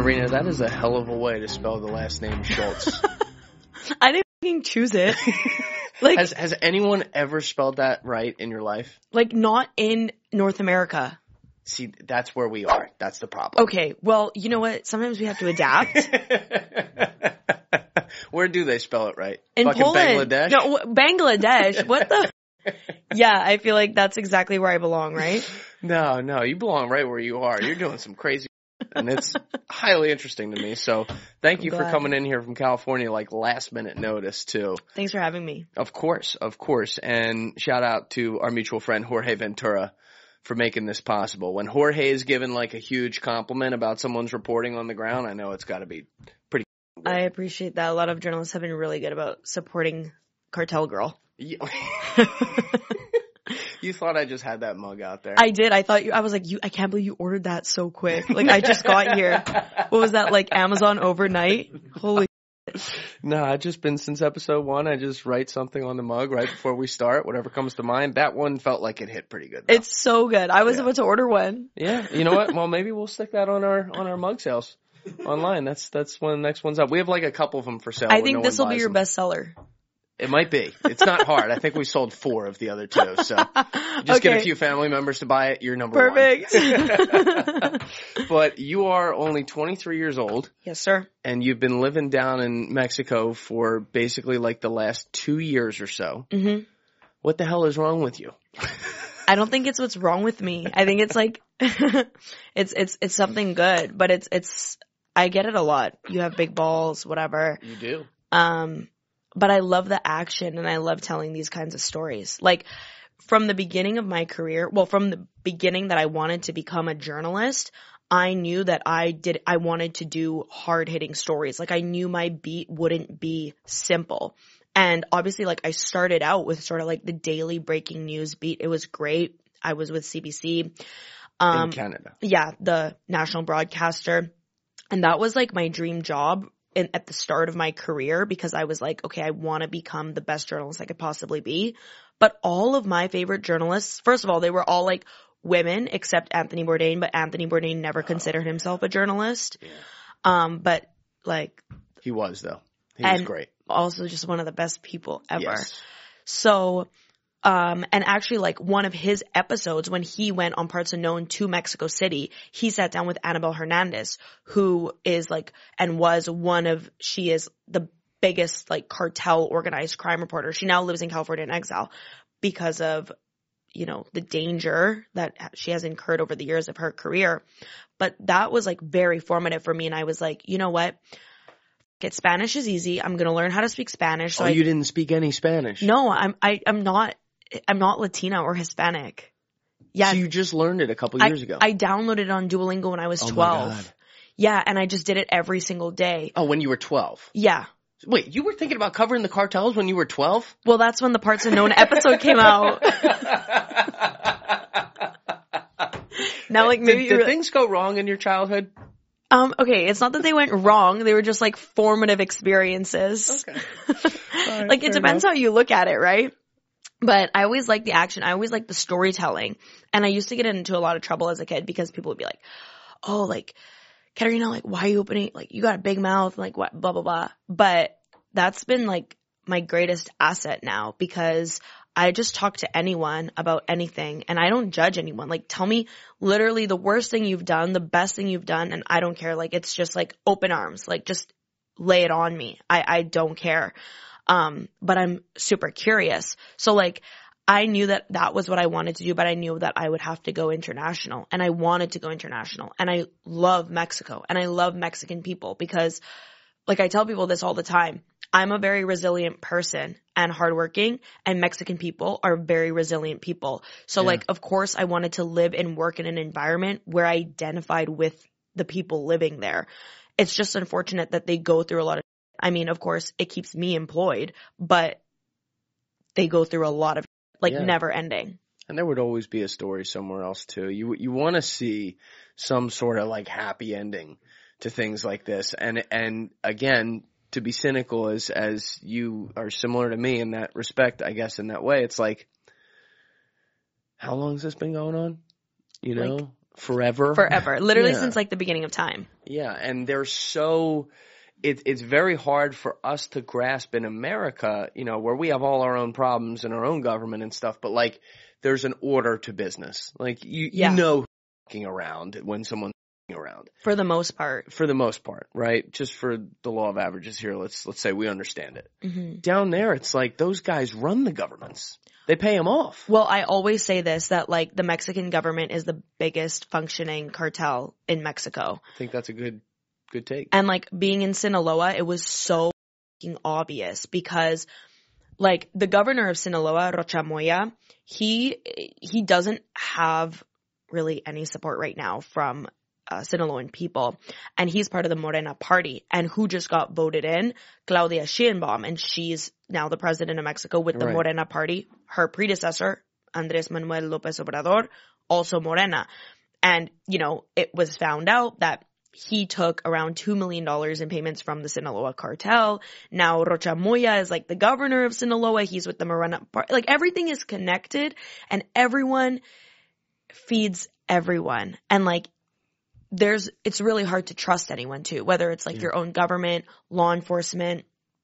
Karina, that is a hell of a way to spell the last name Schultz. I didn't fucking choose it. Like, has anyone ever spelled that right in your life? like not in North America. See, that's where we are. That's the problem. Okay, well, you know what? Sometimes we have to adapt. Where do they spell it right? In Fucking Poland. Bangladesh? No, Bangladesh. What the? Yeah, I feel like that's exactly where I belong, right? No, you belong right where you are. You're doing some crazy and it's highly interesting to me. So thank you for coming in here from California, like last minute notice too. Thanks for having me. Of course. And shout out to our mutual friend Jorge Ventura for making this possible. When Jorge is given like a huge compliment about someone's reporting on the ground, I know it's got to be pretty good. I appreciate that. A lot of journalists have been really good about supporting Cartel Girl. You thought I just had that mug out there. I did. I was like, I can't believe you ordered that so quick. Like, I just got here. What was that, like Amazon overnight? Holy No, I've just been since episode 1. I just write something on the mug right before we start, whatever comes to mind. That one felt like it hit pretty good, though. It's so good. I was about to order one. Yeah. You know what? Well, maybe we'll stick that on our mug sales online. That's when the next one's up. We have like a couple of them for sale. I think this will be your best seller. It might be. It's not hard. I think we sold 4 of the other 2. So just get a few family members to buy it. You're number 1. Perfect. But you are only 23 years old. Yes, sir. And you've been living down in Mexico for basically like the last 2 years or so. Mm-hmm. What the hell is wrong with you? I don't think it's what's wrong with me. I think it's like, it's something good, but it's, I get it a lot. You have big balls, whatever. You do. But I love the action and I love telling these kinds of stories. Like from the beginning of my career, from the beginning that I wanted to become a journalist, I knew that I wanted to do hard hitting stories. Like I knew my beat wouldn't be simple. And obviously like I started out with sort of like the daily breaking news beat. It was great. I was with CBC. In Canada. Yeah, the national broadcaster. And that was like my dream job at the start of my career because I was like, okay, I want to become the best journalist I could possibly be. But all of my favorite journalists, first of all, they were all like women except Anthony Bourdain, but Anthony Bourdain never considered himself a journalist. Yeah. But like. He was though. He was great. Also just one of the best people ever. Yes. So, and actually like one of his episodes when he went on Parts Unknown to Mexico City, he sat down with Annabelle Hernandez, who is like, and was she is the biggest like cartel organized crime reporter. She now lives in California in exile because of, the danger that she has incurred over the years of her career. But that was like very formative for me. And I was like, you know what? Spanish is easy. I'm going to learn how to speak Spanish. So you didn't speak any Spanish? No, I'm not Latina or Hispanic. Yeah. So you just learned it a couple years ago? I downloaded it on Duolingo when I was 12. My God. Yeah, and I just did it every single day. Oh, when you were 12? Yeah. Wait, you were thinking about covering the cartels when you were 12? Well, that's when the Parts Unknown episode came out. Now, like, maybe did things go wrong in your childhood? Okay, it's not that they went wrong. They were just like formative experiences. Okay. Right, like it depends how you look at it, right? But I always liked the action. I always liked the storytelling. And I used to get into a lot of trouble as a kid because people would be like, oh, like, Katarina, like, why are you opening, like, you got a big mouth, like, what, blah, blah, blah. But that's been like my greatest asset now because I just talk to anyone about anything and I don't judge anyone. Like, tell me literally the worst thing you've done, the best thing you've done, and I don't care. Like, it's just like open arms. Like, just lay it on me. I don't care. But I'm super curious. So like, I knew that that was what I wanted to do, but I knew that I would have to go international and I wanted to go international and I love Mexico and I love Mexican people because like I tell people this all the time. I'm a very resilient person and hardworking and Mexican people are very resilient people. So like, of course I wanted to live and work in an environment where I identified with the people living there. It's just unfortunate that they go through a lot of, I mean, of course it keeps me employed, but they go through a lot of never ending. And there would always be a story somewhere else too. You want to see some sort of like happy ending to things like this. And again, to be cynical as you are similar to me in that respect, I guess in that way, it's like, how long has this been going on? You know, forever. Literally since like the beginning of time. Yeah, and they're so it's very hard for us to grasp in America, you know, where we have all our own problems and our own government and stuff, but like there's an order to business. Like you know who's fucking around when someone's fucking around. For the most part. For the most part, right? Just for the law of averages here, let's say we understand it. Mm-hmm. Down there, it's like those guys run the governments. They pay them off. Well, I always say this, that like the Mexican government is the biggest functioning cartel in Mexico. I think that's a good take. And like being in Sinaloa, it was so fucking obvious because like the governor of Sinaloa, Rocha Moya, he doesn't have really any support right now from Sinaloan people, and he's part of the Morena party. And who just got voted in? Claudia Sheinbaum, and she's now the president of Mexico with the Morena party. Her predecessor, Andrés Manuel López Obrador, also Morena. And, you know, it was found out that he took around $2 million in payments from the Sinaloa cartel. Now Rocha Moya is like the governor of Sinaloa. He's with the Morena party. Like everything is connected, and everyone feeds everyone. And like, it's really hard to trust anyone too, whether it's like your own government, law enforcement.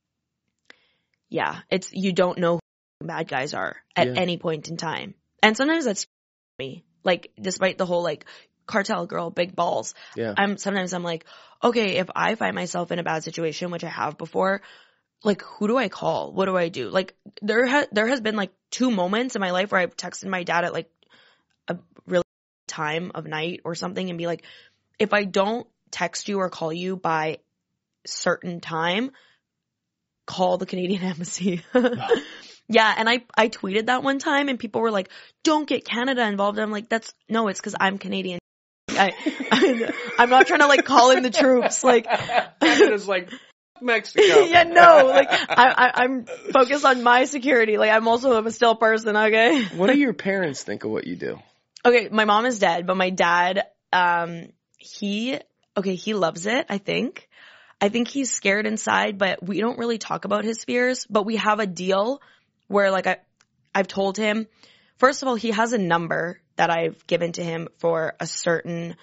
Yeah, you don't know who bad guys are at any point in time. And sometimes that's me. Like, despite the whole like cartel girl, big balls. Yeah. Sometimes I'm like, okay, if I find myself in a bad situation, which I have before, like, who do I call? What do I do? Like, there has been like 2 moments in my life where I've texted my dad at like a really time of night or something and be like, if I don't text you or call you by certain time, call the Canadian Embassy. Yeah, and I tweeted that one time and people were like, don't get Canada involved. I'm like, it's because I'm Canadian. I'm not trying to like call in the troops. Like, Canada's like, Mexico. Yeah, no, like I'm focused on my security. Like I'm also a still person, okay? What do your parents think of what you do? Okay, my mom is dead, but my dad, he loves it, I think. I think he's scared inside, but we don't really talk about his fears. But we have a deal where like I've told him, first of all, he has a number that I've given to him for a certain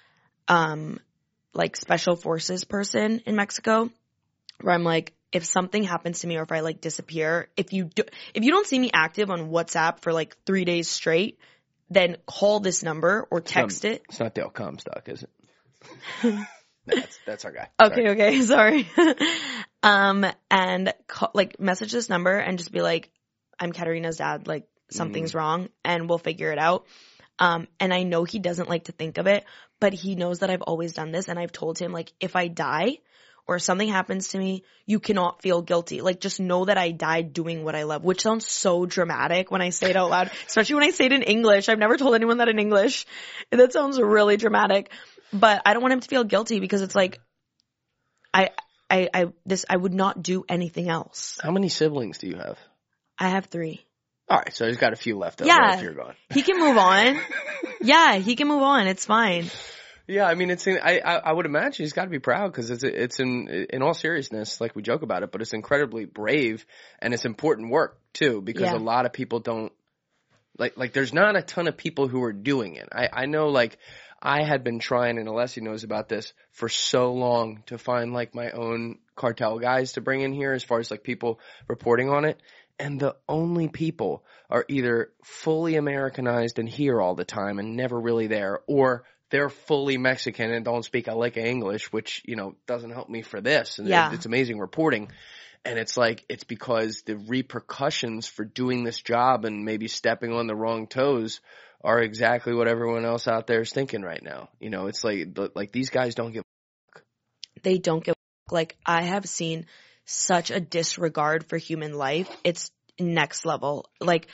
like special forces person in Mexico, where I'm like, if something happens to me or if I like disappear, if you don't see me active on WhatsApp for like 3 days straight, then call this number or text it. It's not Dale Comstock, is it? No, that's our guy. Okay, sorry. And like message this number and just be like, I'm Katerina's dad, like something's wrong and we'll figure it out. And I know he doesn't like to think of it, but he knows that I've always done this, and I've told him like, if I die or something happens to me, you cannot feel guilty. Like, just know that I died doing what I love, which sounds so dramatic when I say it out loud, especially when I say it in English. I've never told anyone that in English. That sounds really dramatic, but I don't want him to feel guilty because it's like, I would not do anything else. How many siblings do you have? I have 3. All right, so he's got a few left over if you're gone. He can move on. Yeah, he can move on. It's fine. Yeah, I mean, I would imagine he's got to be proud because it's in all seriousness, like we joke about it, but it's incredibly brave and it's important work too, because a lot of people don't like there's not a ton of people who are doing it. I know, like, I had been trying, and Alessi knows about this, for so long to find like my own cartel guys to bring in here as far as like people reporting on it. And the only people are either fully Americanized and here all the time and never really there, or they're fully Mexican and don't speak a lick of English, which, you know, doesn't help me for this. And it's amazing reporting. And it's like, it's because the repercussions for doing this job and maybe stepping on the wrong toes are exactly what everyone else out there is thinking right now. You know, it's like these guys don't give a fuck. They don't give a fuck. Like, I have seen such a disregard for human life. It's next level. Like,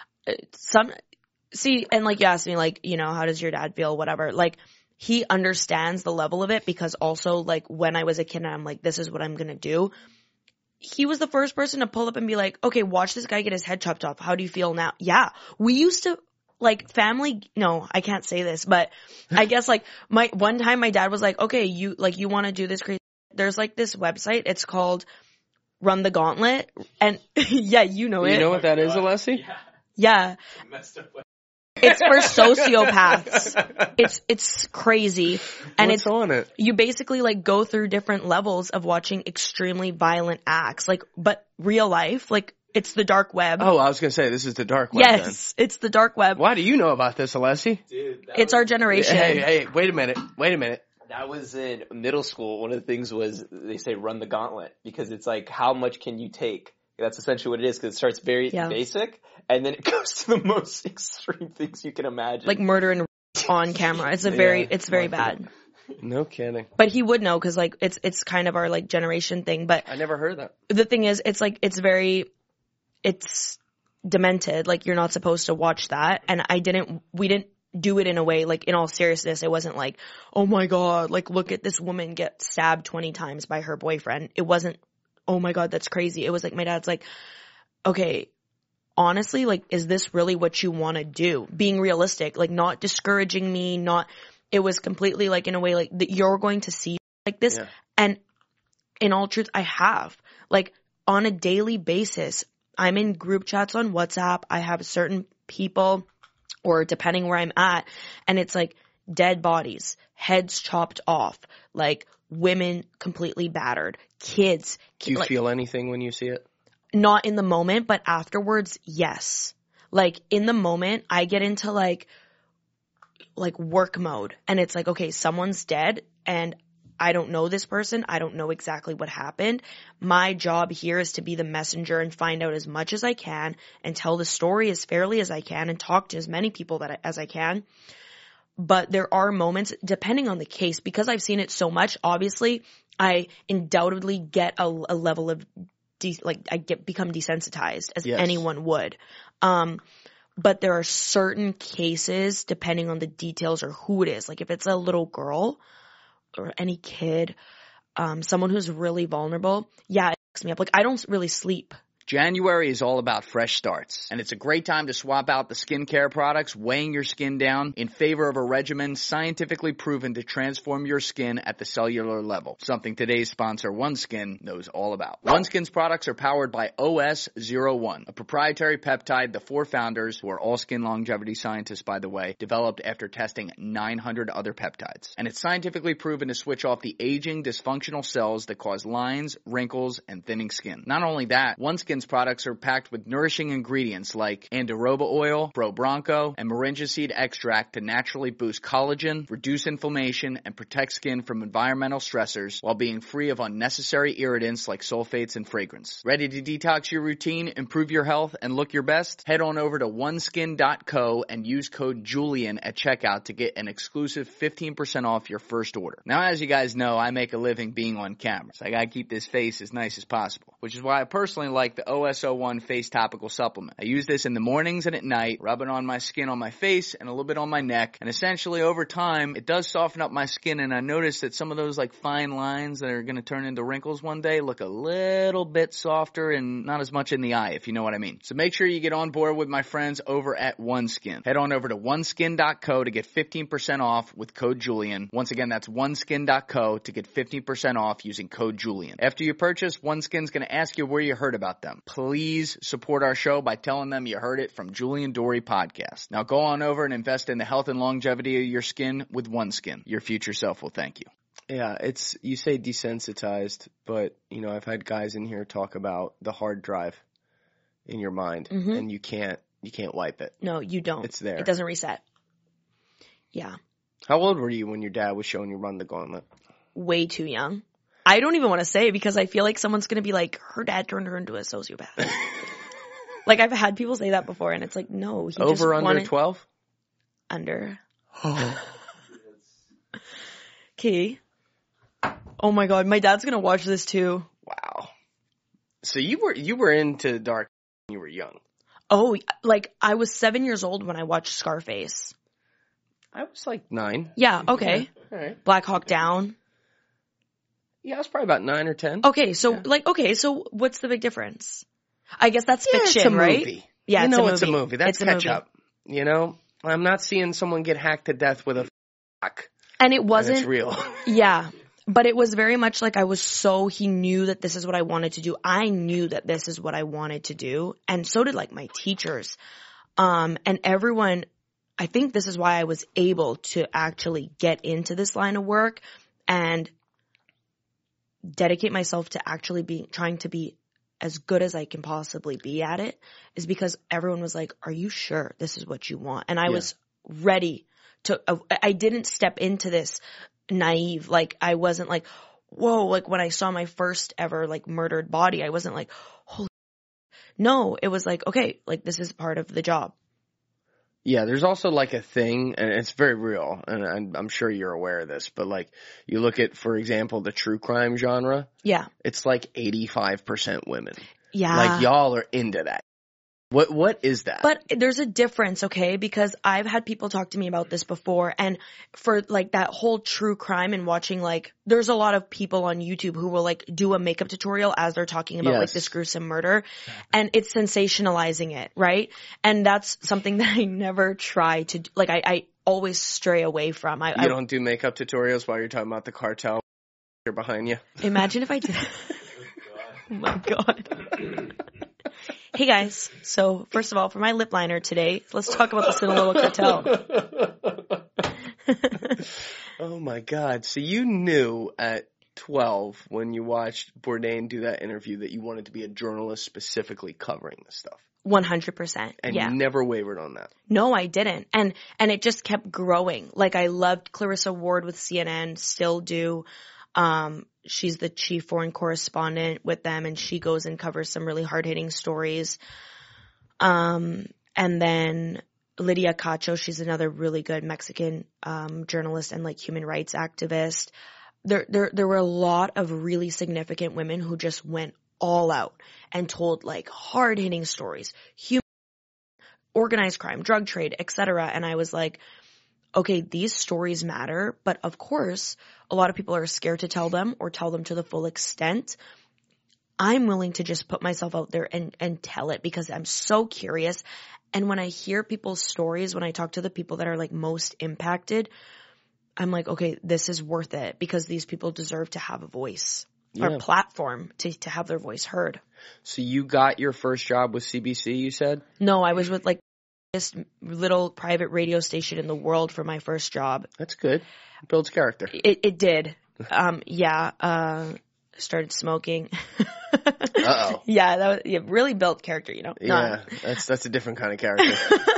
and like you asked me, like, you know, how does your dad feel, whatever. Like, he understands the level of it because also, like, when I was a kid and I'm like, this is what I'm gonna do, he was the first person to pull up and be like, okay, watch this guy get his head chopped off. How do you feel now? Yeah. We used to, like, no, I can't say this, but I guess, like, one time my dad was like, okay, you want to do this crazy, there's like this website, it's called Run the Gauntlet, and yeah, you know it. You know what that is, Alessi? Yeah. It's for sociopaths. It's crazy. And What's on it? You basically like go through different levels of watching extremely violent acts, like, but real life, like it's the dark web. Oh, I was going to say, this is the dark web. Yes, then. it's the dark web. Why do you know about this, Alessi? Dude, it's our generation. Hey, wait a minute. That was in middle school. One of the things was they say run the gauntlet because it's like how much can you take? That's essentially what it is because it starts very basic and then it goes to the most extreme things you can imagine. Like murder and on camera. It's it's very bad. No kidding. But he would know because like it's kind of our like generation thing. But I never heard that. The thing is, it's like it's demented. Like you're not supposed to watch that. And we didn't do it in a way, like in all seriousness. It wasn't like, oh my God, like look at this woman get stabbed 20 times by her boyfriend. It wasn't, oh my God, that's crazy. It was like, my dad's like, okay, honestly, like, is this really what you want to do? Being realistic, like not discouraging me, it was completely like in a way like that you're going to see like this. Yeah. And in all truth, I have like on a daily basis, I'm in group chats on WhatsApp. I have certain people or depending where I'm at, and it's like dead bodies, heads chopped off, like women completely battered, kids. Do you feel anything when you see it? Not in the moment, but afterwards, yes. Like in the moment, I get into like work mode, and it's like, okay, someone's dead, and I don't know this person. I don't know exactly what happened. My job here is to be the messenger and find out as much as I can and tell the story as fairly as I can and talk to as many people as I can. But there are moments, depending on the case, because I've seen it so much, obviously, I undoubtedly get a level of, become desensitized as anyone would. But there are certain cases, depending on the details or who it is. Like if it's a little girl, or any kid, someone who's really vulnerable, it fucks me up. Like I don't really sleep. January is all about fresh starts, and it's a great time to swap out the skincare products weighing your skin down in favor of a regimen scientifically proven to transform your skin at the cellular level, something today's sponsor OneSkin knows all about. OneSkin's products are powered by OS01, a proprietary peptide the four founders, who are all skin longevity scientists by the way, developed after testing 900 other peptides. And it's scientifically proven to switch off the aging, dysfunctional cells that cause lines, wrinkles, and thinning skin. Not only that, OneSkin's products are packed with nourishing ingredients like Andiroba oil, Pro Bronco, and Moringa seed extract to naturally boost collagen, reduce inflammation, and protect skin from environmental stressors while being free of unnecessary irritants like sulfates and fragrance. Ready to detox your routine, improve your health, and look your best? Head on over to oneskin.co and use code Julian at checkout to get an exclusive 15% off your first order. Now, as you guys know, I make a living being on camera, so I gotta keep this face as nice as possible, which is why I personally like the OS01 face topical supplement. I use this in the mornings and at night, rubbing on my skin on my face and a little bit on my neck, and essentially over time, it does soften up my skin, and I notice that some of those like fine lines that are going to turn into wrinkles one day look a little bit softer and not as much in the eye, if you know what I mean. So make sure you get on board with my friends over at OneSkin. Head on over to oneskin.co to get 15% off with code Julian. Once again, that's oneskin.co to get 15% off using code Julian. After you purchase, OneSkin's going to ask you where you heard about them. Please support our show by telling them you heard it from Julian Dory Podcast. Now go on over and invest in the health and longevity of your skin with OneSkin. Your future self will thank you. Yeah, you say desensitized, but you know, I've had guys in here talk about the hard drive in your mind, and you can't wipe it. No, you don't. It's there. It doesn't reset. Yeah. How old were you when your dad was showing you Run the Gauntlet? Way too young. I don't even want to say because I feel like someone's going to be like, her dad turned her into a sociopath. Like, I've had people say that before, and it's like, no. He Over, just under wanted... 12? Under. Okay. Oh my God, my dad's going to watch this too. Wow. So you were into dark when you were young. Oh, like, I was 7 years old when I watched Scarface. I was like 9. Yeah, okay. Yeah. All right. Black Hawk Down. Yeah, I was probably about 9 or 10. Okay, so so what's the big difference? I guess that's fiction, it's a right? Movie. Yeah, it's a movie. That's catch up. You know, I'm not seeing someone get hacked to death with a fuck. And it wasn't. And it's real. Yeah, but it was very much like he knew that this is what I wanted to do. I knew that this is what I wanted to do, and so did like my teachers, and everyone. I think this is why I was able to actually get into this line of work and dedicate myself to actually trying to be as good as I can possibly be at it, is because everyone was like, are you sure this is what you want? And I was ready to, I didn't step into this naive. Like, I wasn't like, whoa, like when I saw my first ever like murdered body, I wasn't like, holy, no, it was like, okay, like this is part of the job. Yeah, there's also like a thing, and it's very real, and I'm sure you're aware of this, but like you look at, for example, the true crime genre. Yeah. It's like 85% women. Yeah. Like y'all are into that. What is that? But there's a difference, okay? Because I've had people talk to me about this before, and for like that whole true crime and watching, like, there's a lot of people on YouTube who will like do a makeup tutorial as they're talking about like this gruesome murder, and it's sensationalizing it, right? And that's something that I never try to do. Like, I always stray away from. You don't do makeup tutorials while you're talking about the cartel here behind you? Imagine if I did. Oh my God. Hey guys, so first of all, for my lip liner today, let's talk about the Sinaloa cartel. Oh my God. So you knew at 12 when you watched Bourdain do that interview that you wanted to be a journalist specifically covering this stuff. 100%. And you never wavered on that. No, I didn't. And it just kept growing. Like, I loved Clarissa Ward with CNN, still do. She's the chief foreign correspondent with them, and she goes and covers some really hard-hitting stories. And then Lydia Cacho, she's another really good Mexican journalist and like human rights activist. There were a lot of really significant women who just went all out and told like hard-hitting stories, organized crime, drug trade, etc. And I was like, okay, these stories matter, but of course, a lot of people are scared to tell them or tell them to the full extent. I'm willing to just put myself out there and tell it because I'm so curious. And when I hear people's stories, when I talk to the people that are like most impacted, I'm like, okay, this is worth it because these people deserve to have a voice or platform to have their voice heard. So you got your first job with CBC, you said? No, I was with like this little private radio station in the world for my first job. That's good. It builds character. It did. Started smoking. Uh-oh. Yeah, that was, really built character, you know? Yeah, that's a different kind of character.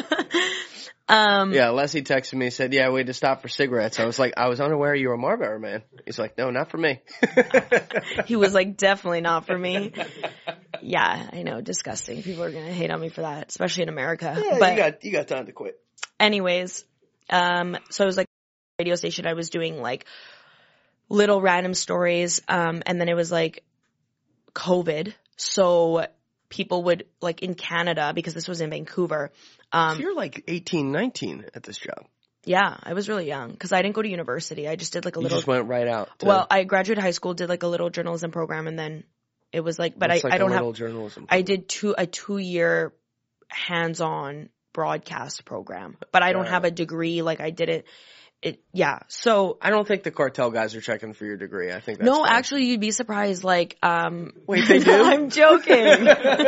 Leslie texted me and said, yeah, we had to stop for cigarettes. I was like, I was unaware you were a Marlboro man. He's like, no, not for me. He was like, definitely not for me. Yeah, I know, disgusting. People are going to hate on me for that, especially in America. Yeah, but you got time to quit. Anyways, so it was like a radio station. I was doing like little random stories, and then it was like COVID. So people would, like in Canada, because this was in Vancouver. So you're like 18, 19 at this job. Yeah, I was really young because I didn't go to university. I just did like a little. You just went right out. Well, I graduated high school, did like a little journalism program, and then it was like, but I don't have. Journalism I did a 2-year hands-on broadcast program, but I don't have a degree. Like I did it. So I don't think the cartel guys are checking for your degree. I think that's no, fine. Actually, you'd be surprised. Like, wait, they do? I'm joking.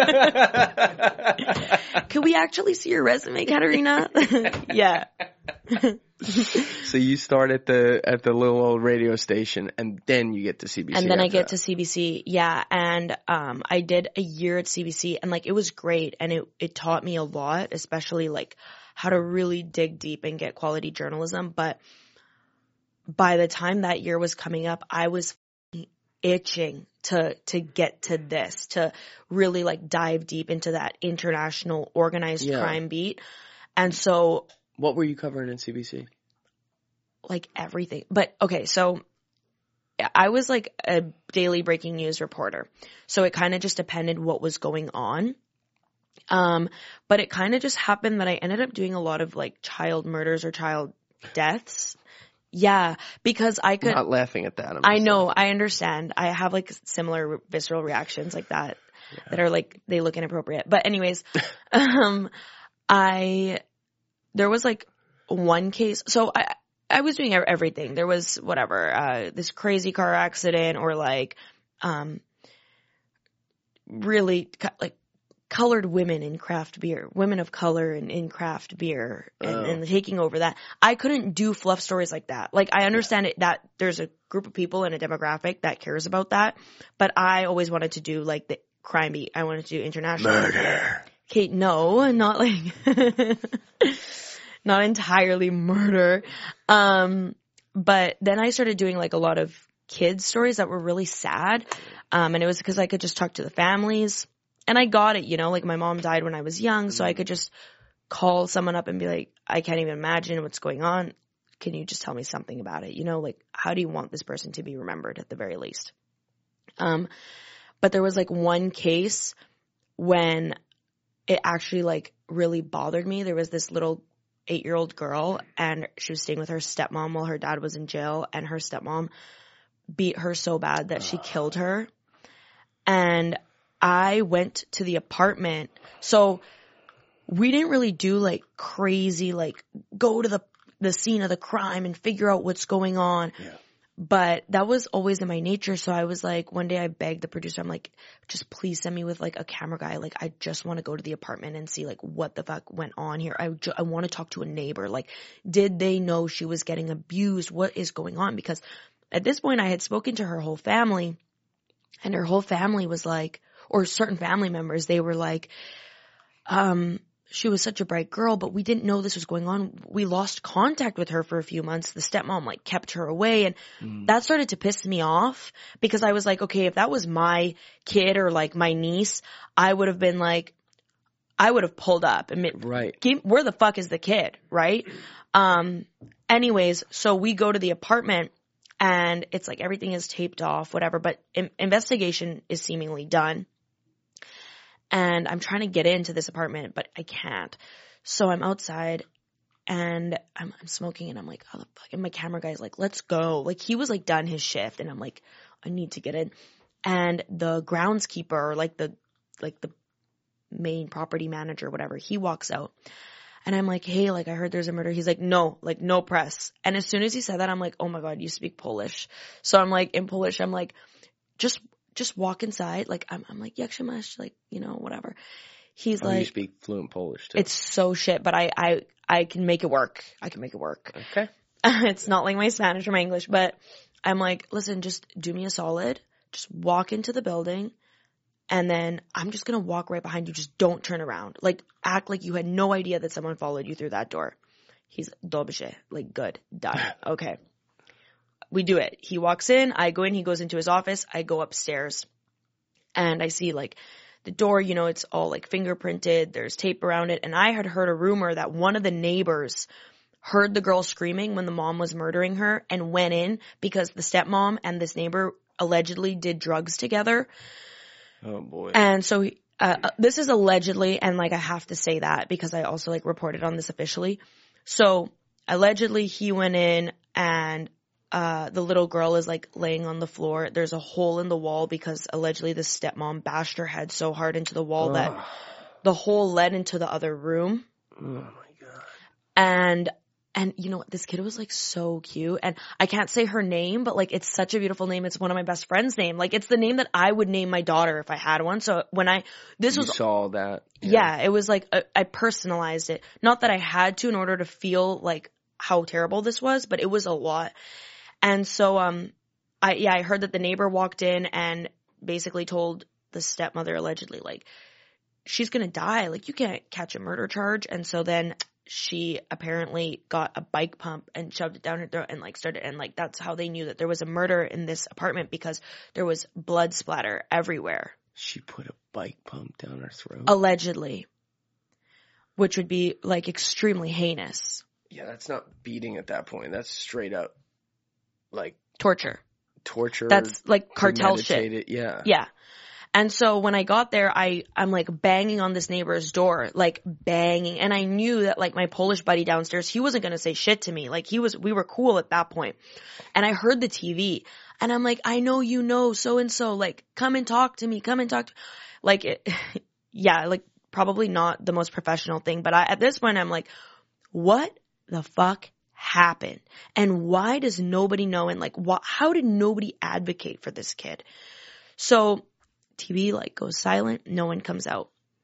Can we actually see your resume, Katerina? Yeah. So you start at the little old radio station, and then you get to CBC. And then I get to CBC, yeah. And I did a year at CBC, and like it was great, and it taught me a lot, especially like how to really dig deep and get quality journalism. But by the time that year was coming up, I was itching to get to this, to really like dive deep into that international organized crime beat. And so what were you covering in CBC? Like everything. But okay, so I was like a daily breaking news reporter. So it kind of just depended what was going on. But it kind of just happened that I ended up doing a lot of like child murders or child deaths. Yeah, because I could. I'm not laughing at that. I know, I understand. I have like similar visceral reactions like that that are like, they look inappropriate. But anyways, there was like one case. So I was doing everything. There was whatever, this crazy car accident or like, really like colored women in craft beer, women of color in craft beer and taking over that. I couldn't do fluff stories like that. Like, I understand it that there's a group of people and a demographic that cares about that, but I always wanted to do like the crime beat. I wanted to do international. Murder. Okay, no, not like, not entirely murder. But then I started doing like a lot of kids stories that were really sad. And it was because I could just talk to the families. And I got it, you know, like my mom died when I was young, so I could just call someone up and be like, I can't even imagine what's going on. Can you just tell me something about it? You know, like, how do you want this person to be remembered at the very least? But there was like one case when it actually like really bothered me. There was this little 8-year-old girl and she was staying with her stepmom while her dad was in jail, and her stepmom beat her so bad that she killed her. And I went to the apartment. So we didn't really do like crazy, like go to the scene of the crime and figure out what's going on. Yeah. But that was always in my nature. So I was like, one day I begged the producer, I'm like, just please send me with like a camera guy. Like, I just want to go to the apartment and see like what the fuck went on here. I want to talk to a neighbor. Like, did they know she was getting abused? What is going on? Because at this point I had spoken to her whole family, and her whole family was like, or certain family members, they were like, she was such a bright girl, but we didn't know this was going on. We lost contact with her for a few months. The stepmom like kept her away, and that started to piss me off because I was like, okay, if that was my kid or like my niece, I would have been like, I would have pulled up and right. Where the fuck is the kid? Right. Anyways, so we go to the apartment and it's like everything is taped off, whatever, but investigation is seemingly done. And I'm trying to get into this apartment, but I can't. So I'm outside and I'm smoking, and I'm like, oh, the fuck. And my camera guy's like, let's go. Like, he was like done his shift, and I'm like, I need to get in. And the groundskeeper, like the main property manager, whatever, he walks out. And I'm like, hey, like, I heard there's a murder. He's like, no, like, no press. And as soon as he said that, I'm like, oh my God, you speak Polish. So I'm like, in Polish, I'm like, just walk inside. Like, I'm like, jak się masz? Like, you know, whatever. He's like, you speak fluent Polish too. It's so shit, but I can make it work. I can make it work. Okay. It's not like my Spanish or my English, but I'm like, listen, just do me a solid. Just walk into the building, and then I'm just going to walk right behind you. Just don't turn around. Like, act like you had no idea that someone followed you through that door. He's dobrze, like, good, done. Okay. We do it. He walks in, I go in, he goes into his office, I go upstairs, and I see like the door, you know, it's all like fingerprinted, there's tape around it, and I had heard a rumor that one of the neighbors heard the girl screaming when the mom was murdering her and went in because the stepmom and this neighbor allegedly did drugs together. Oh boy. And so this is allegedly, and like I have to say that because I also like reported on this officially. So allegedly he went in, and the little girl is like laying on the floor. There's a hole in the wall because allegedly the stepmom bashed her head so hard into the wall that the hole led into the other room. Oh my God. And you know what? This kid was like so cute, and I can't say her name, but like it's such a beautiful name. It's one of my best friend's name. Like, it's the name that I would name my daughter if I had one. So when you saw that. Yeah, it was like I personalized it. Not that I had to in order to feel like how terrible this was, but it was a lot. And so, I heard that the neighbor walked in and basically told the stepmother allegedly, like, she's gonna die. Like, you can't catch a murder charge. And so then she apparently got a bike pump and shoved it down her throat and like started, and like that's how they knew that there was a murder in this apartment because there was blood splatter everywhere. She put a bike pump down her throat? Allegedly. Which would be like extremely heinous. Yeah, that's not beating at that point. That's straight up like torture. That's like cartel shit. Yeah. Yeah. And so when I got there, I'm like banging on this neighbor's door, like banging. And I knew that like my Polish buddy downstairs, he wasn't going to say shit to me. Like we were cool at that point. And I heard the TV and I'm like, I know, you know, so-and-so, like come and talk to me, like, yeah, like probably not the most professional thing. But at this point, I'm like, what the fuck happened? And why does nobody know? And like, how did nobody advocate for this kid? So TV like goes silent. No one comes out.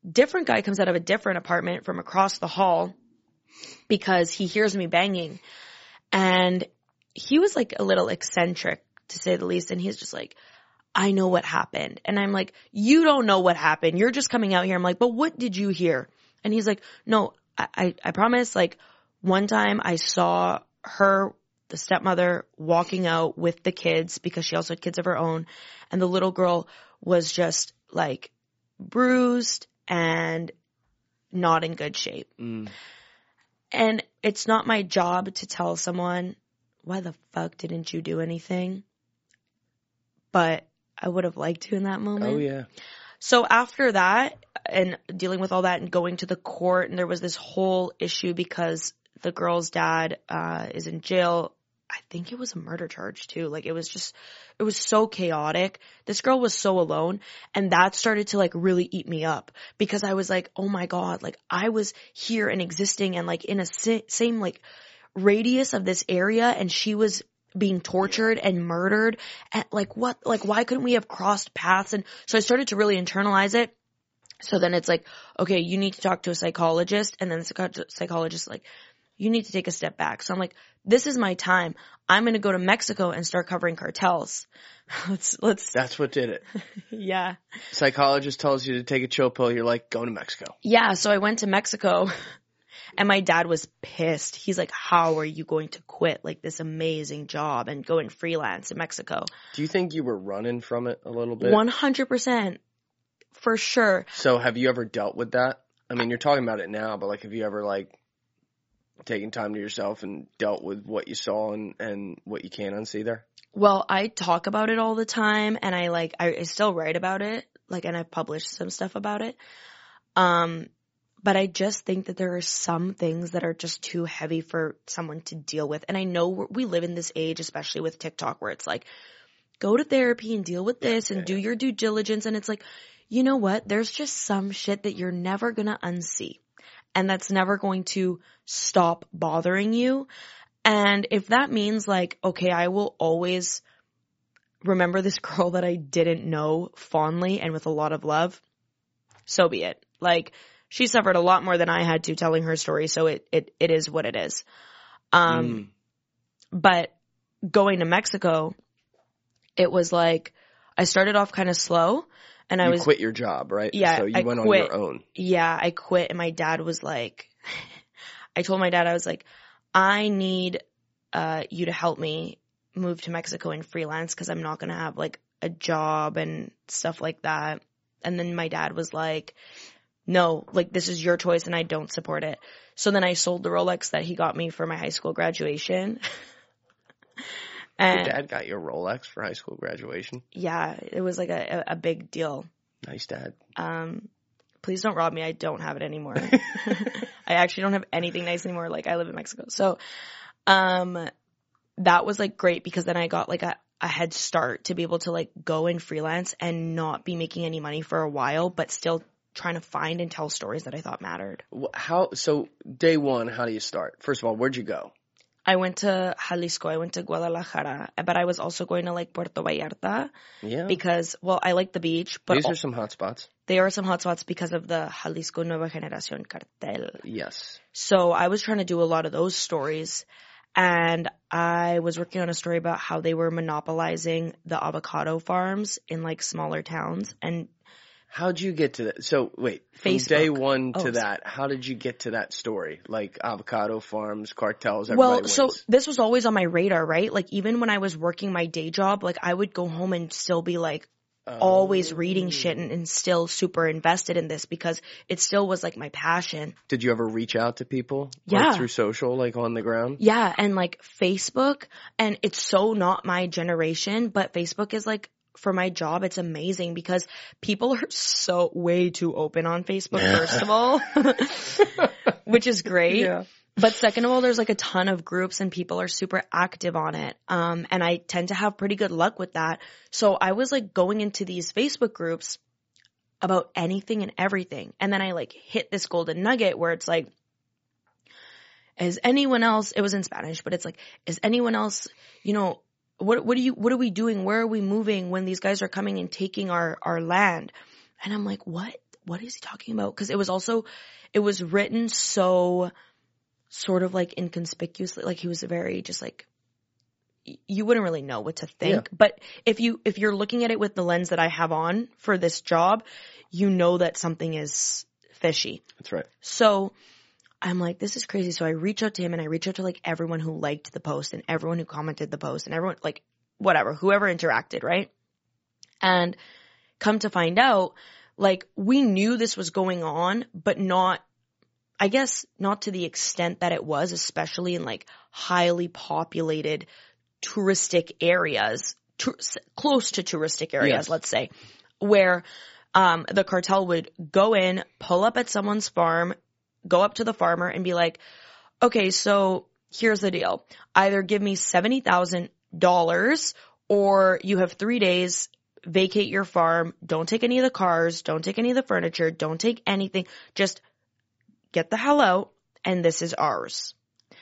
different guy comes out of a different apartment from across the hall because he hears me banging. And he was like a little eccentric, to say the least. And he's just like, I know what happened. And I'm like, you don't know what happened. You're just coming out here. I'm like, but what did you hear? And he's like, no, I promise. Like, one time I saw her, the stepmother, walking out with the kids because she also had kids of her own. And the little girl was just like bruised and not in good shape. Mm. And it's not my job to tell someone, why the fuck didn't you do anything? But I would have liked to in that moment. Oh, yeah. So after that, and dealing with all that and going to the court, and there was this whole issue because the girl's dad is in jail. I think it was a murder charge too. Like, it was so chaotic. This girl was so alone, and that started to like really eat me up because I was like, oh my God, like I was here and existing and like in a same like radius of this area, and she was being tortured and murdered. And like, what, like, why couldn't we have crossed paths? And so I started to really internalize it. So then it's like, okay, you need to talk to a psychologist. And then the psychologist is like, you need to take a step back. So I'm like, this is my time. I'm going to go to Mexico and start covering cartels. Let's. That's what did it. Yeah. Psychologist tells you to take a chill pill. You're like, go to Mexico. Yeah. So I went to Mexico. And my dad was pissed. He's like, how are you going to quit like this amazing job and go and freelance in Mexico? Do you think you were running from it a little bit? 100%. For sure. So have you ever dealt with that? I mean, you're talking about it now, but like, have you ever like taken time to yourself and dealt with what you saw and what you can't unsee there? Well, I talk about it all the time, and I still write about it, like, and I've published some stuff about it. But I just think that there are some things that are just too heavy for someone to deal with. And I know we live in this age, especially with TikTok, where it's like, go to therapy and deal with this and do your due diligence. And it's like, you know what? There's just some shit that you're never going to unsee. And that's never going to stop bothering you. And if that means like, okay, I will always remember this girl that I didn't know fondly and with a lot of love, so be it. Like, she suffered a lot more than I had to telling her story, so it is what it is. But going to Mexico, it was like, I started off kind of slow, and you quit your job, right? Yeah, so you went on your own. Yeah, I quit, and my dad was like, I told my dad, I was like, I need you to help me move to Mexico and freelance because I'm not going to have like a job and stuff like that. And then my dad was like, no, like, this is your choice and I don't support it. So then I sold the Rolex that he got me for my high school graduation. And your dad got your Rolex for high school graduation? Yeah, it was like a big deal. Nice dad. Please don't rob me. I don't have it anymore. I actually don't have anything nice anymore. Like, I live in Mexico. So, that was like great because then I got like a head start to be able to like go and freelance and not be making any money for a while, but still trying to find and tell stories that I thought mattered. So day one, how do you start? First of all, where'd you go? I went to Jalisco. I went to Guadalajara, but I was also going to like Puerto Vallarta. Yeah. Because, well, I like the beach, but these are some hot spots. They are some hot spots because of the Jalisco Nueva Generación cartel. Yes. So I was trying to do a lot of those stories, and I was working on a story about how they were monopolizing the avocado farms in like smaller towns. And how'd you get to that? So wait, from Facebook. Day one to that, how did you get to that story? Like avocado farms, cartels, everybody wins. So this was always on my radar, right? Like, even when I was working my day job, like, I would go home and still be like always reading shit and still super invested in this because it still was like my passion. Did you ever reach out to people? Yeah. Like, through social, like on the ground? Yeah. And like Facebook, and it's so not my generation, but Facebook is like, for my job, it's amazing because people are so way too open on Facebook, first of all, which is great. Yeah. But second of all, there's like a ton of groups and people are super active on it. And I tend to have pretty good luck with that. So I was like going into these Facebook groups about anything and everything. And then I like hit this golden nugget where it's like, is anyone else, it was in Spanish, but it's like, is anyone else, you know, what are we doing? Where are we moving when these guys are coming and taking our land? And I'm like, what? what is he talking about? Cause it was written so sort of like inconspicuously, like he was very just like, you wouldn't really know what to think. Yeah. But if you're looking at it with the lens that I have on for this job, you know that something is fishy. That's right. So I'm like, this is crazy. So I reach out to him and I reach out to like everyone who liked the post and everyone who commented the post and everyone like whatever, whoever interacted, right? And come to find out, like we knew this was going on, but not to the extent that it was, especially in like highly populated touristic areas, close to touristic areas, yes. Let's say, where the cartel would go in, pull up at someone's farm, go up to the farmer and be like, okay, so here's the deal. Either give me $70,000 or you have 3 days, vacate your farm, don't take any of the cars, don't take any of the furniture, don't take anything, just get the hell out and this is ours.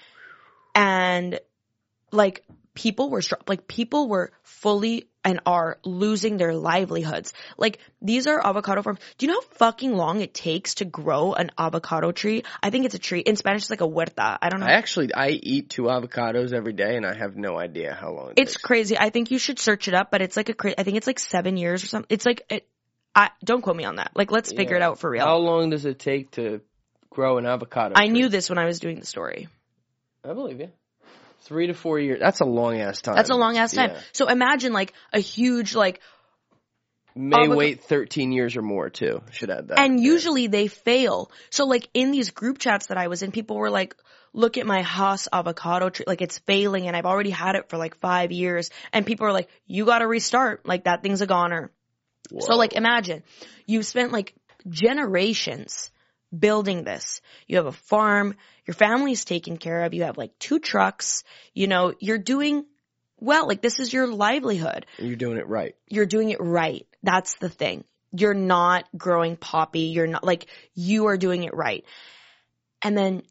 And like people were fully and are losing their livelihoods. Like these are avocado farms. Do you know how fucking long it takes to grow an avocado tree? I think it's a tree. In Spanish it's like a huerta. I don't know. I eat 2 avocados every day and I have no idea how long it takes. It's crazy. I think you should search it up, but it's like I think it's like 7 years or something. It's like don't quote me on that. Like let's figure it out for real. How long does it take to grow an avocado tree? I knew this when I was doing the story. I believe you. 3 to 4 years. That's a long ass time. That's a long ass time. Yeah. So imagine like a huge like. May wait 13 years or more too. Should add that. And usually they fail. So like in these group chats that I was in, people were like, look at my Hass avocado tree. Like it's failing and I've already had it for like 5 years. And people are like, you gotta restart. Like that thing's a goner. Whoa. So like imagine you've spent like generations building this. You have a farm, your family's taken care of, you have like 2 trucks, you know, you're doing well, like this is your livelihood. And you're doing it right. You're doing it right. That's the thing. You're not growing poppy. You're not like, you are doing it right. And then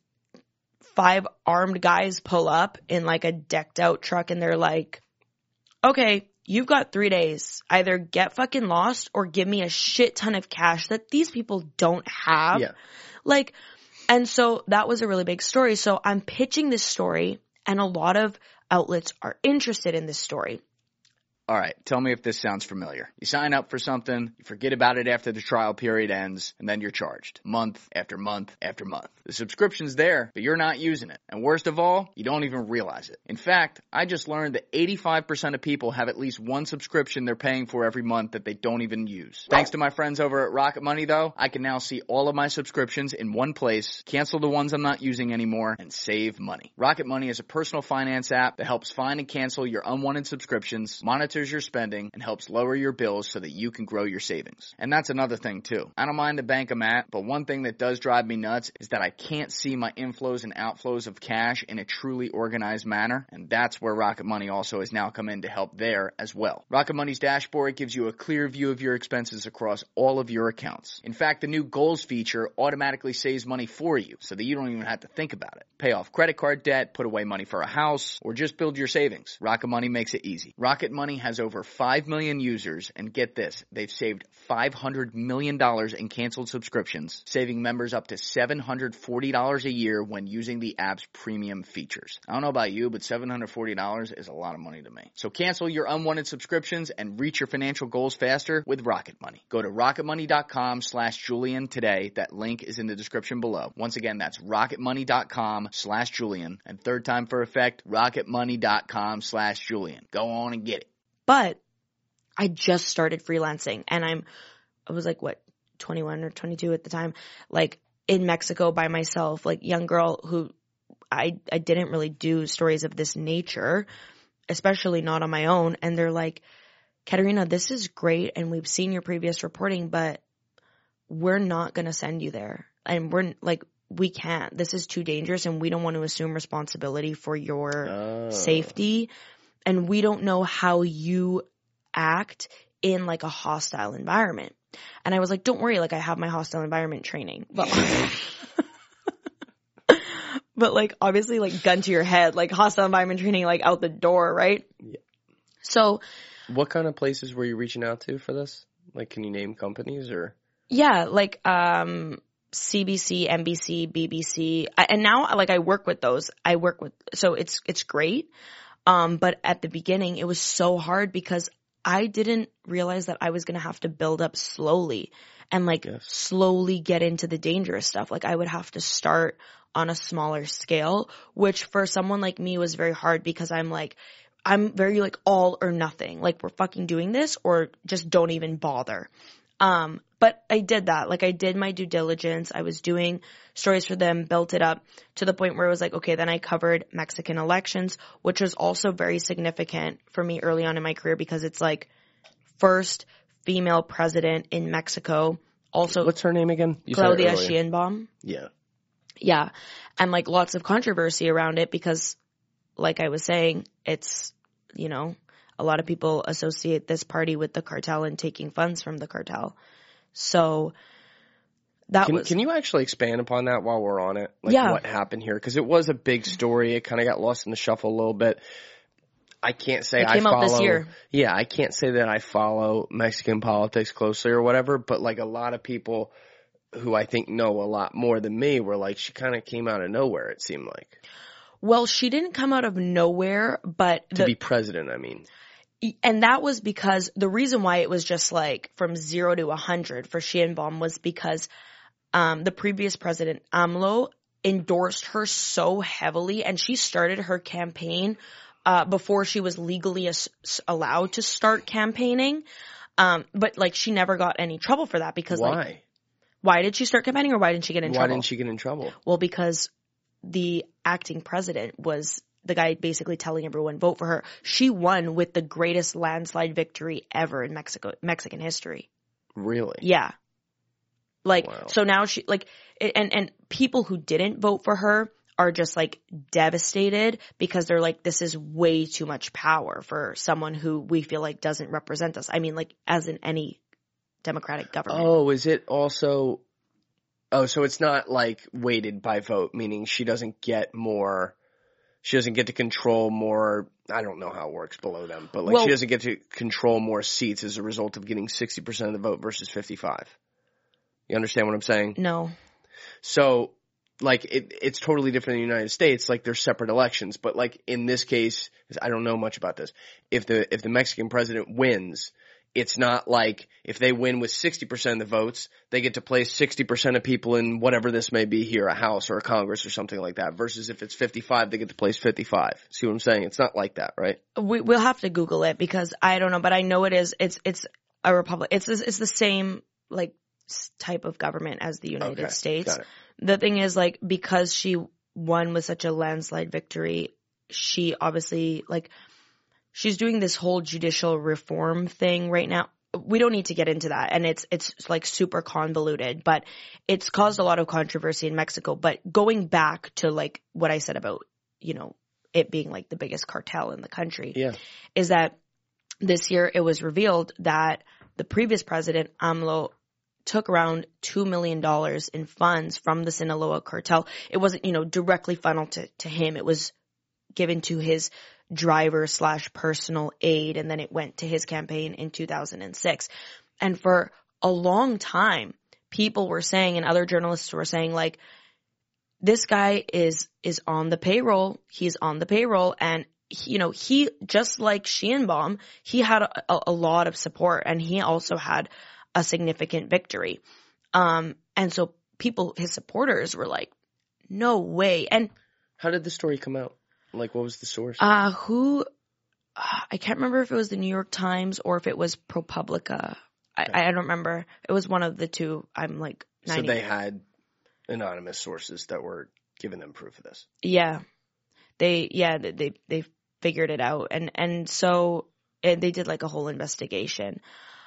5 armed guys pull up in like a decked out truck and they're like, okay, you've got 3 days. Either get fucking lost or give me a shit ton of cash that these people don't have. Yeah. Like, and so that was a really big story. So I'm pitching this story and a lot of outlets are interested in this story. All right, tell me if this sounds familiar. You sign up for something, you forget about it after the trial period ends, and then you're charged. Month after month after month. The subscription's there, but you're not using it. And worst of all, you don't even realize it. In fact, I just learned that 85% of people have at least one subscription they're paying for every month that they don't even use. Thanks to my friends over at Rocket Money, though, I can now see all of my subscriptions in one place, cancel the ones I'm not using anymore, and save money. Rocket Money is a personal finance app that helps find and cancel your unwanted subscriptions, monitors your spending, and helps lower your bills so that you can grow your savings. And that's another thing too. I don't mind the bank I'm at, but one thing that does drive me nuts is that I can't see my inflows and outflows of cash in a truly organized manner, and that's where Rocket Money also has now come in to help there as well. Rocket Money's dashboard gives you a clear view of your expenses across all of your accounts. In fact, the new goals feature automatically saves money for you so that you don't even have to think about it. Pay off credit card debt, put away money for a house, or just build your savings. Rocket Money makes it easy. Rocket Money has over 5 million users, and get this, they've saved $500 million in canceled subscriptions, saving members up to $740 a year when using the app's premium features. I don't know about you, but $740 is a lot of money to me. So cancel your unwanted subscriptions and reach your financial goals faster with Rocket Money. Go to rocketmoney.com/Julian today. That link is in the description below. Once again, that's rocketmoney.com/Julian. And third time for effect, rocketmoney.com/Julian. Go on and get it. But I just started freelancing and I was like, 21 or 22 at the time, like in Mexico by myself, like young girl who I didn't really do stories of this nature, especially not on my own. And they're like, Katerina, this is great. And we've seen your previous reporting, but we're not going to send you there. And we're like, we can't, this is too dangerous and we don't want to assume responsibility for your safety. And we don't know how you act in like a hostile environment. And I was like, don't worry, like I have my hostile environment training. But but like obviously like gun to your head, like hostile environment training like out the door, right? Yeah. So what kind of places were you reaching out to for this? Like can you name companies or? Yeah, like CBC, NBC, BBC, and now like I work with those. So it's great. But at the beginning, it was so hard because I didn't realize that I was gonna have to build up slowly and like slowly get into the dangerous stuff. Like I would have to start on a smaller scale, which for someone like me was very hard because I'm very like all or nothing. Like we're fucking doing this or just don't even bother. But I did that. Like I did my due diligence. I was doing stories for them, built it up to the point where it was like, okay, then I covered Mexican elections, which was also very significant for me early on in my career because it's like first female president in Mexico. Also, what's her name again? Claudia Sheinbaum. Yeah. Yeah. And like lots of controversy around it because like I was saying, it's, you know, a lot of people associate this party with the cartel and taking funds from the cartel. So can you actually expand upon that while we're on it? Like what happened here? Because it was a big story. It kind of got lost in the shuffle a little bit. I can't say it came out this year. Yeah, I can't say that I follow Mexican politics closely or whatever, but like a lot of people who I think know a lot more than me were like, she kind of came out of nowhere, it seemed like. Well, she didn't come out of nowhere, but to be president, I mean. And that was because the reason why it was just like from 0 to 100 for Sheinbaum was because the previous president, AMLO, endorsed her so heavily, and she started her campaign before she was legally allowed to start campaigning. But like she never got any trouble for that because why? Why did she start campaigning or why didn't she get in trouble? Why didn't she get in trouble? Well, because the acting president was the guy basically telling everyone vote for her. She won with the greatest landslide victory ever in Mexican history. Really? Yeah. Like, wow. So now she, like, and people who didn't vote for her are just like devastated because they're like, this is way too much power for someone who we feel like doesn't represent us. I mean, like, as in any democratic government. Oh, is it also, so it's not like weighted by vote, meaning she doesn't get to control more, I don't know how it works below them, but like she doesn't get to control more seats as a result of getting 60% of the vote versus 55. You understand what I'm saying? No. So, like, it's totally different in the United States. Like, there's separate elections. But, like, in this case, I don't know much about this. If the Mexican president wins, it's not like if they win with 60% of the votes, they get to place 60% of people in whatever this may be here, a House or a Congress or something like that. Versus if it's 55, they get to place 55. See what I'm saying? It's not like that, right? We'll have to Google it because I don't know, but I know it is. It's a republic. It's the same, like, type of government as the United States. Got it. The thing is, like, because she won with such a landslide victory, she obviously, like, she's doing this whole judicial reform thing right now. We don't need to get into that. And it's like super convoluted, but it's caused a lot of controversy in Mexico. But going back to like what I said about, you know, it being like the biggest cartel in the country is that this year it was revealed that the previous president, AMLO, took around $2 million in funds from the Sinaloa cartel. It wasn't, you know, directly funneled to him. It was given to his driver / personal aide, and then it went to his campaign in 2006. And for a long time, people were saying, and other journalists were saying, like, this guy is on the payroll. He's on the payroll. And, you know, he, just like Sheinbaum, he had a lot of support, and he also had a significant victory. And so people, his supporters were like, no way. And how did the story come out? Like, what was the source? I can't remember if it was the New York Times or if it was ProPublica. I don't remember. It was one of the two. I'm like 90. So they had anonymous sources that were giving them proof of this. Yeah. They figured it out. And so they did like a whole investigation.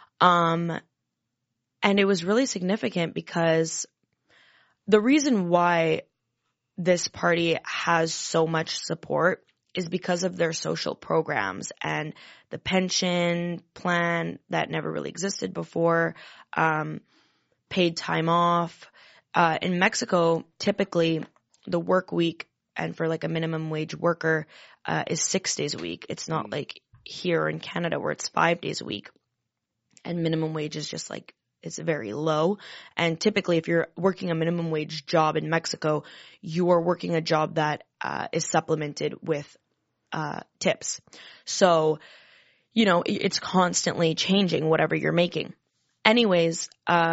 And it was really significant because the reason why this party has so much support is because of their social programs and the pension plan that never really existed before, paid time off. In Mexico, typically the work week, and for like a minimum wage worker, is 6 days a week. It's not like here in Canada where it's 5 days a week. And minimum wage is just like is very low. And typically if you're working a minimum wage job in Mexico, you are working a job that is supplemented with tips. So, you know, it's constantly changing whatever you're making. Anyways,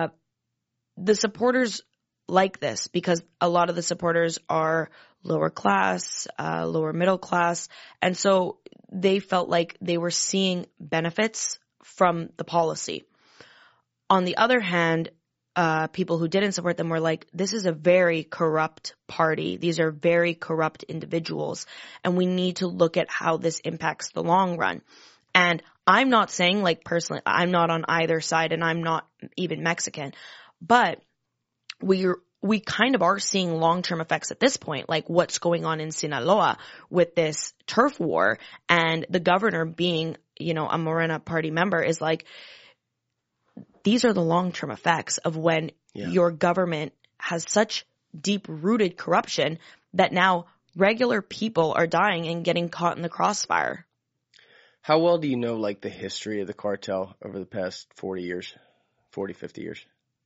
the supporters like this because a lot of the supporters are lower class, lower middle class. And so they felt like they were seeing benefits from the policy. On the other hand, people who didn't support them were like, this is a very corrupt party. These are very corrupt individuals. And we need to look at how this impacts the long run. And I'm not saying, like, personally, I'm not on either side and I'm not even Mexican, but we kind of are seeing long-term effects at this point, like what's going on in Sinaloa with this turf war, and the governor being, you know, a Morena party member is like, these are the long-term effects of when your government has such deep-rooted corruption that now regular people are dying and getting caught in the crossfire. How well do you know, like, the history of the cartel over the past 50 years?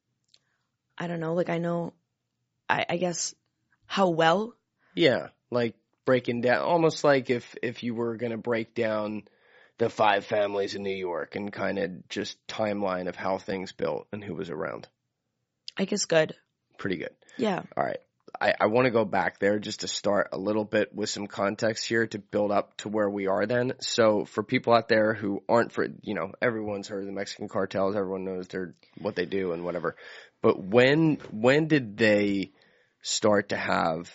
I don't know. Like, I know, I guess, how well? Yeah, like breaking down, almost like if you were going to break down the 5 families in New York and kind of just timeline of how things built and who was around. I guess good. Pretty good. Yeah. All right. I want to go back there just to start a little bit with some context here to build up to where we are then. So for people out there who aren't you know, everyone's heard of the Mexican cartels. Everyone knows what they do and whatever. But when did they start to have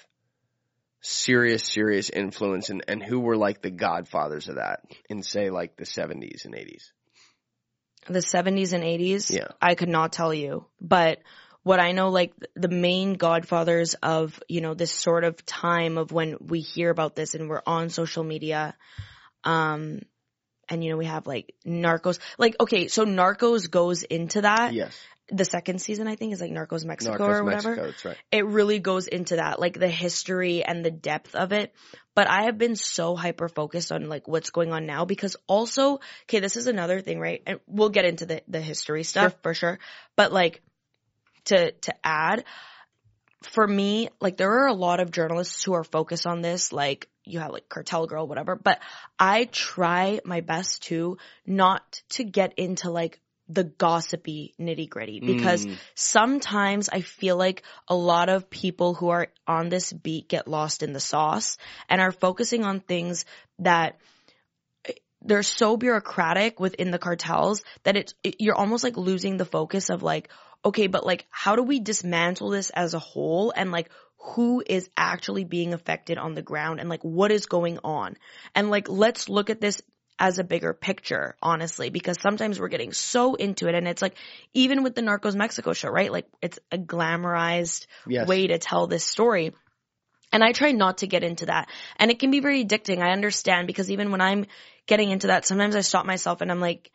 serious influence, and who were like the godfathers of that in, say, like the 70s and 80s? The 70s and 80s? Yeah. I could not tell you. But what I know, like, the main godfathers of, you know, this sort of time of when we hear about this and we're on social media, and, you know, we have, like, Narcos. Like, okay, so Narcos goes into that. Yes. The second season, I think, is like Narcos Mexico or whatever. Mexico, that's right. It really goes into that, like the history and the depth of it. But I have been so hyper focused on like what's going on now because also, okay, this is another thing, right? And we'll get into the history stuff for sure. But like to add, for me, like there are a lot of journalists who are focused on this, like you have like Cartel Girl, whatever. But I try my best to not to get into like the gossipy nitty gritty because sometimes I feel like a lot of people who are on this beat get lost in the sauce and are focusing on things that they're so bureaucratic within the cartels that you're almost like losing the focus of like, okay, but like how do we dismantle this as a whole and like who is actually being affected on the ground and like what is going on? And like let's look at this as a bigger picture, honestly, because sometimes we're getting so into it. And it's like, even with the Narcos Mexico show, right? Like it's a glamorized way to tell this story. And I try not to get into that. And it can be very addicting. I understand because even when I'm getting into that, sometimes I stop myself and I'm like,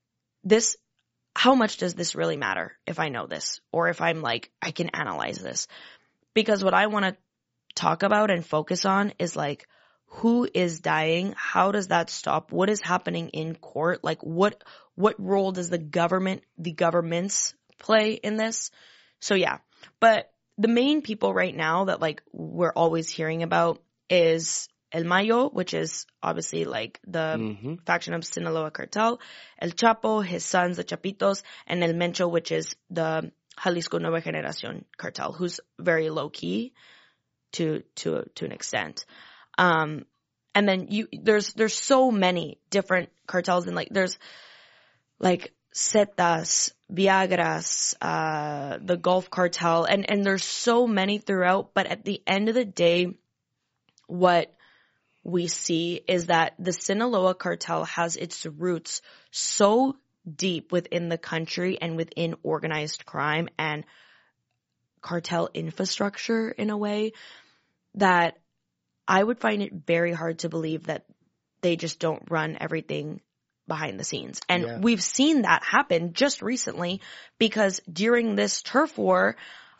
how much does this really matter if I know this? Or if I'm like, I can analyze this? Because what I want to talk about and focus on is like, who is dying? How does that stop? What is happening in court? Like what role does the governments play in this? So yeah, but the main people right now that like we're always hearing about is El Mayo, which is obviously like the faction of Sinaloa cartel, El Chapo, his sons, the Chapitos, and El Mencho, which is the Jalisco Nueva Generación cartel, who's very low key to an extent. And then there's so many different cartels and like there's like Zetas, Viagras, the Gulf cartel, and there's so many throughout, but at the end of the day, what we see is that the Sinaloa cartel has its roots so deep within the country and within organized crime and cartel infrastructure in a way that I would find it very hard to believe that they just don't run everything behind the scenes. And we've seen that happen just recently because during this turf war,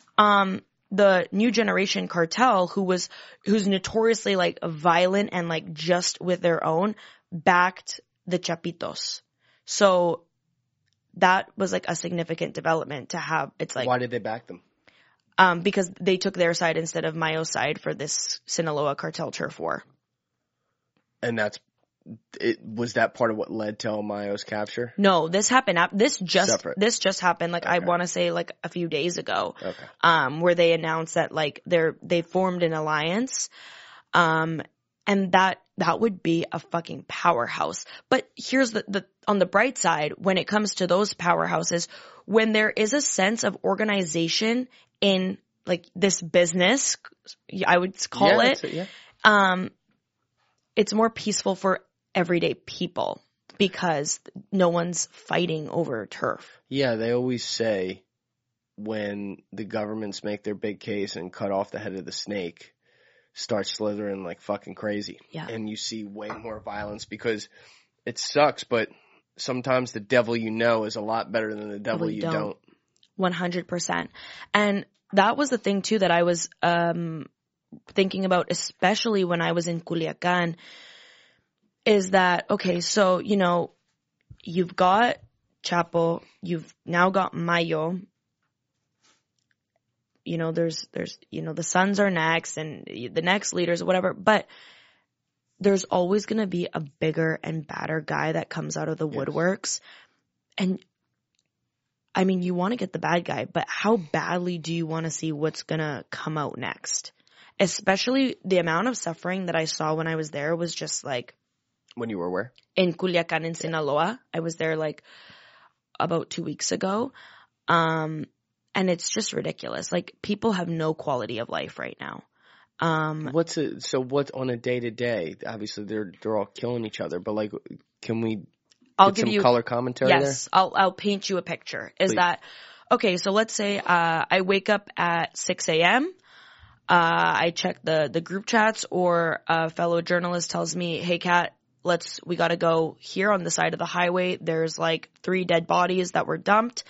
the New Generation cartel, who's notoriously like violent and like just with their own, backed the Chapitos. So that was like a significant development to have. It's like, why did they back them? Because they took their side instead of Mayo's side for this Sinaloa cartel turf war. And was that part of what led to El Mayo's capture? No, this happened. This just happened. Like, okay. I want to say like a few days ago. Okay. Where they announced that like they formed an alliance. And that would be a fucking powerhouse. But here's the on the bright side, when it comes to those powerhouses, when there is a sense of organization in like this business, I would call it, it's more peaceful for everyday people because no one's fighting over turf. Yeah, they always say when the governments make their big case and cut off the head of the snake, start slithering like fucking crazy. Yeah. And you see way more violence because it sucks, but sometimes the devil you know is a lot better than the devil you don't. 100%. And that was the thing too that I was thinking about, especially when I was in Culiacan, is that, okay, so, you know, you've got Chapo, you've now got Mayo, you know, there's, you know, the sons are next and the next leaders or whatever, but there's always going to be a bigger and badder guy that comes out of the woodworks. And I mean, you want to get the bad guy, but how badly do you want to see what's going to come out next? Especially the amount of suffering that I saw when I was there was just like. When you were where? In Culiacan in Sinaloa. I was there like about 2 weeks ago. And it's just ridiculous. Like, people have no quality of life right now. What's on a day to day? Obviously they're all killing each other, but like, can we I'll give some you color commentary there? Yes, I'll paint you a picture. Is that, okay, so let's say, I wake up at 6 a.m. I check the group chats, or a fellow journalist tells me, hey Kat, we gotta go here on the side of the highway. There's like 3 dead bodies that were dumped.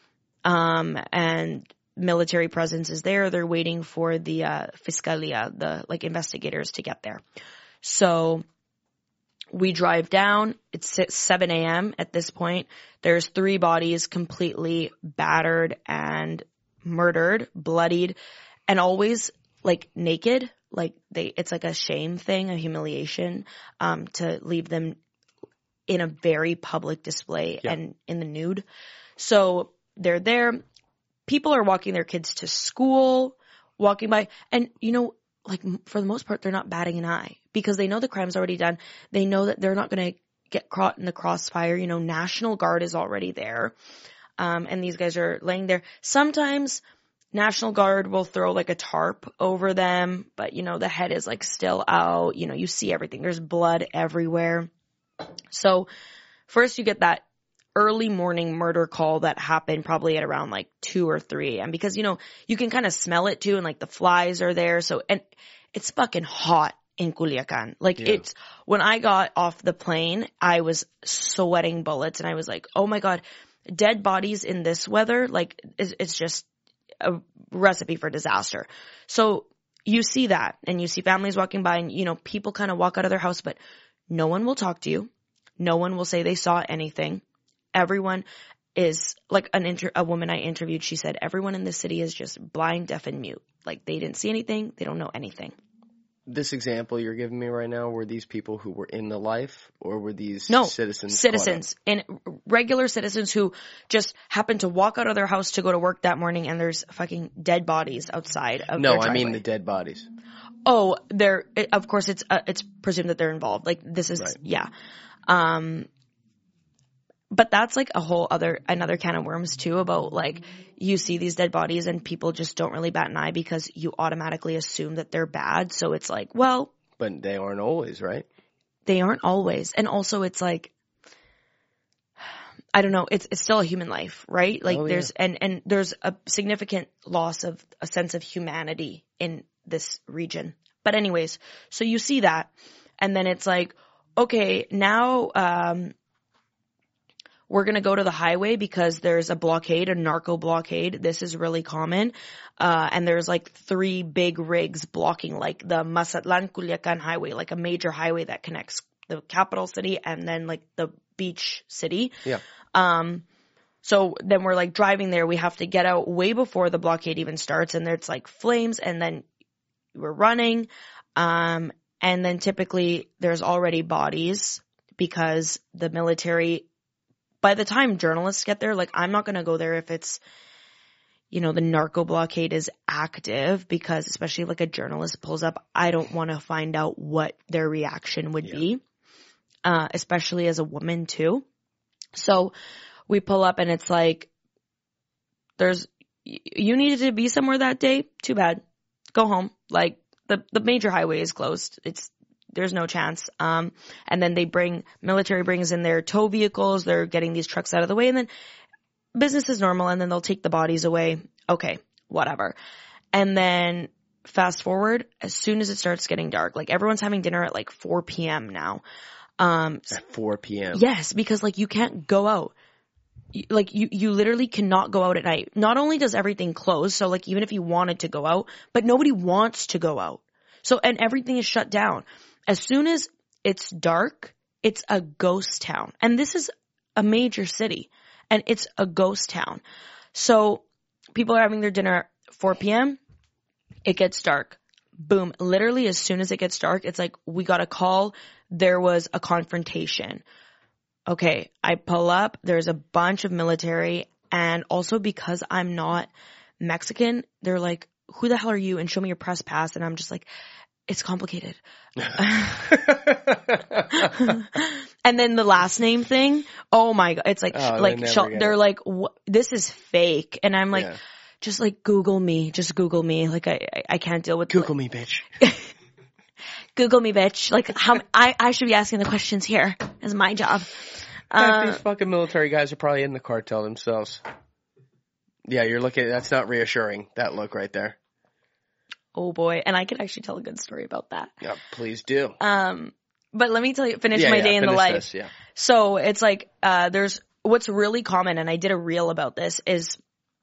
And military presence is there. They're waiting for the, Fiscalia, the like investigators to get there. So we drive down. It's 7 a.m. at this point. There's 3 bodies completely battered and murdered, bloodied, and always like naked. Like it's like a shame thing, a humiliation, to leave them in a very public display and in the nude. So they're there. People are walking their kids to school, walking by, and you know, like for the most part, they're not batting an eye because they know the crime's already done. They know that they're not going to get caught in the crossfire. You know, National Guard is already there. And these guys are laying there. Sometimes National Guard will throw like a tarp over them, but you know, the head is like still out. You know, you see everything. There's blood everywhere. So first you get that early morning murder call that happened probably at around like 2 or 3 a.m. because, you know, you can kind of smell it too, and like the flies are there. So, and it's fucking hot in Culiacan. Like it's, when I got off the plane, I was sweating bullets and I was like, oh my God, dead bodies in this weather, like it's just a recipe for disaster. So you see that, and you see families walking by, and, you know, people kind of walk out of their house, but no one will talk to you. No one will say they saw anything. Everyone is like a woman I interviewed. She said everyone in the city is just blind, deaf, and mute. Like they didn't see anything. They don't know anything. This example you're giving me right now, were these people who were in the life, or were these citizens? Citizens, and regular citizens who just happened to walk out of their house to go to work that morning, and there's fucking dead bodies outside of their driveway. I mean the dead bodies. Oh, of course it's presumed that they're involved. Like this is, but that's like another can of worms too, about like you see these dead bodies and people just don't really bat an eye because you automatically assume that they're bad. So it's like, well. But they aren't always, right? They aren't always. And also it's like, I don't know, it's still a human life, right? Like and there's a significant loss of a sense of humanity in this region. But anyways, so you see that, and then it's like, okay, now, we're going to go to the highway because there's a blockade, a narco blockade. This is really common. And there's like 3 big rigs blocking like the Mazatlan-Culiacan highway, like a major highway that connects the capital city and then like the beach city. Yeah. So then we're like driving there. We have to get out way before the blockade even starts, and there's like flames, and then we're running. And then typically there's already bodies because the military, by the time journalists get there, like I'm not going to go there if it's, you know, the narco blockade is active, because especially if like a journalist pulls up, I don't want to find out what their reaction would be, especially as a woman too. So we pull up and it's like, you needed to be somewhere that day. Too bad. Go home. Like the major highway is closed. There's no chance. And then military brings in their tow vehicles. They're getting these trucks out of the way, and then business is normal, and then they'll take the bodies away. Okay, whatever. And then fast forward, as soon as it starts getting dark, like everyone's having dinner at like 4 p.m. now. At 4 p.m. Yes, because like you can't go out. Like you literally cannot go out at night. Not only does everything close, so like even if you wanted to go out, but nobody wants to go out. So, and everything is shut down. As soon as it's dark, it's a ghost town. And this is a major city, and it's a ghost town. So people are having their dinner at 4 p.m. It gets dark. Boom. Literally as soon as it gets dark, it's like, we got a call. There was a confrontation. Okay, I pull up, there's a bunch of military, and also because I'm not Mexican, they're like, who the hell are you? And show me your press pass. And I'm just like, it's complicated. And then the last name thing, oh my God, it's like, they're like, this is fake. And I'm like, just like Google me, Like I can't deal with Google me, bitch. Google me, bitch. Like I should be asking the questions here. It's my job. These fucking military guys are probably in the cartel themselves. Yeah, you're looking, that's not reassuring, that look right there. Oh boy. And I could actually tell a good story about that. Yeah, please do. But let me finish my day in the life. This. So it's like, there's what's really common, and I did a reel about this, is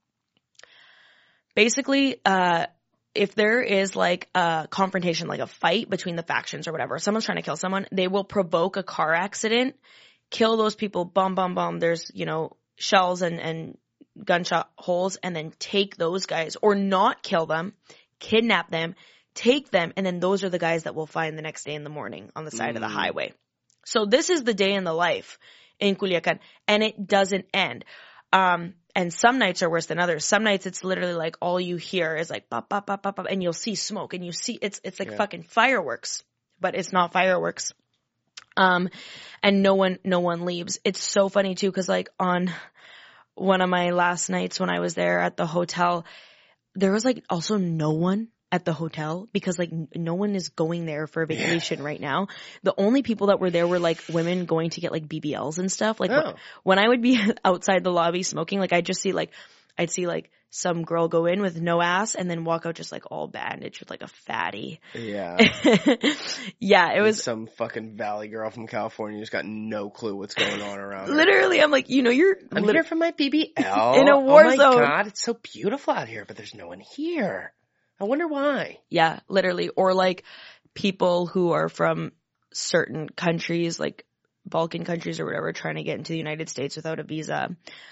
basically, if there is like a confrontation, like a fight between the factions or whatever, someone's trying to kill someone, they will provoke a car accident, kill those people, bomb. There's, you know, shells and gunshot holes, and then take those guys, or not kill them, kidnap them, take them, and then those are the guys that we'll find the next day in the morning on the side of the highway. So this is the day in the life in Culiacan, and it doesn't end. And some nights are worse than others. Some nights it's literally like all you hear is like pop, pop, pop, pop, pop, and you'll see smoke, and you see it's like fucking fireworks, but it's not fireworks. And no one leaves. It's so funny too, cause like on one of my last nights when I was there at the hotel, there was like also no one at the hotel, because like no one is going there for a vacation right now. The only people that were there were like women going to get like BBLs and stuff. Like when I would be outside the lobby smoking, like I'd see like some girl go in with no ass and then walk out just like all bandaged with like a fatty. Yeah. Yeah, it was some fucking valley girl from California who's got no clue what's going on around her. Literally, I'm like, you know, I'm here for my BBL. In a war zone. Oh my God, it's so beautiful out here, but there's no one here. I wonder why. Yeah, literally. Or like people who are from certain countries, like Balkan countries or whatever, trying to get into the United States without a visa.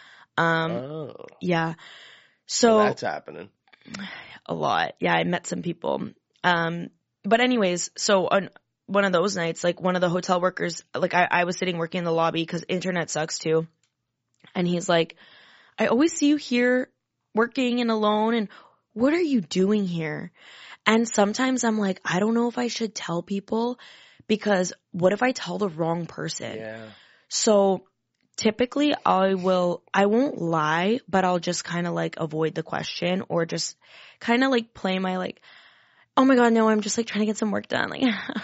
Yeah. So that's happening. A lot. Yeah, I met some people. But anyways, so on one of those nights, like one of the hotel workers, like I was sitting working in the lobby because internet sucks too. And he's like, I always see you here working and alone, and what are you doing here? And sometimes I'm like, I don't know if I should tell people, because what if I tell the wrong person? Yeah. So typically I won't lie, but I'll just kind of like avoid the question, or just kind of like play my like, oh my God, no, I'm just like trying to get some work done. Like,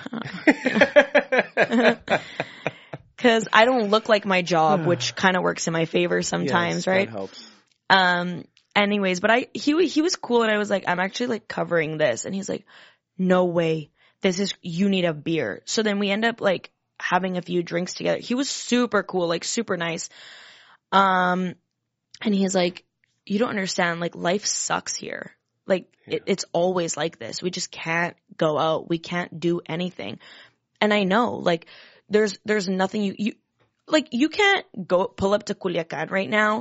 cause I don't look like my job, which kind of works in my favor sometimes, right? That helps. Anyways, but he was cool, and I was like, I'm actually like covering this. And he's like, no way. You need a beer. So then we end up like having a few drinks together. He was super cool, like super nice. And he's like, you don't understand, like life sucks here. Like it's always like this. We just can't go out. We can't do anything. And I know, like there's nothing you can't go pull up to Culiacan right now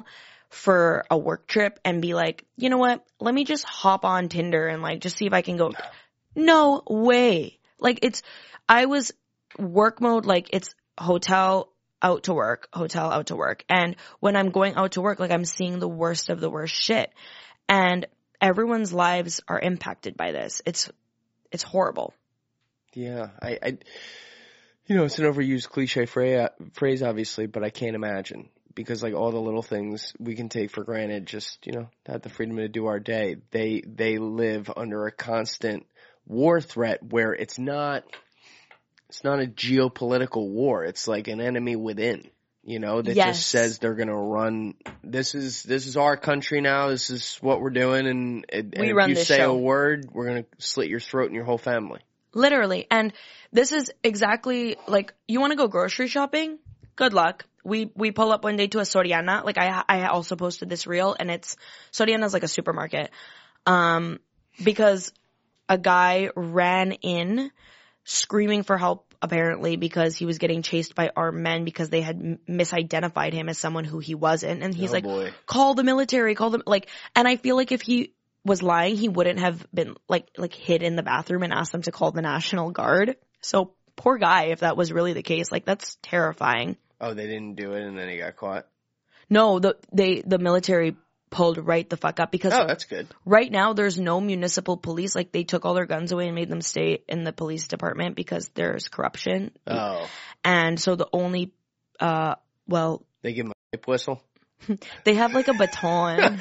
for a work trip and be like, you know what? Let me just hop on Tinder and like just see if I can go. No way. Like I was work mode, like it's hotel out to work, hotel out to work. And when I'm going out to work, like I'm seeing the worst of the worst shit. And everyone's lives are impacted by this. It's horrible. Yeah. I it's an overused cliche phrase, obviously, but I can't imagine. Because like all the little things we can take for granted, just, have the freedom to do our day. They live under a constant war threat where it's not a geopolitical war. It's like an enemy within, that just says they're going to run. This is our country now. This is what we're doing. And if you say a word, we're going to slit your throat and your whole family. Literally. And this is exactly like, you want to go grocery shopping? Good luck. We pull up one day to a Soriana. Like I also posted this reel, and Soriana's like a supermarket. Because a guy ran in screaming for help, apparently, because he was getting chased by armed men because they had misidentified him as someone who he wasn't. And he's call the military, call them, like, and I feel like if he was lying, he wouldn't have been like hid in the bathroom and asked them to call the National Guard. So poor guy, if that was really the case, like that's terrifying. Oh, they didn't do it and then he got caught? No, the military pulled right the fuck up because that's good. Right now there's no municipal police. Like they took all their guns away and made them stay in the police department because there's corruption. Oh. And so the only they give them a hip whistle? They have like a baton.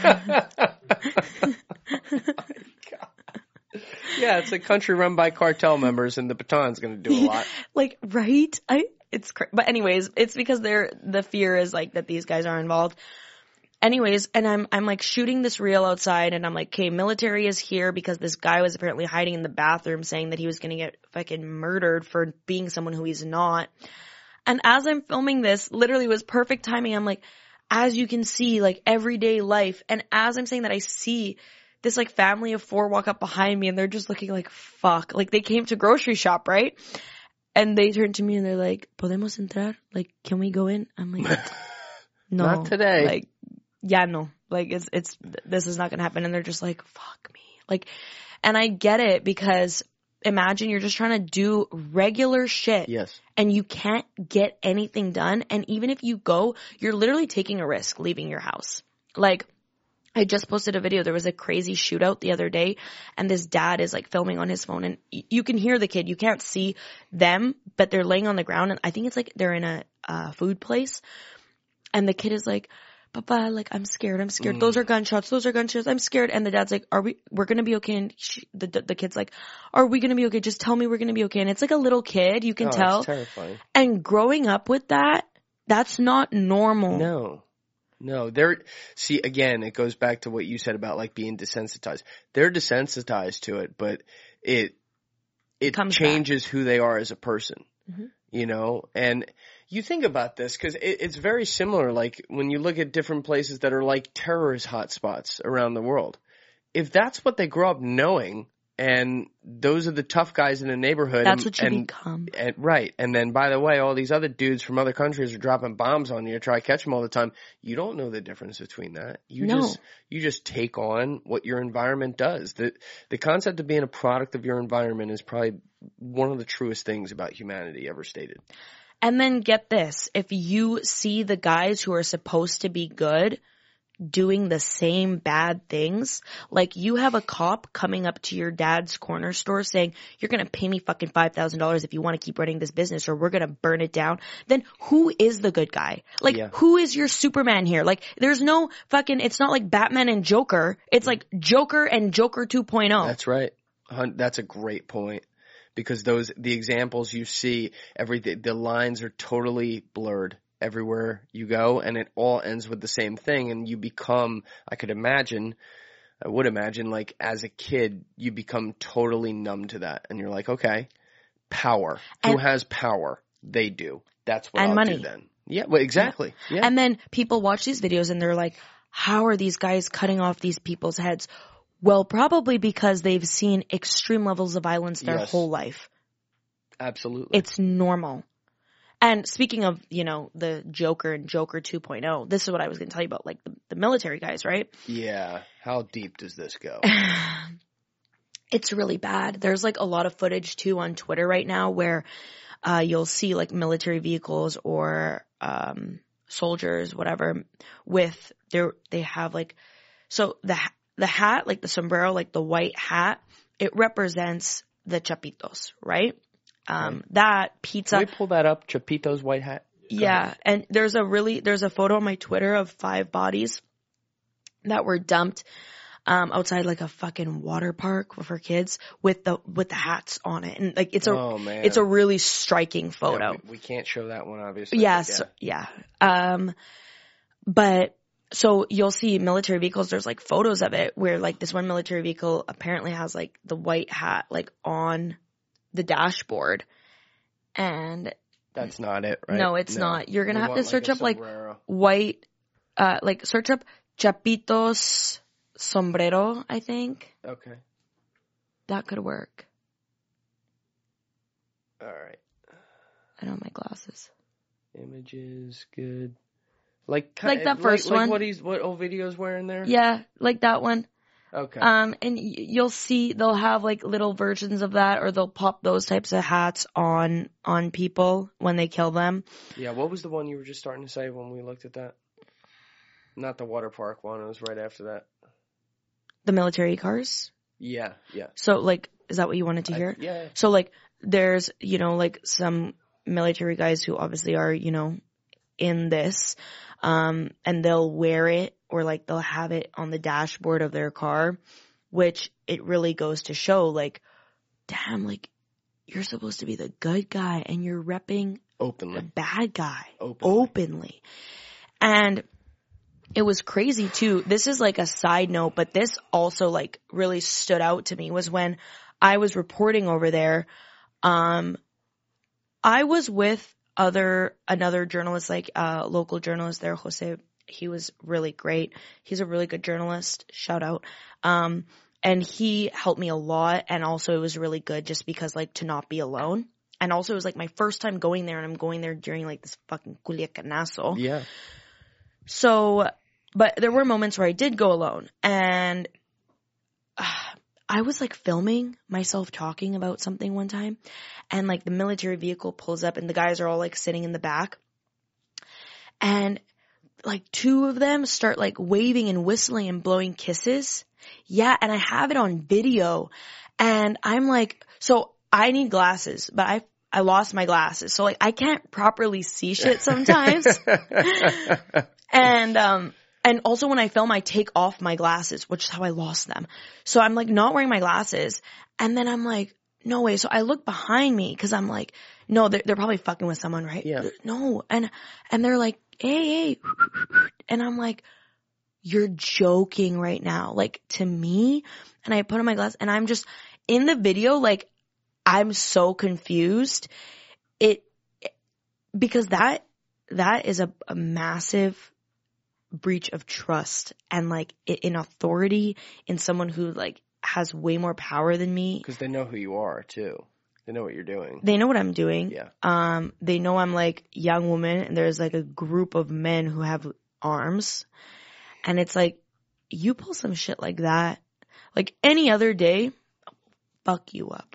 Yeah, it's a country run by cartel members and the baton's going to do a lot. Like, right? But anyways, it's because the fear is like that these guys are involved. Anyways, and I'm like shooting this reel outside and I'm like, okay, military is here because this guy was apparently hiding in the bathroom saying that he was going to get fucking murdered for being someone who he's not. And as I'm filming this, literally was perfect timing. I'm like, as you can see, like everyday life. And as I'm saying that, I see this like family of 4 walk up behind me and they're just looking like, fuck. Like they came to grocery shop, right? And they turn to me and they're like, ¿Podemos entrar? Like, can we go in? I'm like, no. Not today. Like, yeah, no. Like, this is not gonna happen. And they're just like, fuck me. Like, and I get it because imagine you're just trying to do regular shit. Yes. And you can't get anything done. And even if you go, you're literally taking a risk leaving your house. Like, I just posted a video. There was a crazy shootout the other day and this dad is like filming on his phone and you can hear the kid. You can't see them, but they're laying on the ground and I think it's like they're in a food place and the kid is like, Papa, like, I'm scared. Those are gunshots. I'm scared. And the dad's like, we're going to be okay. And the kid's like, are we going to be okay? Just tell me we're going to be okay. And it's like a little kid. You can tell. It's terrifying. And growing up with that, that's not normal. No, see, again, it goes back to what you said about like being desensitized. They're desensitized to it, but it changes who they are as a person, and you think about this because it's very similar. Like when you look at different places that are like terrorist hotspots around the world, if that's what they grow up knowing, and those are the tough guys in the neighborhood. That's what you become. Right. And then, by the way, all these other dudes from other countries are dropping bombs on you to try to catch them all the time. You don't know the difference between that. You just take on what your environment does. The concept of being a product of your environment is probably one of the truest things about humanity ever stated. And then get this. If you see the guys who are supposed to be good doing the same bad things, like you have a cop coming up to your dad's corner store saying, you're going to pay me fucking $5,000 if you want to keep running this business or we're going to burn it down, then who is the good guy? Like, who is your Superman here? Like, there's no fucking, it's not like Batman and Joker. It's like Joker and Joker 2.0. That's right. That's a great point. Because the examples you see, the lines are totally blurred everywhere you go, and it all ends with the same thing, and you become, I would imagine, like, as a kid, you become totally numb to that, and you're like, okay, power. Who has power? They do. That's what I'll do then. Yeah, well, exactly. Yeah. And then people watch these videos, and they're like, how are these guys cutting off these people's heads? Well, probably because they've seen extreme levels of violence their whole life. Absolutely. It's normal. And speaking of, you know, the Joker and Joker 2.0, this is what I was going to tell you about, like the military guys, right? Yeah. How deep does this go? It's really bad. There's like a lot of footage too on Twitter right now where you'll see like military vehicles or soldiers, whatever, with they have like, so the hat, like the sombrero, like the white hat, it represents the Chapitos, right? That pizza. Can we pull that up? Chapito's white hat? Yeah. And there's a photo on my Twitter of 5 bodies that were dumped outside like a fucking water park for kids with the hats on it. And like it's a really striking photo. Yeah, we can't show that one obviously. Yes. Yeah. But so you'll see military vehicles, there's like photos of it where like this one military vehicle apparently has like the white hat like on the dashboard. And that's not it, right? No, it's not. You're going to have to search up like white, like search up Chapitos sombrero, I think. Okay. That could work. All right. I don't have my glasses. Images, good. Like that first one. What Ovidio's wearing there? Yeah, like that one. Okay. And you'll see they'll have like little versions of that, or they'll pop those types of hats on people when they kill them. Yeah, what was the one you were just starting to say when we looked at that? Not the water park one, it was right after that. The military cars? Yeah. So like, is that what you wanted to hear? Yeah. So like, there's, you know, like some military guys who obviously are, you know, in this, and they'll wear it or like they'll have it on the dashboard of their car, which it really goes to show like, damn, like you're supposed to be the good guy and you're repping openly the bad guy openly. And it was crazy too. This is like a side note, but this also like really stood out to me was when I was reporting over there. I was with another journalist, like local journalist there, Jose. He was really great. He's a really good journalist. Shout out. And he helped me a lot. And also it was really good just because like to not be alone. And also it was like my first time going there, and I'm going there during like this fucking Culiacanazo. Yeah. So, but there were moments where I did go alone, and I was like filming myself talking about something one time, and like the military vehicle pulls up and the guys are all like sitting in the back, and like 2 of them start like waving and whistling and blowing kisses. Yeah. And I have it on video, and I'm like, so I need glasses, but I lost my glasses. So like I can't properly see shit sometimes. And also when I film, I take off my glasses, which is how I lost them. So I'm like not wearing my glasses. And then I'm like, no way. So I look behind me because I'm like, no, they're probably fucking with someone, right? Yeah. No. And they're like, hey. And I'm like, you're joking right now. Like to me. And I put on my glasses, and I'm just in the video, like I'm so confused. Because that is a massive breach of trust, and like in authority, in someone who like has way more power than me. Because they know who you are too. They know what you're doing. They know what I'm doing. Yeah. They know I'm like young woman, and there's like a group of men who have arms, and it's like, you pull some shit like that, like any other day, fuck you up.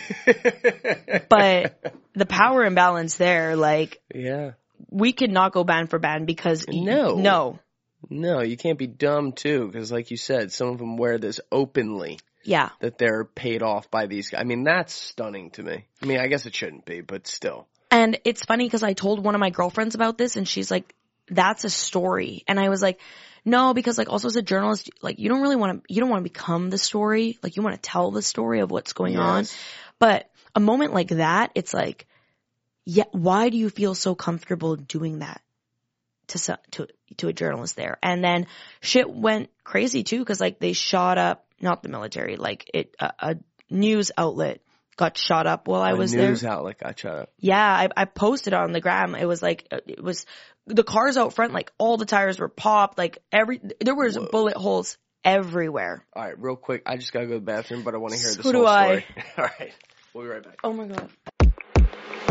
But the power imbalance there, like, yeah, we could not go band for band because no, you can't be dumb too. Because like you said, some of them wear this openly. Yeah, that they're paid off by these guys. I mean, that's stunning to me. I mean, I guess it shouldn't be, but still. And it's funny because I told one of my girlfriends about this, and she's like, "That's a story," and I was like, no, because like also as a journalist, like you don't want to become the story. Like you want to tell the story of what's going on. But a moment like that, it's like, yeah, why do you feel so comfortable doing that to a journalist there? And then shit went crazy too, because like they shot up, not the military, like a news outlet got shot up while I was there. A news outlet got shot up. Yeah, I posted on the gram. It was the cars out front, like all the tires were popped, like there was bullet holes everywhere. All right, real quick, I just gotta go to the bathroom, but I want to hear this whole story. All right, we'll be right back. Oh my God.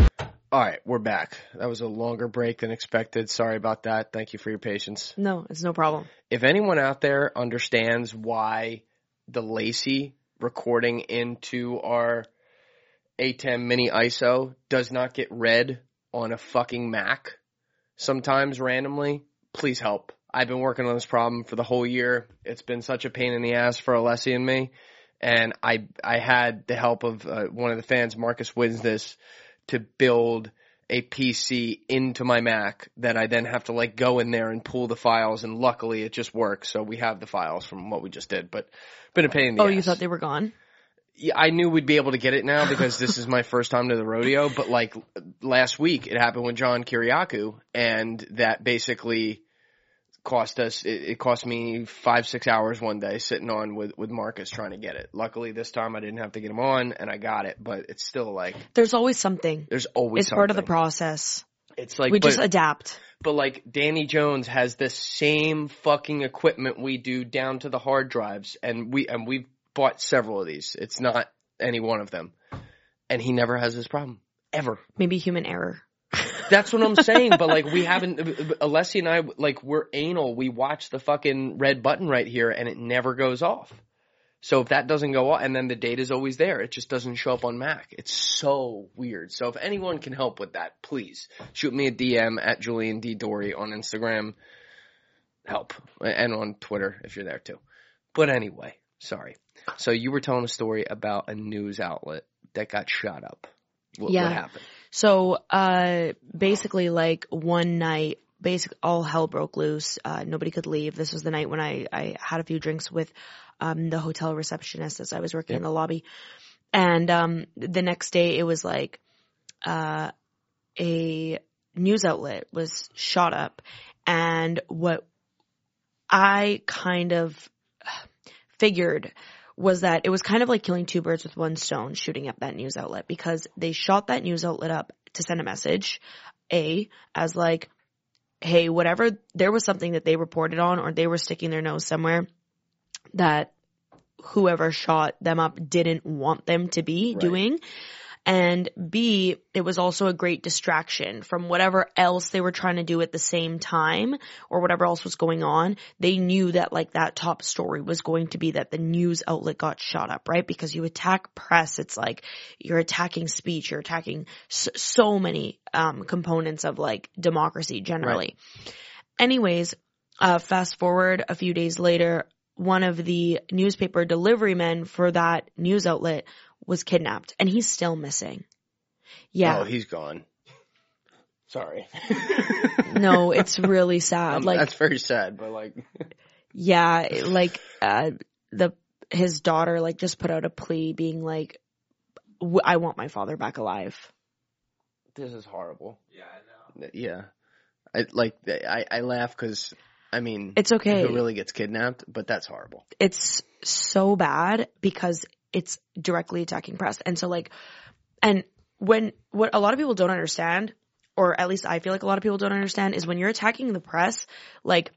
All right, we're back. That was a longer break than expected. Sorry about that. Thank you for your patience. No, it's no problem. If anyone out there understands why the Lacey recording into our ATEM Mini ISO does not get read on a fucking Mac sometimes randomly, please help. I've been working on this problem for the whole year. It's been such a pain in the ass for Alessi and me. And I had the help of one of the fans, Marcus wins this, to build a PC into my Mac that I then have to like go in there and pull the files, and luckily it just works. So we have the files from what we just did, but been a pain in the ass. Oh, you thought they were gone? Yeah, I knew we'd be able to get it now because this is my first time to the rodeo, but like last week it happened with John Kiriakou, and that basically cost us, it cost me 5-6 hours one day sitting on with Marcus trying to get it. Luckily this time I didn't have to get him on and I got it, but it's still like. There's always something. There's always something. It's part of the process. It's like. We just adapt. But like Danny Jones has the same fucking equipment we do down to the hard drives, and we've bought several of these. It's not any one of them. And he never has this problem. Ever. Maybe human error. That's what I'm saying, but like we haven't, Alessi and I, like we're anal. We watch the fucking red button right here and it never goes off. So if that doesn't go off, and then the data's always there, it just doesn't show up on Mac. It's so weird. So if anyone can help with that, please shoot me a DM at Julian D. Dory on Instagram. Help. And on Twitter if you're there too. But anyway, sorry. So you were telling a story about a news outlet that got shot up. What happened? So, basically like one night, all hell broke loose. Nobody could leave. This was the night when I had a few drinks with, the hotel receptionist as I was working in the lobby. And, the next day it was like, a news outlet was shot up. And what I kind of figured was that it was kind of like killing two birds with one stone, shooting up that news outlet, because they shot that news outlet up to send a message, as like, hey, whatever, there was something that they reported on, or they were sticking their nose somewhere that whoever shot them up didn't want them to be doing. And B, it was also a great distraction from whatever else they were trying to do at the same time, or whatever else was going on. They knew that like that top story was going to be that the news outlet got shot up, right? Because you attack press, it's like you're attacking speech, you're attacking so many components of like democracy generally. Right. Anyways, fast forward a few days later, one of the newspaper delivery men for that news outlet was kidnapped, and he's still missing. Yeah. Oh, he's gone. Sorry. No, it's really sad. Like, that's very sad, but like. Yeah, like his daughter like just put out a plea, being like, "I want my father back alive." This is horrible. Yeah, I know. Yeah, I laugh because. I mean, it's okay. Who really gets kidnapped? But that's horrible. It's so bad because it's directly attacking press. And so like, and what a lot of people don't understand, or at least I feel like a lot of people don't understand, is when you're attacking the press, like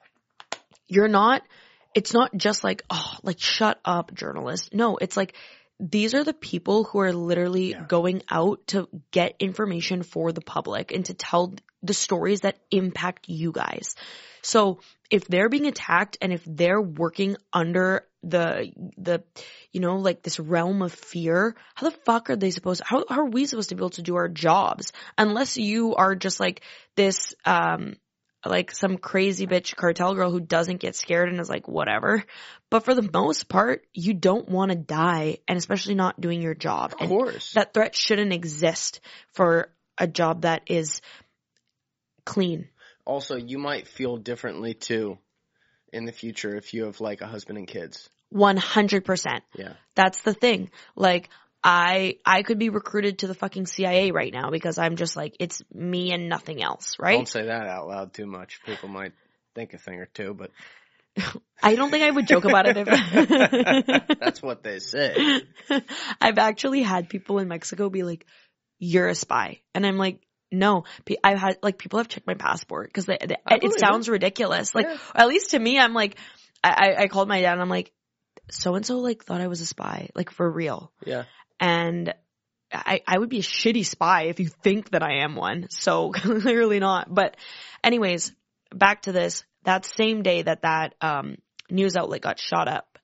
it's not just like, oh, like shut up, journalist. No, it's like, these are the people who are literally going out to get information for the public and to tell the stories that impact you guys. So if they're being attacked and if they're working under the like this realm of fear, how the fuck are they supposed, how are we supposed to be able to do our jobs unless you are just like this, like some crazy bitch cartel girl who doesn't get scared and is like, whatever. But for the most part, you don't want to die, and especially not doing your job. Of course. And that threat shouldn't exist for a job that is clean. Also, you might feel differently too in the future if you have like a husband and kids. 100%. Yeah. That's the thing. Like, I could be recruited to the fucking CIA right now because I'm just like, it's me and nothing else, right? Don't say that out loud too much. People might think a thing or two, but. I don't think I would joke about it if. That's what they say. I've actually had people in Mexico be like, you're a spy. And I'm like, no, I've had, like, people have checked my passport because it sounds ridiculous. Like, at least to me, I'm like, I called my dad and I'm like, so-and-so, like, thought I was a spy, like, for real. Yeah. And I would be a shitty spy if you think that I am one. So clearly not. But anyways, back to this. That same day that news outlet got shot up,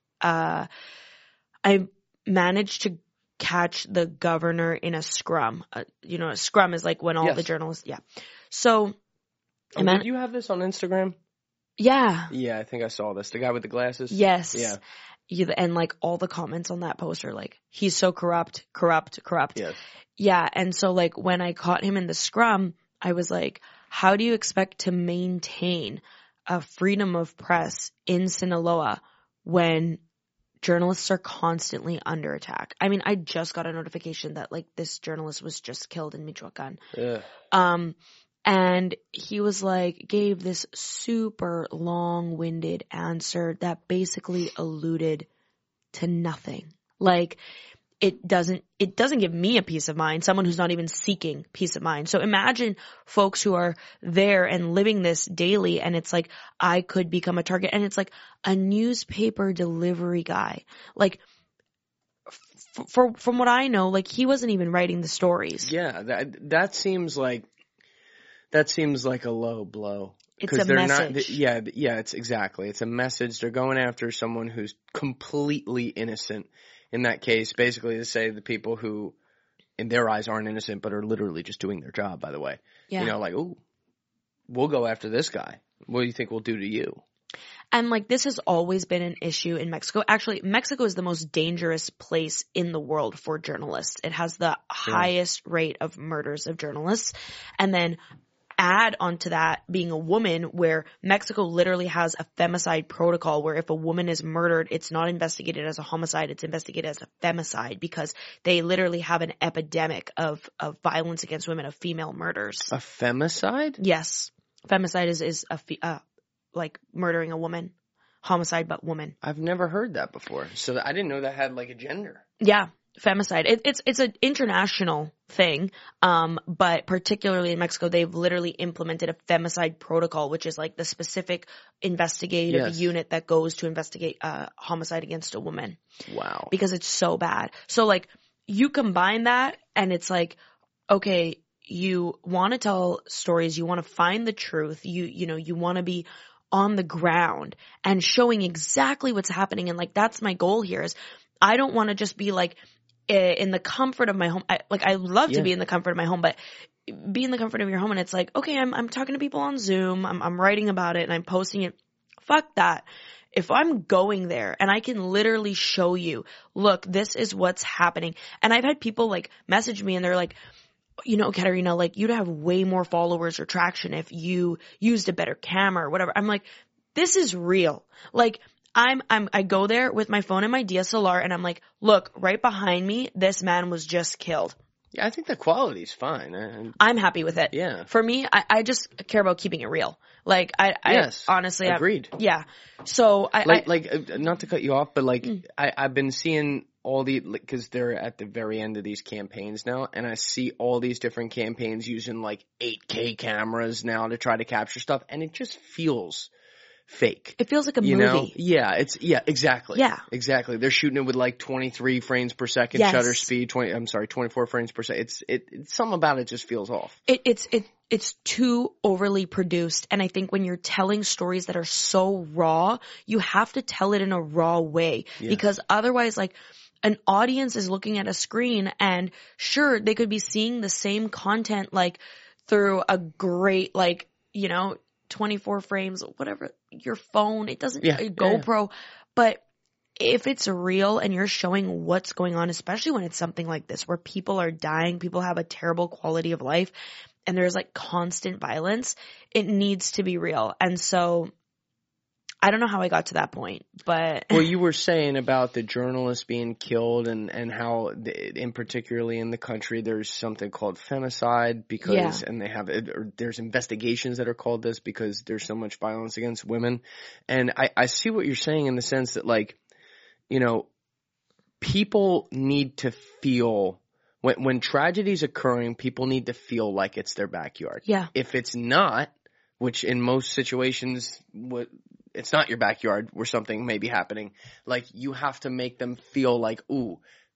I managed to catch the governor in a scrum. A scrum is like when all the journalists, So, did you have this on Instagram? Yeah. Yeah, I think I saw this. The guy with the glasses? Yes. Yeah. And like all the comments on that post are like, he's so corrupt. Yes. Yeah. And so like when I caught him in the scrum, I was like, how do you expect to maintain a freedom of press in Sinaloa when journalists are constantly under attack? I mean, I just got a notification that like this journalist was just killed in Michoacan. Yeah. And he was like, gave this super long-winded answer that basically alluded to nothing. Like, it doesn't give me a peace of mind, someone who's not even seeking peace of mind. So imagine folks who are there and living this daily, and it's like, I could become a target. And it's like a newspaper delivery guy. Like, from what I know, like, he wasn't even writing the stories. Yeah, that seems like a low blow. It's a message. It's a message. They're going after someone who's completely innocent. In that case, basically to say the people who, in their eyes, aren't innocent, but are literally just doing their job, by the way. Yeah. Like, ooh, we'll go after this guy. What do you think we'll do to you? And like, this has always been an issue in Mexico. Actually, Mexico is the most dangerous place in the world for journalists. It has the highest rate of murders of journalists. And then add onto that being a woman, where Mexico literally has a femicide protocol where if a woman is murdered, it's not investigated as a homicide, it's investigated as a femicide, because they literally have an epidemic of violence against women, of female murders. A femicide? Yes. Femicide is like murdering a woman. Homicide, but woman. I've never heard that before. So I didn't know that had like a gender. Yeah. Femicide. It's an international thing, but particularly in Mexico, they've literally implemented a femicide protocol, which is like the specific investigative unit that goes to investigate homicide against a woman. Wow. Because it's so bad. So like, you combine that, and it's like, okay, you want to tell stories, you want to find the truth, you want to be on the ground and showing exactly what's happening, and like, that's my goal here. Is I don't want to just be like, in the comfort of my home. I love to be in the comfort of my home, but be in the comfort of your home and it's like, okay, I'm talking to people on Zoom, I'm writing about it and I'm posting it. Fuck that. If I'm going there and I can literally show you, look, this is what's happening. And I've had people like message me and they're like, Katerina, like, you'd have way more followers or traction if you used a better camera or whatever. I'm like, this is real. Like, I go there with my phone and my DSLR and I'm like, look, right behind me, this man was just killed. Yeah, I think the quality's fine. I'm happy with it. Yeah. For me, I just care about keeping it real. Like, honestly, agreed. So not to cut you off, but like, I've been seeing all cause they're at the very end of these campaigns now, and I see all these different campaigns using like 8K cameras now to try to capture stuff, and it just feels fake. It feels like a movie. Yeah, exactly. Yeah. Exactly. They're shooting it with like 23 frames per second shutter speed, 24 frames per second. It's something about it just feels off. It's too overly produced, and I think when you're telling stories that are so raw, you have to tell it in a raw way, because otherwise, like, an audience is looking at a screen and sure, they could be seeing the same content like through a great, like, 24 frames, whatever, your phone, it doesn't, GoPro. But if it's real and you're showing what's going on, especially when it's something like this where people are dying, people have a terrible quality of life, and there's like constant violence, it needs to be real. And so I don't know how I got to that point, but. Well, you were saying about the journalists being killed and how, in particularly in the country, there's something called femicide because, and there's investigations that are called this because there's so much violence against women. And I see what you're saying in the sense that, like, people need to feel, when tragedy's occurring, people need to feel like it's their backyard. Yeah. If it's not, which in most situations, it's not your backyard where something may be happening, like, you have to make them feel like, ooh,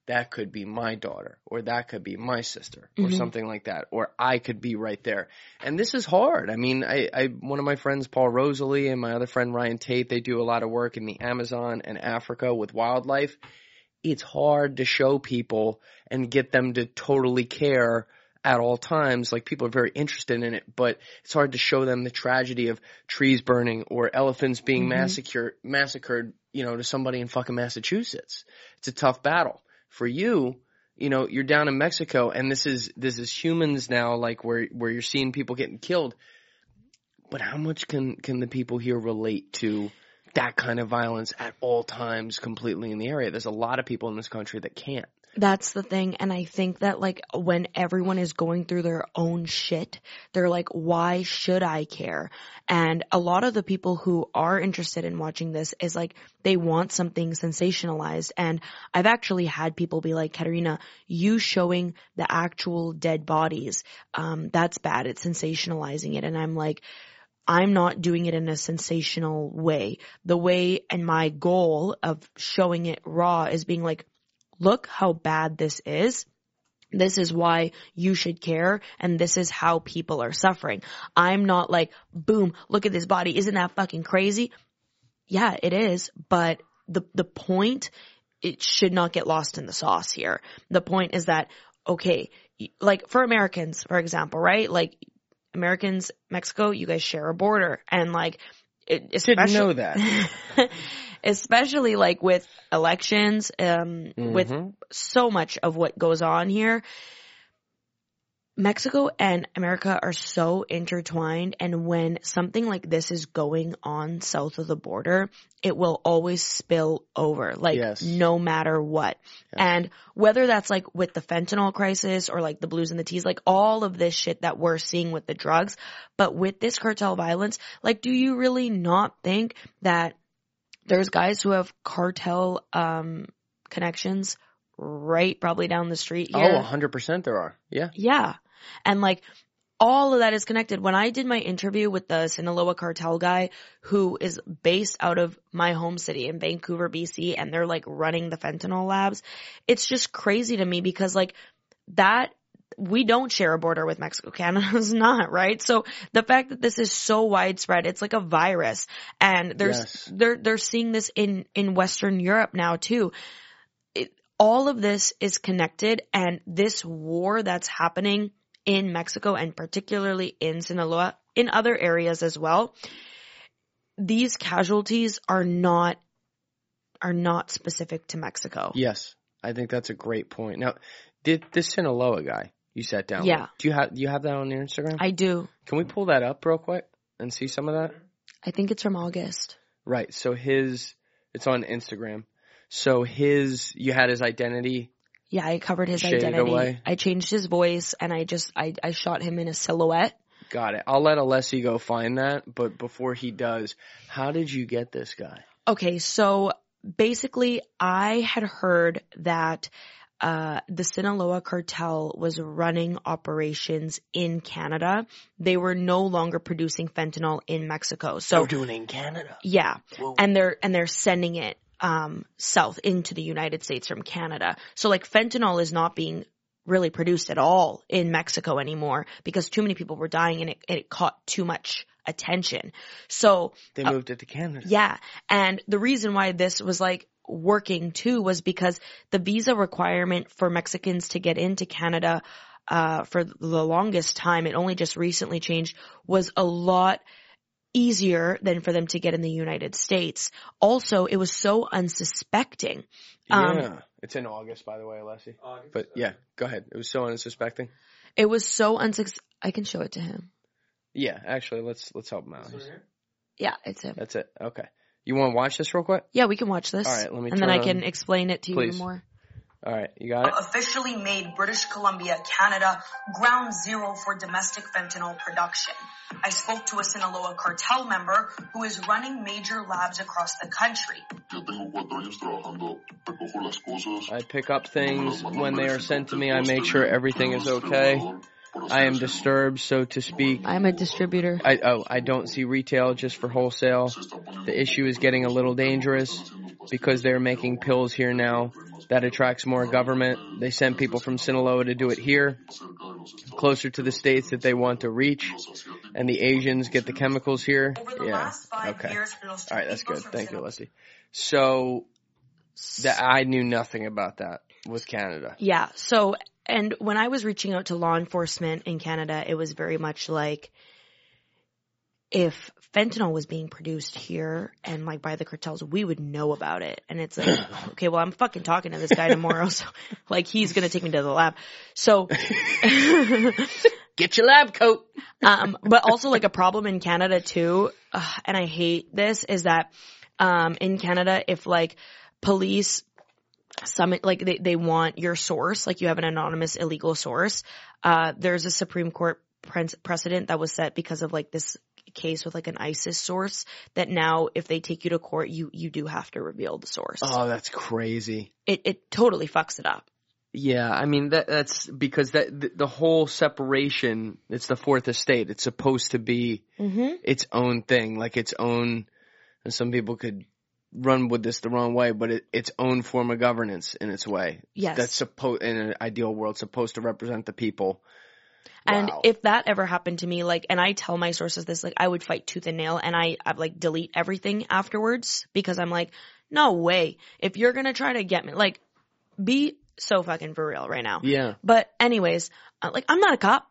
that could be my daughter, or that could be my sister, or something like that, or I could be right there. And this is hard. I mean, one of my friends, Paul Rosalie, and my other friend, Ryan Tate, they do a lot of work in the Amazon and Africa with wildlife. It's hard to show people and get them to totally care at all times. Like, people are very interested in it, but it's hard to show them the tragedy of trees burning or elephants being massacred, to somebody in fucking Massachusetts. It's a tough battle. For you, you're down in Mexico, and this is humans now, like where you're seeing people getting killed. But how much can the people here relate to that kind of violence at all times completely in the area? There's a lot of people in this country that can't. That's the thing. And I think that, like, when everyone is going through their own shit, they're like, why should I care? And a lot of the people who are interested in watching this is like, they want something sensationalized. And I've actually had people be like, Katerina, you showing the actual dead bodies, that's bad. It's sensationalizing it. And I'm like, I'm not doing it in a sensational way. The way and my goal of showing it raw is being like, look how bad this is. This is why you should care, and this is how people are suffering. I'm not like, boom, look at this body. Isn't that fucking crazy? Yeah, it is, but the point, it should not get lost in the sauce here. The point is that, okay, like for Americans, for example, right? Like Americans, Mexico, you guys share a border, and like, didn't know that. Especially like with elections, with so much of what goes on here. Mexico and America are so intertwined, and when something like this is going on south of the border, it will always spill over, like no matter what. Yes. And whether that's like with the fentanyl crisis or like the blues and the teas, like all of this shit that we're seeing with the drugs, but with this cartel violence, like, do you really not think that there's guys who have cartel connections right probably down the street here? Oh, 100% there are. Yeah. Yeah. And like all of that is connected. When I did my interview with the Sinaloa cartel guy who is based out of my home city in Vancouver, BC, and they're like running the fentanyl labs, it's just crazy to me because like that, we don't share a border with Mexico. Canada's not, right? So the fact that this is so widespread, it's like a virus, and they're seeing this in Western Europe now too. All of this is connected, and this war that's happening in Mexico and particularly in Sinaloa, in other areas as well, these casualties are not specific to Mexico. Yes, I think that's a great point. Now, did this Sinaloa guy you sat down with, do you have that on your Instagram? I do. Can we pull that up real quick and see some of that? I think it's from August. Right. So it's on Instagram. So you had his identity. Yeah, I covered his identity. Away. I changed his voice, and I shot him in a silhouette. Got it. I'll let Alessi go find that, but before he does, how did you get this guy? Okay, so basically I had heard that the Sinaloa cartel was running operations in Canada. They were no longer producing fentanyl in Mexico. So they're doing it in Canada. Yeah. Whoa. And they're sending it south into the United States from Canada. So like fentanyl is not being really produced at all in Mexico anymore because too many people were dying and it caught too much attention. So they moved it to Canada. Yeah. And the reason why this was like working too was because the visa requirement for Mexicans to get into Canada for the longest time, it only just recently changed, was a lot easier than for them to get in the United States. Also, it was so unsuspecting. Yeah. It's in August, by the way, Alessi. But yeah, go ahead. It was so unsuspecting. It was so I can show it to him. Yeah, actually, let's help him out. Yeah, it's him. That's it. Okay. You want to watch this real quick? Yeah, we can watch this. All right, let me and then I can explain it to you even more. All right, you got it? Officially made British Columbia, Canada, ground zero for domestic fentanyl production. I spoke to a Sinaloa cartel member who is running major labs across the country. I pick up things when they are sent to me. I make sure everything is okay. I am disturbed, so to speak. I'm a distributor. I don't see retail, just for wholesale. The issue is getting a little dangerous because they're making pills here now. That attracts more government. They send people from Sinaloa to do it here, closer to the states that they want to reach. And the Asians get the chemicals here. Yeah. Okay. All right, that's good. Thank you, Leslie. So I knew nothing about that with Canada. Yeah. So, and when I was reaching out to law enforcement in Canada, it was very much like, if fentanyl was being produced here and like by the cartels, we would know about it. And it's like, okay, well, I'm fucking talking to this guy tomorrow. So like, he's going to take me to the lab. So get your lab coat. But also like a problem in Canada too. And I hate this is that, in Canada, if like police like they want your source, like you have an anonymous illegal source, there's a Supreme Court precedent that was set because of like this case with like an ISIS source that now if they take you to court, you do have to reveal the source. Oh, that's crazy. It totally fucks it up. Yeah, I mean that's because the whole separation, it's the fourth estate. It's supposed to be its own thing, like its own, and some people could run with this the wrong way, but its own form of governance in its way. Yes. That's in an ideal world supposed to represent the people. And wow. If that ever happened to me, like, and I tell my sources this, like, I would fight tooth and nail and I like delete everything afterwards because I'm like, no way. If you're going to try to get me, like, be so fucking for real right now. Yeah. But anyways, like, I'm not a cop.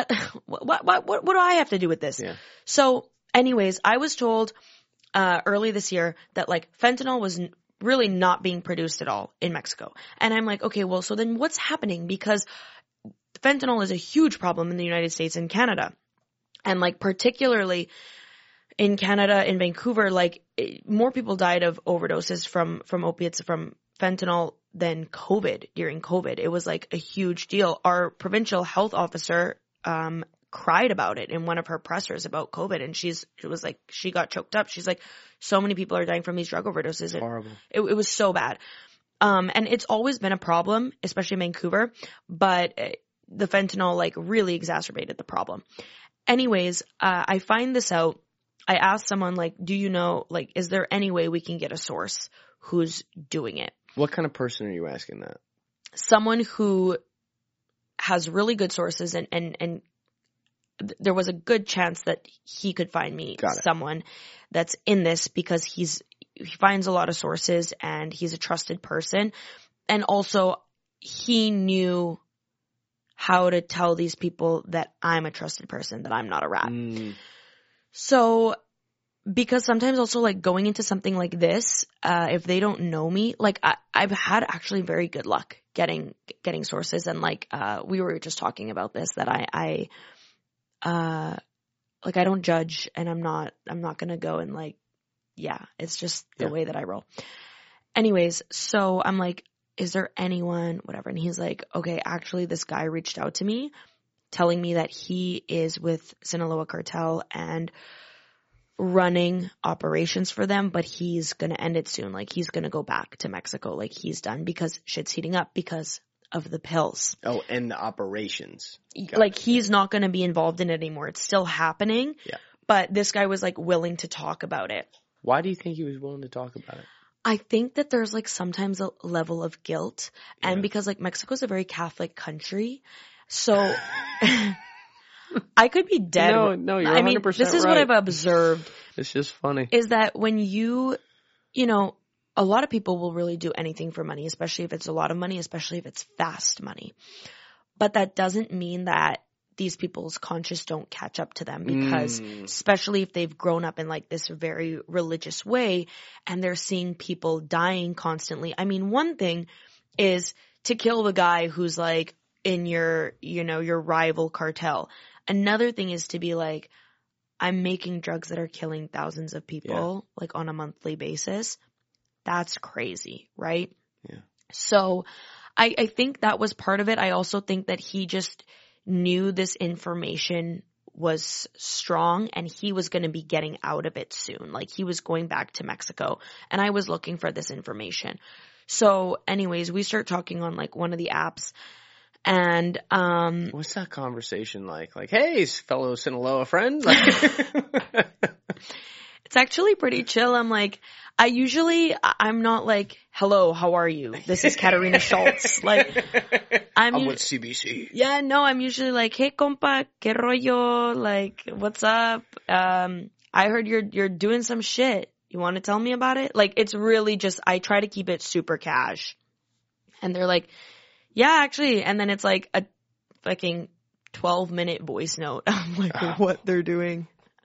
What do I have to do with this? Yeah. So anyways, I was told, early this year that like fentanyl was really not being produced at all in Mexico. And I'm like, okay, well, so then what's happening? Because fentanyl is a huge problem in the United States and Canada. And like particularly in Canada, in Vancouver, like more people died of overdoses from opiates from fentanyl than during COVID. It was like a huge deal. Our provincial health officer, cried about it in one of her pressers about COVID. And it was like, she got choked up. She's like, so many people are dying from these drug overdoses. Horrible. It was so bad. And it's always been a problem, especially in Vancouver, but the fentanyl like really exacerbated the problem. Anyways, I find this out. I asked someone like, do you know, like, is there any way we can get a source who's doing it? What kind of person are you asking that? Someone who has really good sources and there was a good chance that he could find me someone that's in this because he finds a lot of sources and he's a trusted person. And also he knew how to tell these people that I'm a trusted person, that I'm not a rat. So because sometimes also like going into something like this, if they don't know me, like I've had actually very good luck getting sources. And like, we were just talking about this, that I don't judge and I'm not going to go and like, yeah, it's just the way that I roll. Anyways, so I'm like, is there anyone, whatever. And he's like, okay, actually this guy reached out to me telling me that he is with Sinaloa cartel and running operations for them, but he's going to end it soon. Like he's going to go back to Mexico. Like he's done because shit's heating up because of the pills. Oh, and the operations. Like he's not going to be involved in it anymore. It's still happening. Yeah. But this guy was like willing to talk about it. Why do you think he was willing to talk about it? I think that there's like sometimes a level of guilt, and because like Mexico's a very Catholic country, so I could be dead. No, you're 100% I mean, this is right. what I've observed. It's just funny. Is that when you know, a lot of people will really do anything for money, especially if it's a lot of money, especially if it's fast money. But that doesn't mean that these people's conscience don't catch up to them, because especially if they've grown up in like this very religious way and they're seeing people dying constantly. I mean, one thing is to kill the guy who's like in your, your rival cartel. Another thing is to be like, I'm making drugs that are killing thousands of people like on a monthly basis. That's crazy, right? Yeah. So I think that was part of it. I also think that he just knew this information was strong and he was going to be getting out of it soon. Like he was going back to Mexico and I was looking for this information. So anyways, we start talking on like one of the apps. And what's that conversation like? Like, hey, fellow Sinaloa friend. It's actually pretty chill. I'm like, I'm not like, hello, how are you? This is Katarina Schultz. Like, I'm with CBC. Yeah, no, I'm usually like, hey, compa, que rollo? Like, what's up? I heard you're doing some shit. You want to tell me about it? Like, it's really just, I try to keep it super cash. And they're like, yeah, actually. And then it's like a fucking 12-minute voice note. I'm like, what they're doing.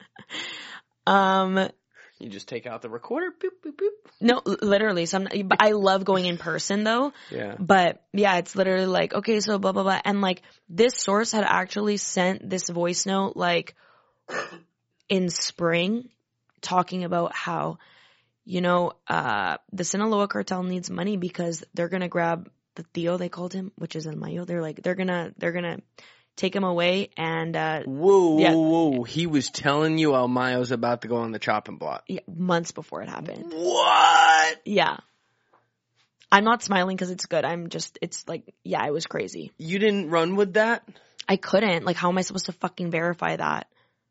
You just take out the recorder, boop, boop, boop. No, literally. But I love going in person though. Yeah. But yeah, it's literally like, okay, so blah, blah, blah. And like this source had actually sent this voice note like in spring talking about how, the Sinaloa cartel needs money because they're going to grab the Tío, they called him, which is El Mayo. They're like, they're going to take him away and, Whoa. He was telling you El Mayo's about to go on the chopping block. Yeah, months before it happened. What? Yeah. I'm not smiling because it's good. It's like, yeah, it was crazy. You didn't run with that? I couldn't. Like, how am I supposed to fucking verify that?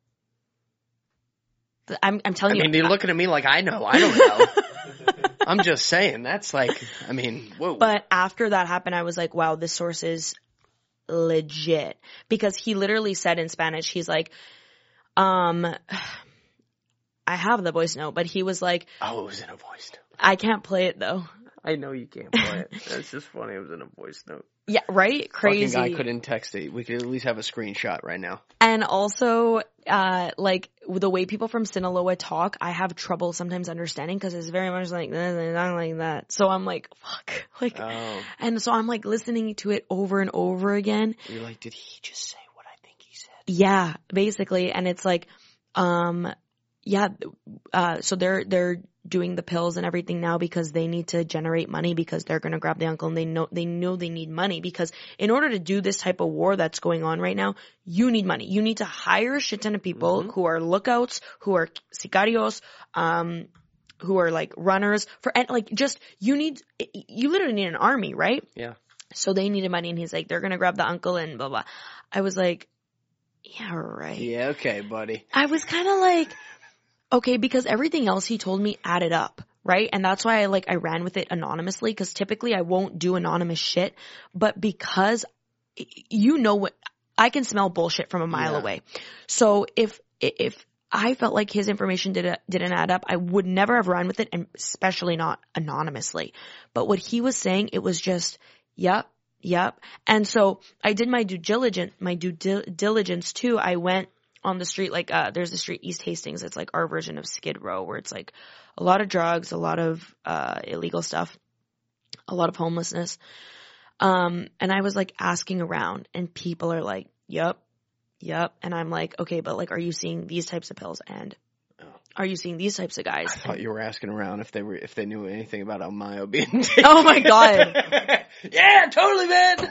I'm telling you. I mean, you're looking at me like I know. I don't know. I'm just saying. That's like, whoa. But after that happened, I was like, wow, this source is legit. Because he literally said in Spanish, he's like, I have the voice note, but he was like. Oh, it was in a voice note. I can't play it though. I know you can't play it. That's just funny. It was in a voice note. Yeah, right? Crazy. Fucking guy couldn't text it. We could at least have a screenshot right now. And also, like, the way people from Sinaloa talk, I have trouble sometimes understanding because it's very much like, not like that. So I'm like, fuck. Like, And so I'm like listening to it over and over again. You're like, did he just say what I think he said? Yeah, basically. And it's like, so they're doing the pills and everything now because they need to generate money because they're going to grab the uncle and they know they need money because in order to do this type of war that's going on right now, you need money. You need to hire a shit ton of people who are lookouts, who are sicarios, who are like runners and like you literally need an army, right? Yeah. So they needed money and he's like, they're going to grab the uncle and blah, blah. I was like, yeah, right. Yeah. Okay, buddy. I was kind of like, okay, because everything else he told me added up, right? And that's why I ran with it anonymously because typically I won't do anonymous shit. But because what I can smell bullshit from a mile away. So if I felt like his information didn't add up, I would never have run with it, and especially not anonymously. But what he was saying, it was just, yep. And so I did my due diligence too. I went on the street, like, there's the street East Hastings. It's like our version of Skid Row where it's like a lot of drugs, a lot of, illegal stuff, a lot of homelessness. And I was like asking around and people are like, yep. And I'm like, okay, but like, are you seeing these types of pills? And are you seeing these types of guys? I thought you were asking around if they knew anything about El Mayo being taken. Oh my God. Yeah, totally, man.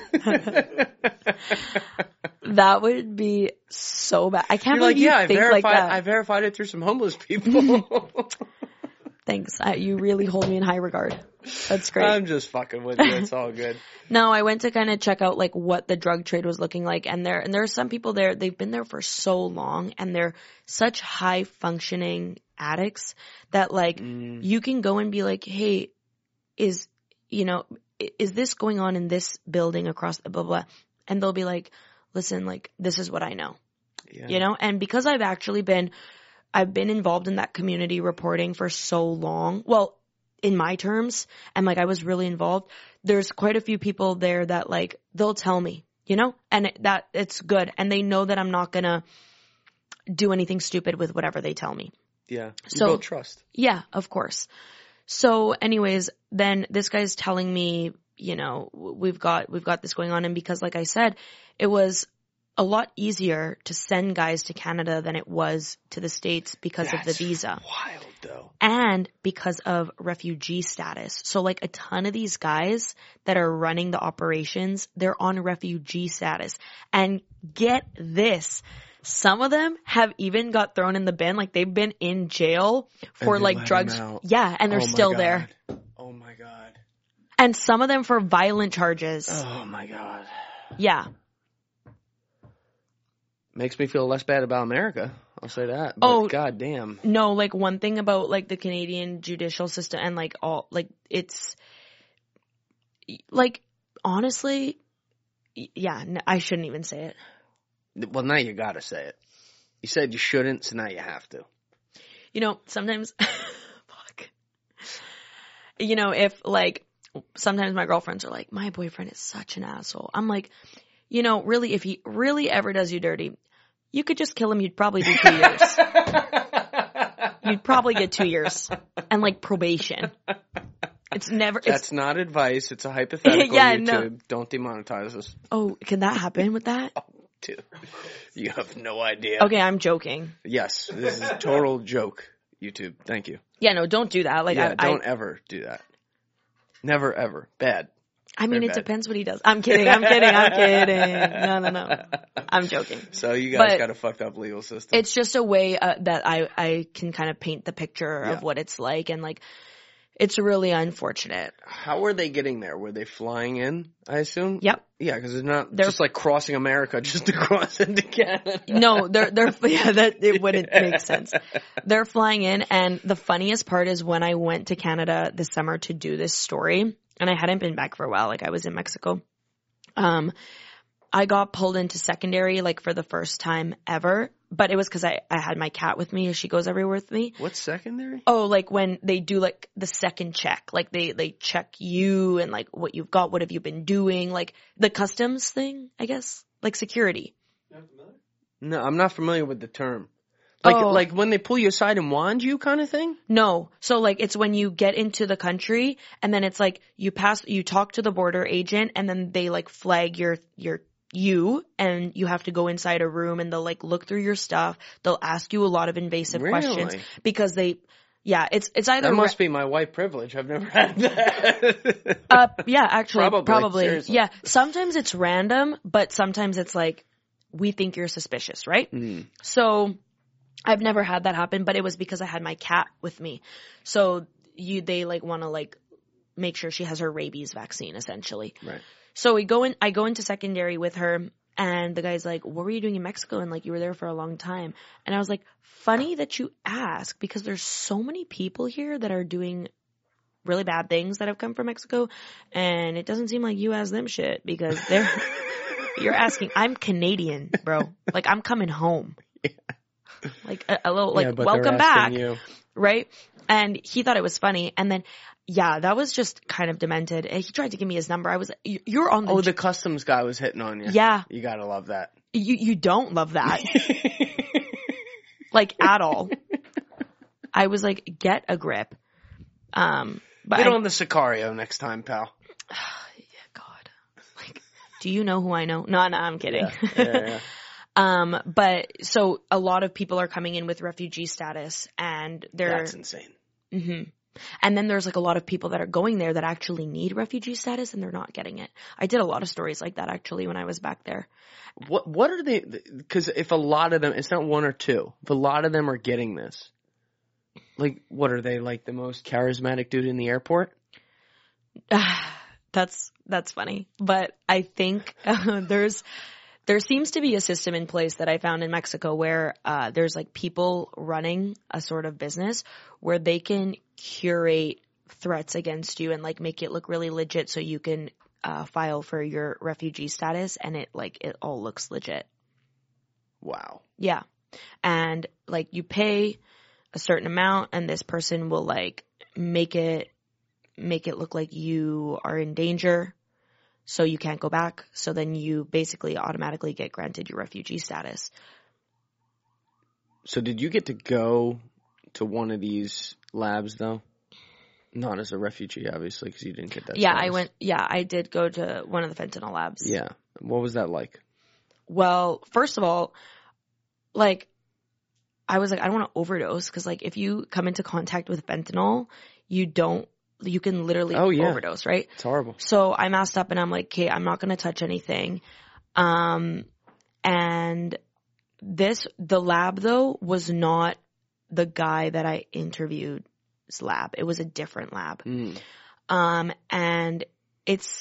That would be so bad. I can't believe you think like that. I verified it through some homeless people. Thanks. You really hold me in high regard. That's great. I'm just fucking with you. It's all good. No, I went to kind of check out like what the drug trade was looking like, and there are some people there. They've been there for so long, and they're such high functioning addicts that like you can go and be like, hey, is this going on in this building across the blah blah, and they'll be like, listen, like this is what I know, and because I've been involved in that community reporting for so long. Well, in my terms, and like I was really involved. There's quite a few people there that like they'll tell me, and that it's good, and they know that I'm not gonna do anything stupid with whatever they tell me. Yeah. So build trust. Yeah, of course. So, anyways, then this guy's telling me, we've got this going on, and because, like I said, it was a lot easier to send guys to Canada than it was to the States because of the visa. Wild though. And because of refugee status. So like a ton of these guys that are running the operations, they're on refugee status. And get this, some of them have even got thrown in the bin. Like they've been in jail for like drugs. Yeah. And they're still there. Oh my God. And some of them for violent charges. Oh my God. Yeah. Makes me feel less bad about America, I'll say that. But God damn. No, like one thing about like the Canadian judicial system and like all, like it's like honestly, yeah, I shouldn't even say it. Well, now you gotta say it. You said you shouldn't, so now you have to. You know, sometimes, fuck. You know, if like, sometimes my girlfriends are like, my boyfriend is such an asshole. I'm like, you know, really, if he really ever does you dirty, you could just kill him. You'd probably do 2 years. You'd probably get 2 years and like probation. It's never. That's not advice. It's a hypothetical. Yeah, YouTube. no. Don't demonetize us. Oh, can that happen with that? Oh, dude, you have no idea. Okay, I'm joking. Yes, this is a total joke. YouTube, thank you. Yeah, no, don't do that. Like, yeah, don't ever do that. Never, ever. Bad. I mean, it depends what he does. I'm kidding. No. I'm joking. So you guys got a fucked up legal system. It's just a way that I can kind of paint the picture of what it's like, and like, it's really unfortunate. How were they getting there? Were they flying in, I assume? Yep. Yeah, because they're just like crossing America just to cross into Canada. No, it wouldn't make sense. They're flying in, and the funniest part is when I went to Canada this summer to do this story, and I hadn't been back for a while, like I was in Mexico. I got pulled into secondary like for the first time ever, but it was because I had my cat with me. She goes everywhere with me. What's secondary? Oh, like when they do like the second check, like they check you and like what you've got, what have you been doing, like the customs thing, I guess, like security. No, I'm not familiar with the term. Like when they pull you aside and wand you kind of thing? No. So like it's when you get into the country and then it's like you talk to the border agent and then they like flag you and you have to go inside a room and they'll like look through your stuff. They'll ask you a lot of invasive questions because it's either that must be my white privilege. I've never had that. Yeah, actually, probably. Seriously. Yeah. Sometimes it's random, but sometimes it's like, we think you're suspicious, right? Mm. So I've never had that happen, but it was because I had my cat with me. So they like want to like make sure she has her rabies vaccine essentially. Right. So I go into secondary with her and the guy's like, what were you doing in Mexico? And like, you were there for a long time. And I was like, funny that you ask because there's so many people here that are doing really bad things that have come from Mexico. And it doesn't seem like you ask them shit because you're asking, I'm Canadian, bro. Like I'm coming home. Yeah. Like a little, like, welcome back. Right. And he thought it was funny. And then, yeah, that was just kind of demented. He tried to give me his number. I was, you're on the... Oh, the customs guy was hitting on you. Yeah. You gotta love that. You don't love that. Like, at all. I was like, get a grip. But get on the Sicario next time, pal. Yeah, God. Like, do you know who I know? No, I'm kidding. Yeah. But so a lot of people are coming in with refugee status and That's insane. Mm-hmm. And then there's like a lot of people that are going there that actually need refugee status and they're not getting it. I did a lot of stories like that actually when I was back there. What are they, cause if a lot of them, it's not one or two, if a lot of them are getting this, like what are they, like the most charismatic dude in the airport? That's funny. But I think there seems to be a system in place that I found in Mexico where there's like people running a sort of business where they can curate threats against you and like make it look really legit so you can file for your refugee status and it all looks legit. Wow. Yeah. And like you pay a certain amount and this person will like make it look like you are in danger. So you can't go back. So then you basically automatically get granted your refugee status. So did you get to go to one of these labs though? Not as a refugee, obviously, because you didn't get that status. I did go to one of the fentanyl labs. Yeah. What was that like? Well, first of all, like, I was like, I don't want to overdose because like if you come into contact with fentanyl, you can literally overdose, right? It's horrible. So I masked up and I'm like, okay, I'm not going to touch anything. And the lab though was not the guy that I interviewed's lab. It was a different lab. Mm. And it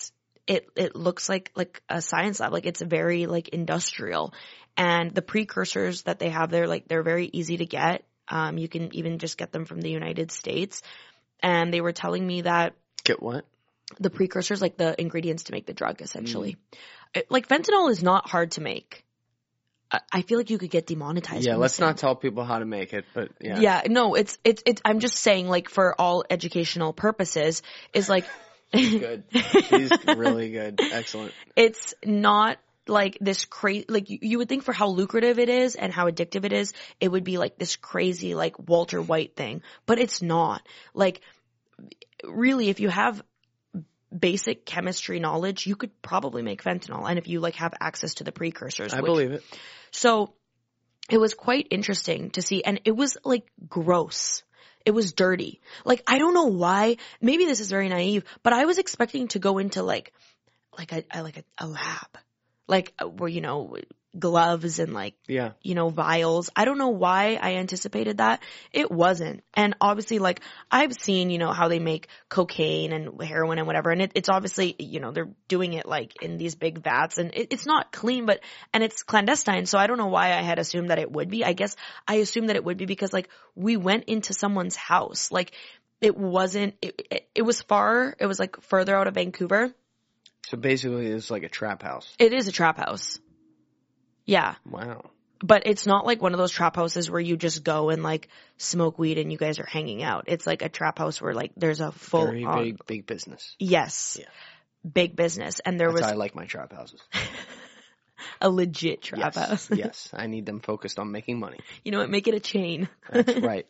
it looks like a science lab. Like it's very like industrial, and the precursors that they have there, like they're very easy to get. You can even just get them from the United States. And they were telling me that. Get what? The precursors, like the ingredients to make the drug, essentially. Like fentanyl is not hard to make. I feel like you could get demonetized. Yeah, let's not tell people how to make it, but yeah. Yeah, no, it's, I'm just saying, like, for all educational purposes, is like. She's good. She's really good. Excellent. It's not like this crazy, like you would think for how lucrative it is and how addictive it is, it would be like this crazy, like Walter White thing, but it's not. Like, really, if you have basic chemistry knowledge, you could probably make fentanyl. And if you like have access to the precursors. I believe it. So it was quite interesting to see. And it was like gross. It was dirty. Like, I don't know why. Maybe this is very naive, but I was expecting to go into like a lab, like where, you know, gloves and like, yeah, you know, vials. I don't know why I anticipated that. It wasn't. And obviously, like, I've seen, you know, how they make cocaine and heroin and whatever. And it's obviously, you know, they're doing it like in these big vats, and it's not clean, and it's clandestine. So I don't know why I had assumed that it would be. I guess I assumed that it would be because like we went into someone's house. Like it wasn't, it was far. It was like further out of Vancouver. So basically it's like a trap house. It is a trap house. Yeah. Wow. But it's not like one of those trap houses where you just go and like smoke weed and you guys are hanging out. It's like a trap house where like there's a full very big business. Yes. Yeah. Big business. And there That's how I like my trap houses. A legit trap house. Yes. I need them focused on making money. You know what? Make it a chain. That's right.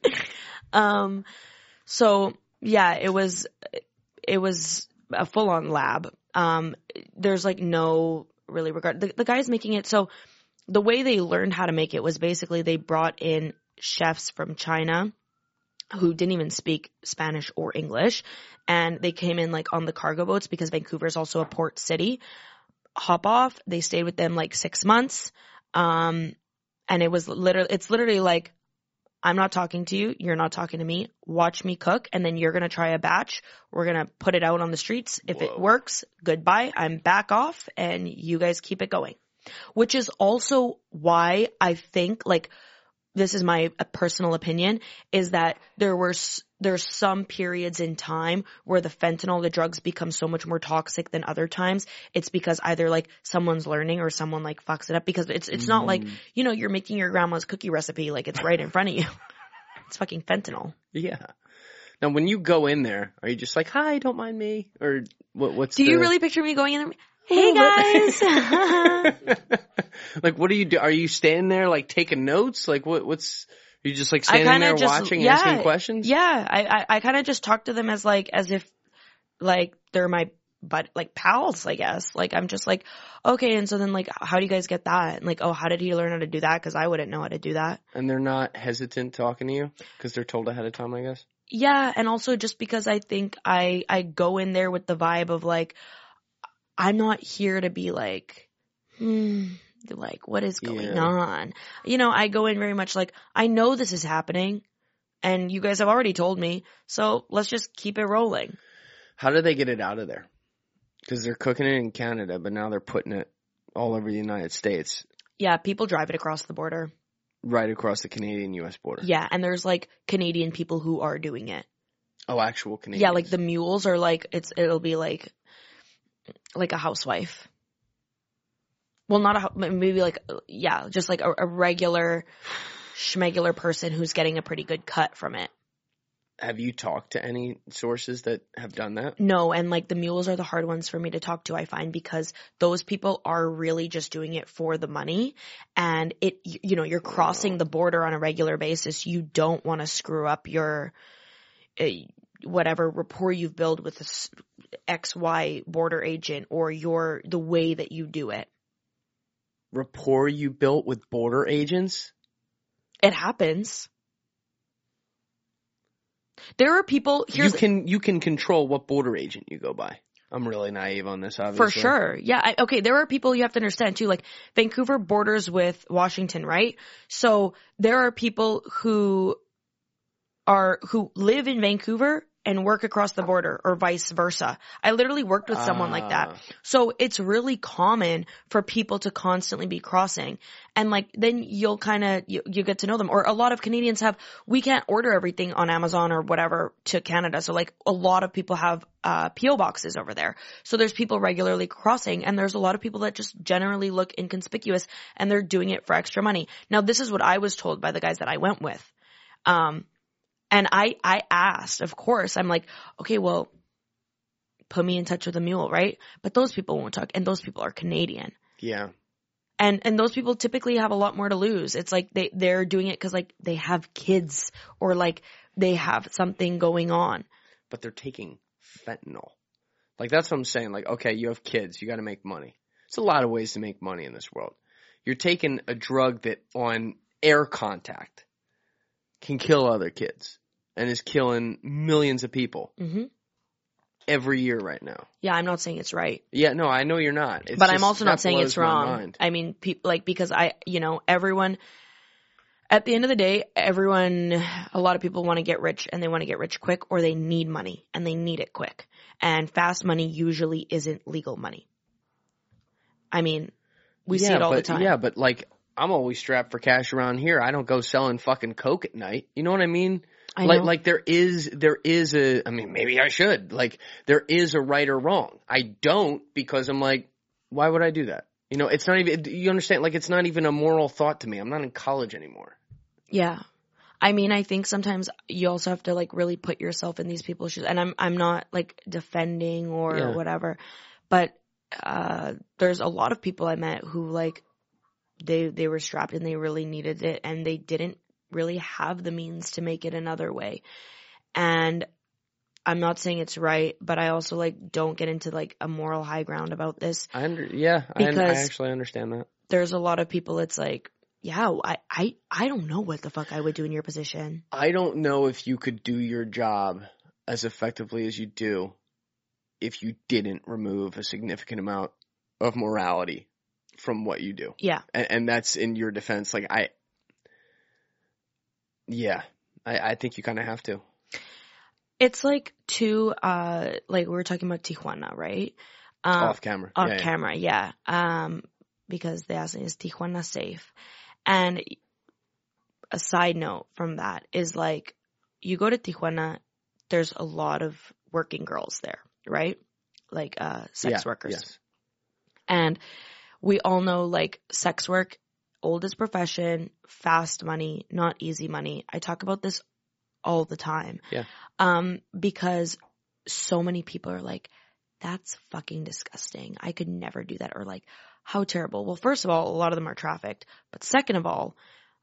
So yeah, it was a full on lab. There's like no really regard. The guys making it, so the way they learned how to make it was basically they brought in chefs from China who didn't even speak Spanish or English, and they came in like on the cargo boats because Vancouver is also a port city. Hop off. They stayed with them like 6 months. And it's literally like, I'm not talking to you. You're not talking to me. Watch me cook. And then you're going to try a batch. We're going to put it out on the streets. If it works, goodbye. I'm back off and you guys keep it going. Which is also why I think, like, this is my personal opinion, is that there's some periods in time where the fentanyl, the drugs become so much more toxic than other times. It's because either like someone's learning or someone like fucks it up, because it's not like, you know, you're making your grandma's cookie recipe, like it's right in front of you. It's fucking fentanyl. Yeah. Now when you go in there, are you just like, hi, don't mind me? Or what's Do you really picture me going in there? Hey guys. Like, what do you do? Are you standing there like taking notes? Like what's, are you just like standing there watching, asking questions? Yeah. I kind of just talk to them as if like they're my like pals, I guess. Like I'm just like, okay. And so then like, how do you guys get that? And like, oh, how did he learn how to do that? Cause I wouldn't know how to do that. And they're not hesitant talking to you because they're told ahead of time, I guess. Yeah. And also just because I think I go in there with the vibe of like, I'm not here to be like, like, what is going on? You know, I go in very much like, I know this is happening and you guys have already told me, so let's just keep it rolling. How do they get it out of there? Because they're cooking it in Canada, but now they're putting it all over the United States. Yeah, people drive it across the border. Right across the Canadian-U.S. border. Yeah, and there's like Canadian people who are doing it. Oh, actual Canadians. Yeah, like the mules are like, it'll be like a housewife. Well, not maybe like, yeah, just like a regular schmegular person who's getting a pretty good cut from it. Have you talked to any sources that have done that? No, and like the mules are the hard ones for me to talk to, I find, because those people are really just doing it for the money, and you know, you're crossing the border on a regular basis. You don't want to screw up your whatever rapport you've built with this XY border agent or the way that you do it. Rapport you built with border agents? It happens. There are people here. You can control what border agent you go by. I'm really naive on this, obviously. For sure. Yeah. Okay. There are people you have to understand too. Like Vancouver borders with Washington, right? So there are people who live in Vancouver and work across the border or vice versa. I literally worked with someone like that. So it's really common for people to constantly be crossing. And like, then you'll kind of, you get to know them. Or a lot of Canadians we can't order everything on Amazon or whatever to Canada. So like a lot of people have P.O. boxes over there. So there's people regularly crossing, and there's a lot of people that just generally look inconspicuous, and they're doing it for extra money. Now, this is what I was told by the guys that I went with. And I asked, of course, I'm like, okay, well, put me in touch with a mule, right? But those people won't talk, and those people are Canadian. Yeah. And those people typically have a lot more to lose. It's like they're doing it because like they have kids or like they have something going on. But they're taking fentanyl. Like, that's what I'm saying. Like, okay, you have kids, you got to make money. There's a lot of ways to make money in this world. You're taking a drug that on air contact can kill other kids and is killing millions of people every year right now. Yeah, I'm not saying it's right. Yeah, no, I know you're not. But I'm also not saying it's wrong. I mean, because everyone, at the end of the day, a lot of people want to get rich, and they want to get rich quick, or they need money and they need it quick. And fast money usually isn't legal money. I mean, we see it all the time. Yeah, but like, I'm always strapped for cash around here. I don't go selling fucking coke at night. You know what I mean? I know. Like there is I mean, maybe I should. Like, there is a right or wrong. I don't, because I'm like, why would I do that? You know, it's not even, you understand? Like, it's not even a moral thought to me. I'm not in college anymore. Yeah. I mean, I think sometimes you also have to like really put yourself in these people's shoes. And I'm not like defending or whatever, but there's a lot of people I met who like they were strapped and they really needed it, and they didn't really have the means to make it another way. And I'm not saying it's right, but I also like don't get into like a moral high ground about this. I actually understand that. There's a lot of people, it's like, yeah, I don't know what the fuck I would do in your position. I don't know if you could do your job as effectively as you do if you didn't remove a significant amount of morality from what you do. Yeah. And that's in your defense. Like, I think you kind of have to. It's like like we were talking about Tijuana, right? Off camera. Off camera, yeah. Because they asked me, is Tijuana safe? And a side note from that is like, you go to Tijuana, there's a lot of working girls there, right? Like sex workers. Yes. And we all know like sex work, oldest profession, fast money, not easy money. I talk about this all the time. Yeah. Because so many people are like, that's fucking disgusting. I could never do that. Or like, how terrible. Well, first of all, a lot of them are trafficked. But second of all,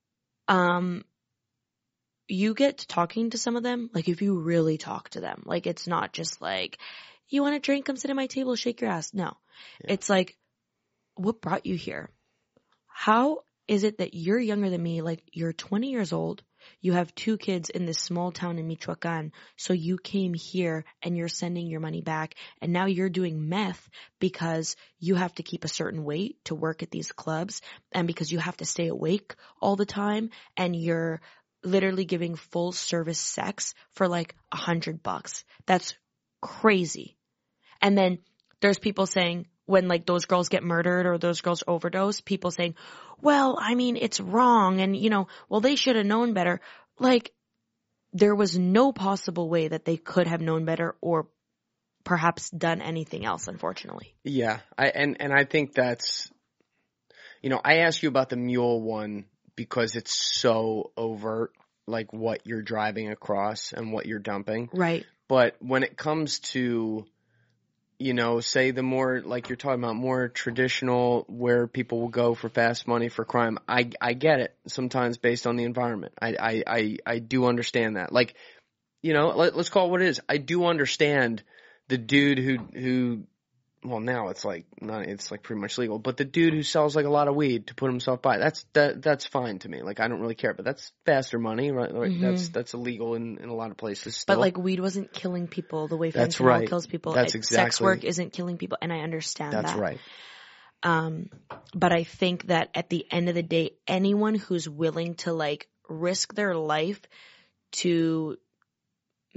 you get to talking to some of them. Like, if you really talk to them, like, it's not just like, you want a drink? Come sit at my table, shake your ass. No. Yeah. It's like, what brought you here? How is it that you're younger than me? Like, you're 20 years old. You have 2 kids in this small town in Michoacan. So you came here and you're sending your money back. And now you're doing meth because you have to keep a certain weight to work at these clubs. And because you have to stay awake all the time. And you're literally giving full service sex for like $100. That's crazy. And then there's people saying, when like those girls get murdered or those girls overdose, people saying, well, I mean, it's wrong. And well, they should have known better. Like, there was no possible way that they could have known better or perhaps done anything else, unfortunately. Yeah. I think that's, I asked you about the mule one because it's so overt, like what you're driving across and what you're dumping. Right. But when it comes to, say the more, like you're talking about, more traditional where people will go for fast money for crime, I get it sometimes based on the environment. I do understand that. Like, let's call it what it is. I do understand the dude who well, now it's like pretty much legal, but the dude who sells like a lot of weed to put himself by, that's fine to me. Like, I don't really care, but that's faster money, right? Mm-hmm. That's illegal in a lot of places still. But like, weed wasn't killing people the way fentanyl kills people. That's exactly. Sex work isn't killing people, and I understand that. That's right. But I think that at the end of the day, anyone who's willing to like risk their life to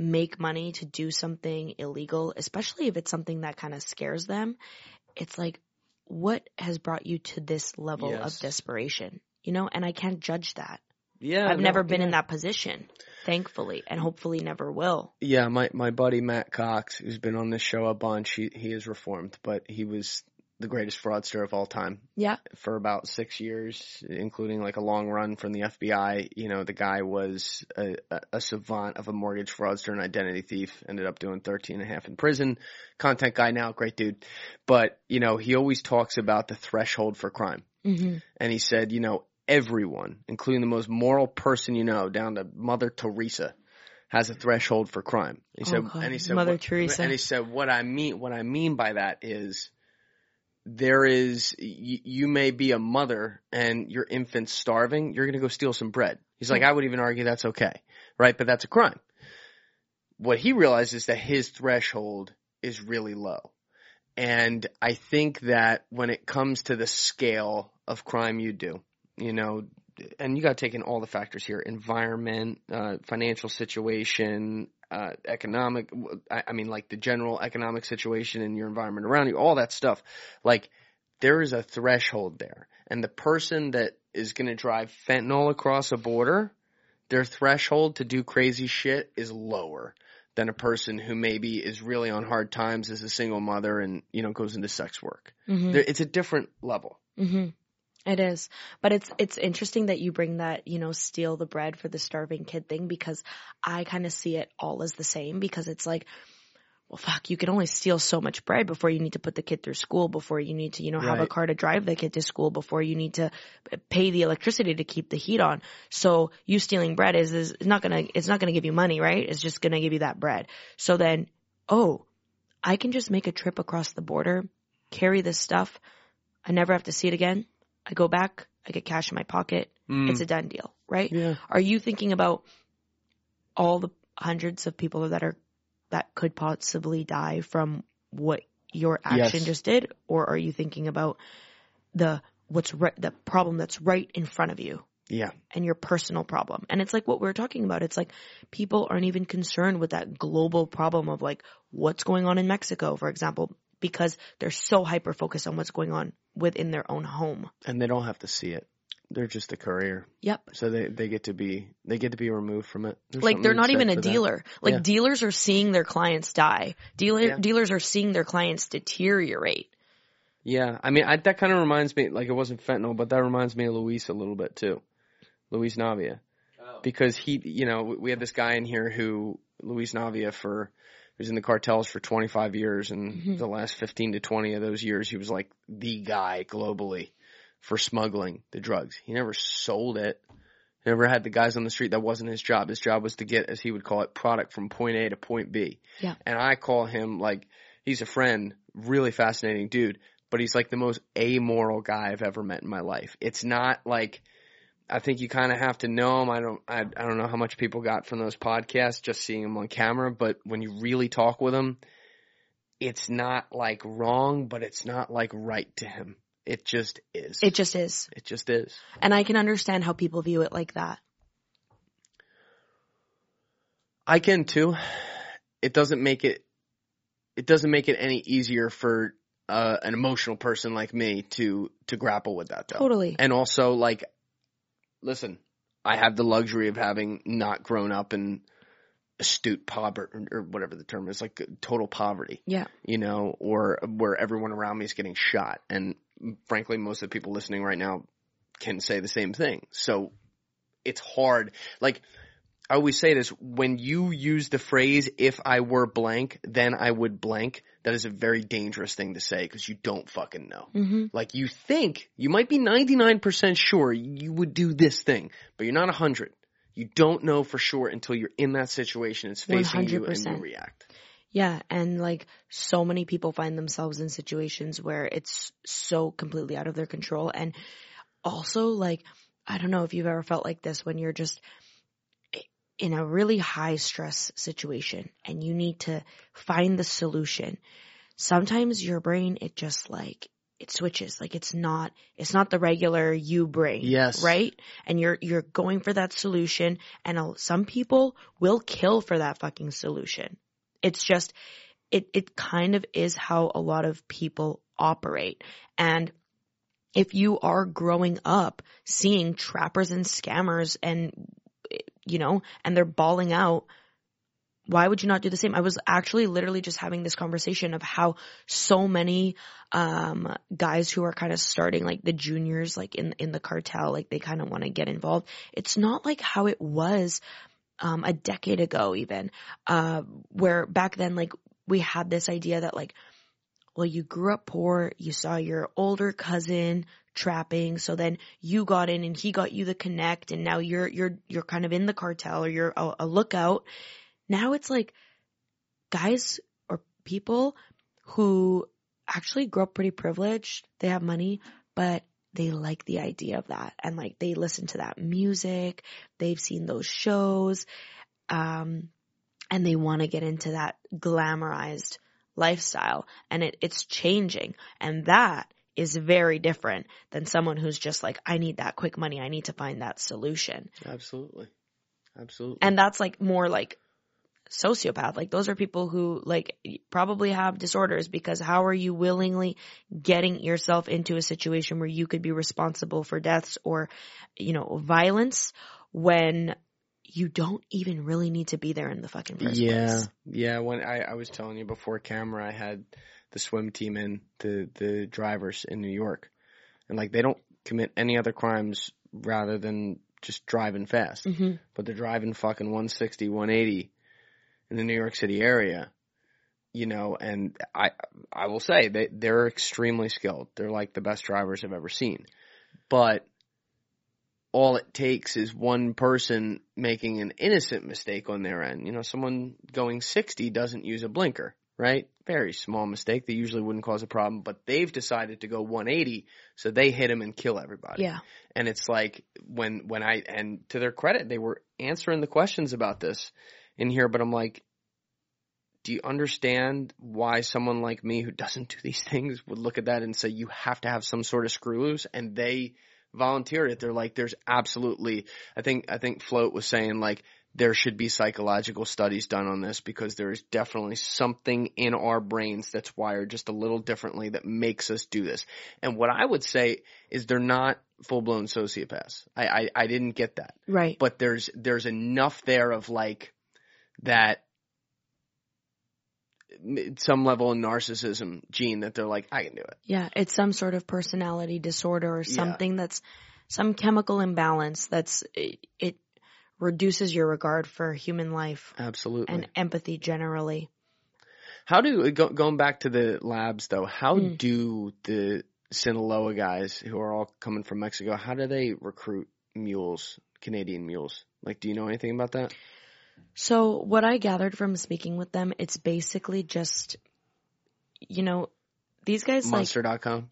make money to do something illegal, especially if it's something that kind of scares them, it's like, what has brought you to this level of desperation? You know, and I can't judge that. Yeah. I've never been in that position, thankfully, and hopefully never will. Yeah, my buddy Matt Cox, who's been on this show a bunch, he is reformed, but he was the greatest fraudster of all time. Yeah. For about 6 years, including like a long run from the FBI. You know, the guy was a savant of a mortgage fraudster and identity thief, ended up doing 13 and a half in prison. Content guy now, great dude. But, you know, he always talks about the threshold for crime. Mm-hmm. And he said, you know, everyone, including the most moral person you know, down to Mother Teresa, has a threshold for crime. He said, Mother Teresa. And he said, what I mean by that is, there is, you may be a mother and your infant's starving, you're going to go steal some bread. He's like, I would even argue that's okay, right? But that's a crime. What he realized is that his threshold is really low. And I think that when it comes to the scale of crime you do, you know, and you got to take in all the factors here, environment, financial situation, economic, I mean, like the general economic situation in your environment around you, all that stuff. Like, there is a threshold there. And the person that is going to drive fentanyl across a border, their threshold to do crazy shit is lower than a person who maybe is really on hard times as a single mother and, you know, goes into sex work. Mm-hmm. It's a different level. Mm-hmm. It is. But it's interesting that you bring that, you know, steal the bread for the starving kid thing, because I kind of see it all as the same, because it's like, well, fuck, you can only steal so much bread before you need to put the kid through school, before you need to, you know, have a car to drive the kid to school, before you need to pay the electricity to keep the heat on. So you stealing bread is not gonna give you money, right? It's just gonna give you that bread. So then, I can just make a trip across the border, carry this stuff, I never have to see it again. I go back, I get cash in my pocket. It's a done deal, right? Yeah. Are you thinking about all the hundreds of people that could possibly die from what your action just did? Or are you thinking about the problem that's right in front of you? Yeah. And your personal problem. And it's like what we're talking about. It's like people aren't even concerned with that global problem of like what's going on in Mexico, for example, because they're so hyper focused on what's going on within their own home. And they don't have to see it. They're just a courier. Yep. So they get to be removed from it. Like they're not even a dealer. Like dealers are seeing their clients die. Dealers are seeing their clients deteriorate. Yeah. I mean, that kind of reminds me, like it wasn't fentanyl, but that reminds me of Luis a little bit too. Luis Navia. Oh. Because he, you know, we had this guy in here Luis Navia was in the cartels for 25 years, and the last 15 to 20 of those years, he was like the guy globally for smuggling the drugs. He never sold it. He never had the guys on the street. That wasn't his job. His job was to get, as he would call it, product from point A to point B. Yeah. And I call him like, he's a friend, really fascinating dude, but he's like the most amoral guy I've ever met in my life. It's not like, I think you kind of have to know him. I don't know how much people got from those podcasts, just seeing him on camera, but when you really talk with him, it's not like wrong, but it's not like right to him. It just is. It just is. It just is. And I can understand how people view it like that. I can too. It doesn't make it any easier for an emotional person like me to grapple with that though. Totally. And also like, listen, I have the luxury of having not grown up in astute poverty or whatever the term is, like total poverty. Yeah. You know, or where everyone around me is getting shot. And frankly, most of the people listening right now can say the same thing. So it's hard. Like I always say this, when you use the phrase, if I were blank, then I would blank, that is a very dangerous thing to say because you don't fucking know. Mm-hmm. Like you think, you might be 99% sure you would do this thing, but you're not 100. You don't know for sure until you're in that situation. It's facing 100%. You and you react. Yeah, and like so many people find themselves in situations where it's so completely out of their control. And also like, I don't know if you've ever felt like this when you're just in a really high stress situation and you need to find the solution. Sometimes your brain, it just like, it switches. Like it's not the regular you bring. Yes. Right? And you're going for that solution, and some people will kill for that fucking solution. It's just, it kind of is how a lot of people operate. And if you are growing up seeing trappers and scammers and, and they're balling out, why would you not do the same? I was actually literally just having this conversation of how so many guys who are kind of starting, like the juniors, like in the cartel, like they kind of want to get involved. It's not like how it was a decade ago even, where back then, like, we had this idea that, like, well, you grew up poor, you saw your older cousin trapping, so then you got in and he got you the connect, and now you're kind of in the cartel, or you're a lookout. Now it's like guys or people who actually grew up pretty privileged, they have money, but they like the idea of that, and like they listen to that music, they've seen those shows, and they want to get into that glamorized lifestyle, and it's changing, and that is very different than someone who's just like, I need that quick money, I need to find that solution. Absolutely. And that's like more like sociopath. Like those are people who like probably have disorders, because how are you willingly getting yourself into a situation where you could be responsible for deaths or, violence when you don't even really need to be there in the fucking first place. Yeah. When I was telling you before camera, I had the swim team in, the drivers in New York, and like they don't commit any other crimes rather than just driving fast, but they're driving fucking 160, 180 in the New York City area, and I will say they're extremely skilled. They're like the best drivers I've ever seen, but all it takes is one person making an innocent mistake on their end. Someone going 60 doesn't use a blinker, right? Very small mistake. They usually wouldn't cause a problem, but they've decided to go 180, so they hit him and kill everybody. Yeah. And it's like and to their credit, they were answering the questions about this in here, but I'm like, do you understand why someone like me who doesn't do these things would look at that and say, you have to have some sort of screw loose? And they volunteered it. They're like, there's absolutely, I think Float was saying like there should be psychological studies done on this, because there is definitely something in our brains that's wired just a little differently that makes us do this. And what I would say is they're not full-blown sociopaths. I didn't get that. Right. But there's enough there of like that some level of narcissism gene that they're like, I can do it. Yeah, it's some sort of personality disorder or something that's some chemical imbalance it reduces your regard for human life. Absolutely. And empathy generally. Going back to the labs though, how do the Sinaloa guys who are all coming from Mexico, how do they recruit mules, Canadian mules? Like, do you know anything about that? So what I gathered from speaking with them, it's basically just, these guys Monster.com.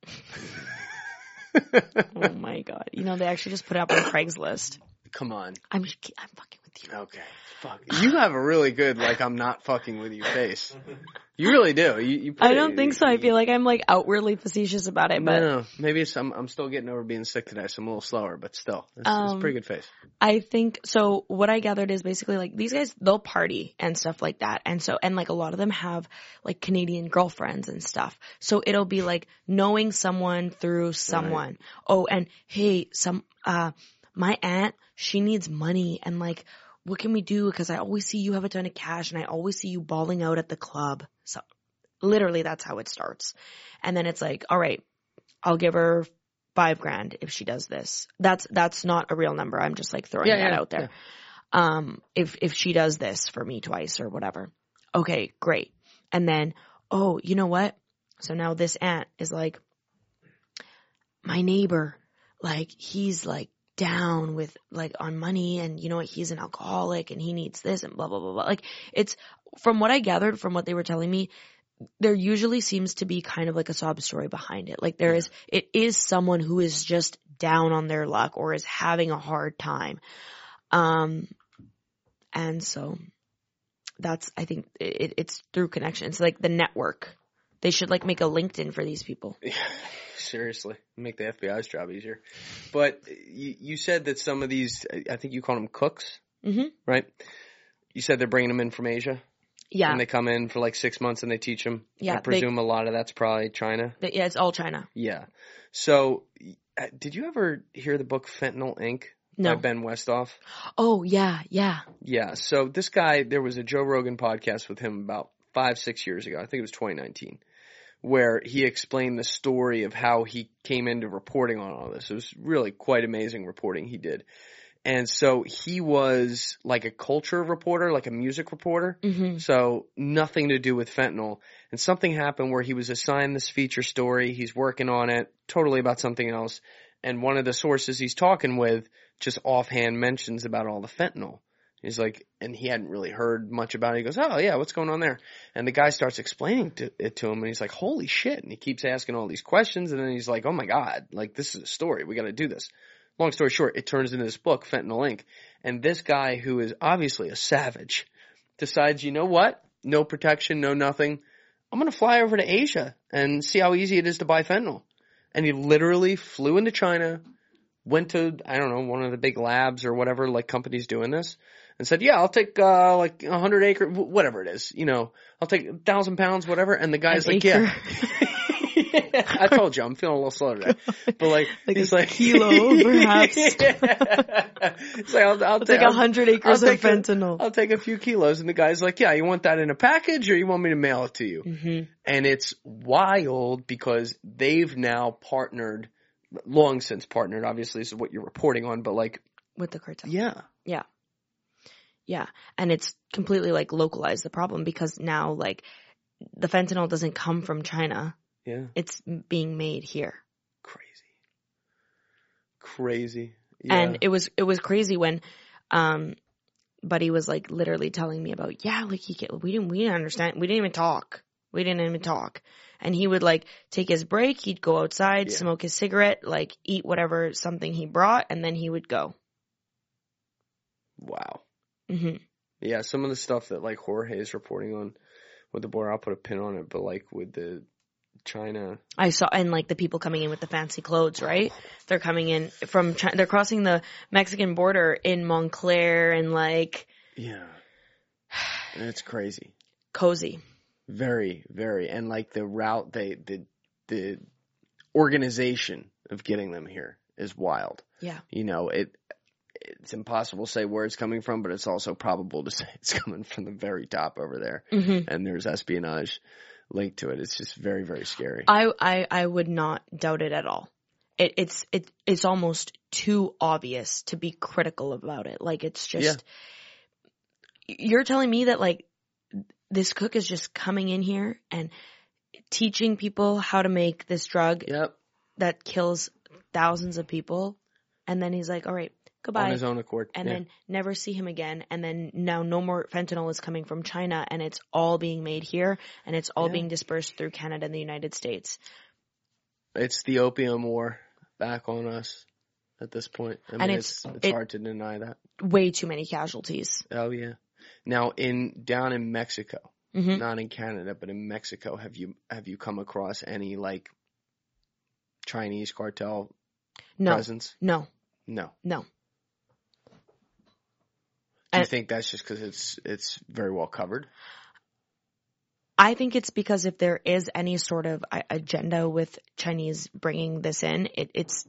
Oh my God. They actually just put it up on Craigslist. Come on. I'm fucking with you. Okay. Fuck. You have a really good, like, I'm not fucking with you face. You really do. I don't think so. I feel like I'm like outwardly facetious about it, but no. Maybe I'm still getting over being sick today, so I'm a little slower, but still, it's a pretty good face. I think so. What I gathered is basically like these guys, they'll party and stuff like that, and like a lot of them have like Canadian girlfriends and stuff. So it'll be like knowing someone through someone. Right. Oh, and hey, my aunt, she needs money, and like, what can we do? Because I always see you have a ton of cash, and I always see you balling out at the club. So literally that's how it starts. And then it's like, all right, I'll give her $5,000 if she does this. That's not a real number. I'm just like throwing that out there. Yeah. If she does this for me twice or whatever. Okay, great. And then, oh, you know what? So now this aunt is like, my neighbor, like, he's like down with like on money, and you know what, he's an alcoholic and he needs this and blah, blah, blah, blah. Like, it's, from what I gathered from what they were telling me, there usually seems to be kind of like a sob story behind it. Like it is someone who is just down on their luck or is having a hard time. And so that's, I think it's through connections, like the network They should like make a LinkedIn for these people. Seriously, make the FBI's job easier. But you said that some of these, I think you call them cooks, right? You said they're bringing them in from Asia? Yeah. And they come in for like 6 months and they teach them? Yeah. I presume a lot of that's probably China? Yeah, it's all China. Yeah. So, did you ever hear the book Fentanyl Inc. by Ben Westhoff? Oh, yeah, yeah. Yeah, so this guy, there was a Joe Rogan podcast with him about 5-6 years ago. I think it was 2019. Where he explained the story of how he came into reporting on all this. It was really quite amazing reporting he did. And so he was like a culture reporter, like a music reporter. So nothing to do with fentanyl. And something happened where he was assigned this feature story. He's working on it, totally about something else. And one of the sources he's talking with just offhand mentions about all the fentanyl. He's like, and he hadn't really heard much about it. He goes, oh yeah, what's going on there? And the guy starts explaining it to him, and he's like, holy shit. And he keeps asking all these questions, and then he's like, oh my God, like this is a story. We got to do this. Long story short, it turns into this book, Fentanyl Inc. And this guy, who is obviously a savage, decides, you know what? No protection, no nothing. I'm going to fly over to Asia and see how easy it is to buy fentanyl. And he literally flew into China, went to, I don't know, one of the big labs or whatever, like companies doing this, and said, yeah, I'll take, like 100 acre, whatever it is, you know, I'll take 1,000 pounds, whatever. And the guy's like, yeah. I told you, I'm feeling a little slow today. But like he's like kilo, perhaps. It's like, I'll take 100 acres of fentanyl. I'll take a few kilos. And the guy's like, yeah, you want that in a package or you want me to mail it to you? And it's wild because they've now partnered, long since partnered, obviously this is what you're reporting on, but like. With the cartel. Yeah. Yeah. Yeah. And it's completely like localized the problem because now like the fentanyl doesn't come from China. Yeah. It's being made here. Crazy. Yeah. And it was crazy when, Buddy was like literally telling me about, like we didn't understand. We didn't even talk. And he would like take his break. He'd go outside, smoke his cigarette, like eat whatever, something he brought, and then he would go. Wow. Yeah. Some of the stuff that like Jorge is reporting on with the border, I'll put a pin on it, but like with the China. I saw, and like the people coming in with the fancy clothes, right? They're coming in from China. They're crossing the Mexican border in Montclair and like. Yeah. It's crazy. Cozy. Very, very. And like the route, the organization of getting them here is wild. Yeah. You know, it's impossible to say where it's coming from, but it's also probable to say it's coming from the very top over there. And there's espionage linked to it. It's just very, very scary. I would not doubt it at all. It's almost too obvious to be critical about it. Like it's just, you're telling me that like this cook is just coming in here and teaching people how to make this drug that kills thousands of people. And then he's like, all right, goodbye. On his own accord. And then never see him again. And then now no more fentanyl is coming from China and it's all being made here and it's all being dispersed through Canada and the United States. It's the opium war back on us at this point. I mean, it's hard to deny that. Way too many casualties. Oh yeah. Now down in Mexico, not in Canada, but in Mexico, have you come across any like Chinese cartel presence? No. Do you think that's just because it's very well covered? I think it's because if there is any sort of agenda with Chinese bringing this in, it's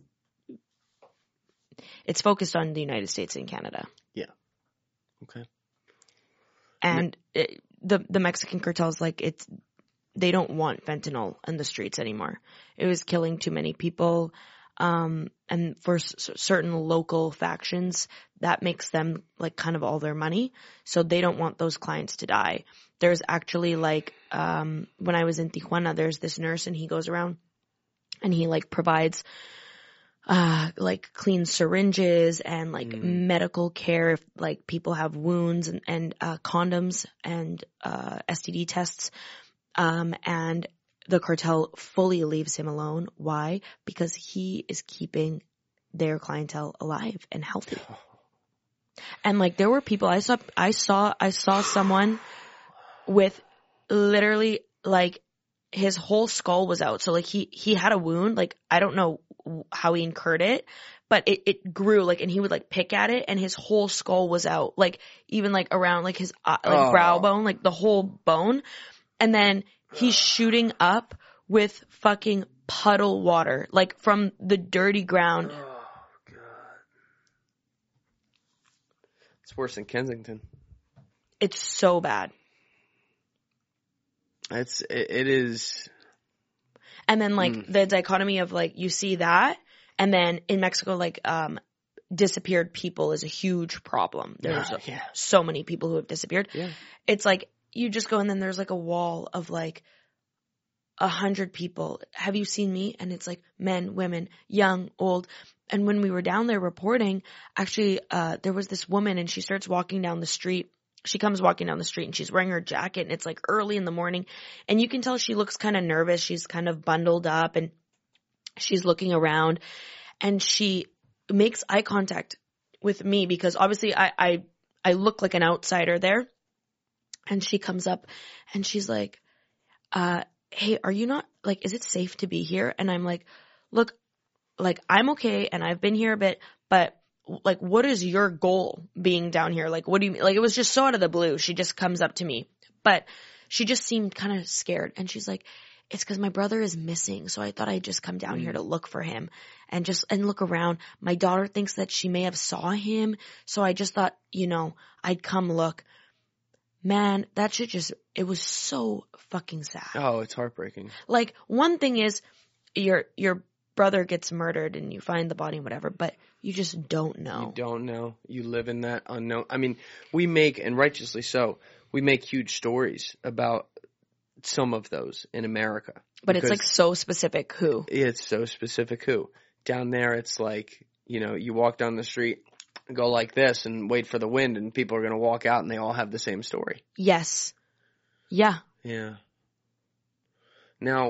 focused on the United States and Canada. Yeah. Okay. And the Mexican cartels, like they don't want fentanyl in the streets anymore. It was killing too many people. And for certain local factions, that makes them like kind of all their money. So they don't want those clients to die. There's actually like, when I was in Tijuana, there's this nurse and he goes around and he like provides, like clean syringes and like medical care if like people have wounds and condoms and, STD tests. And the cartel fully leaves him alone. Why? Because he is keeping their clientele alive and healthy. And like there were people I saw someone with literally like his whole skull was out. So like he had a wound. Like I don't know how he incurred it, but it grew like, and he would like pick at it and his whole skull was out. Like even like around like his brow bone, like the whole bone. And then he's shooting up with fucking puddle water, like from the dirty ground. Oh God. It's worse than Kensington. It's so bad. It is. And then like the dichotomy of like you see that, and then in Mexico like disappeared people is a huge problem. There's so many people who have disappeared. Yeah. It's like you just go and then there's like a wall of like 100 people. Have you seen me? And it's like men, women, young, old. And when we were down there reporting, actually there was this woman and she starts walking down the street. She comes walking down the street and she's wearing her jacket and it's like early in the morning and you can tell she looks kind of nervous. She's kind of bundled up and she's looking around and she makes eye contact with me because obviously I look like an outsider there. And she comes up and she's like, hey, are you not like, is it safe to be here? And I'm like, look, like I'm okay and I've been here a bit, but like, what is your goal being down here? Like, what do you mean? Like, it was just so out of the blue. She just comes up to me, but she just seemed kind of scared. And she's like, it's because my brother is missing. So I thought I'd just come down here to look for him and look around. My daughter thinks that she may have saw him. So I just thought, I'd come look. Man, that shit it was so fucking sad. Oh, it's heartbreaking. Like, one thing is your brother gets murdered and you find the body and whatever, but you just don't know. You don't know. You live in that unknown. I mean, we make, and righteously so, we make huge stories about some of those in America. But it's like so specific who. It's so specific who. Down there, it's like, you walk down the street, go like this and wait for the wind and people are going to walk out and they all have the same story. Yes. Yeah. Yeah. Now,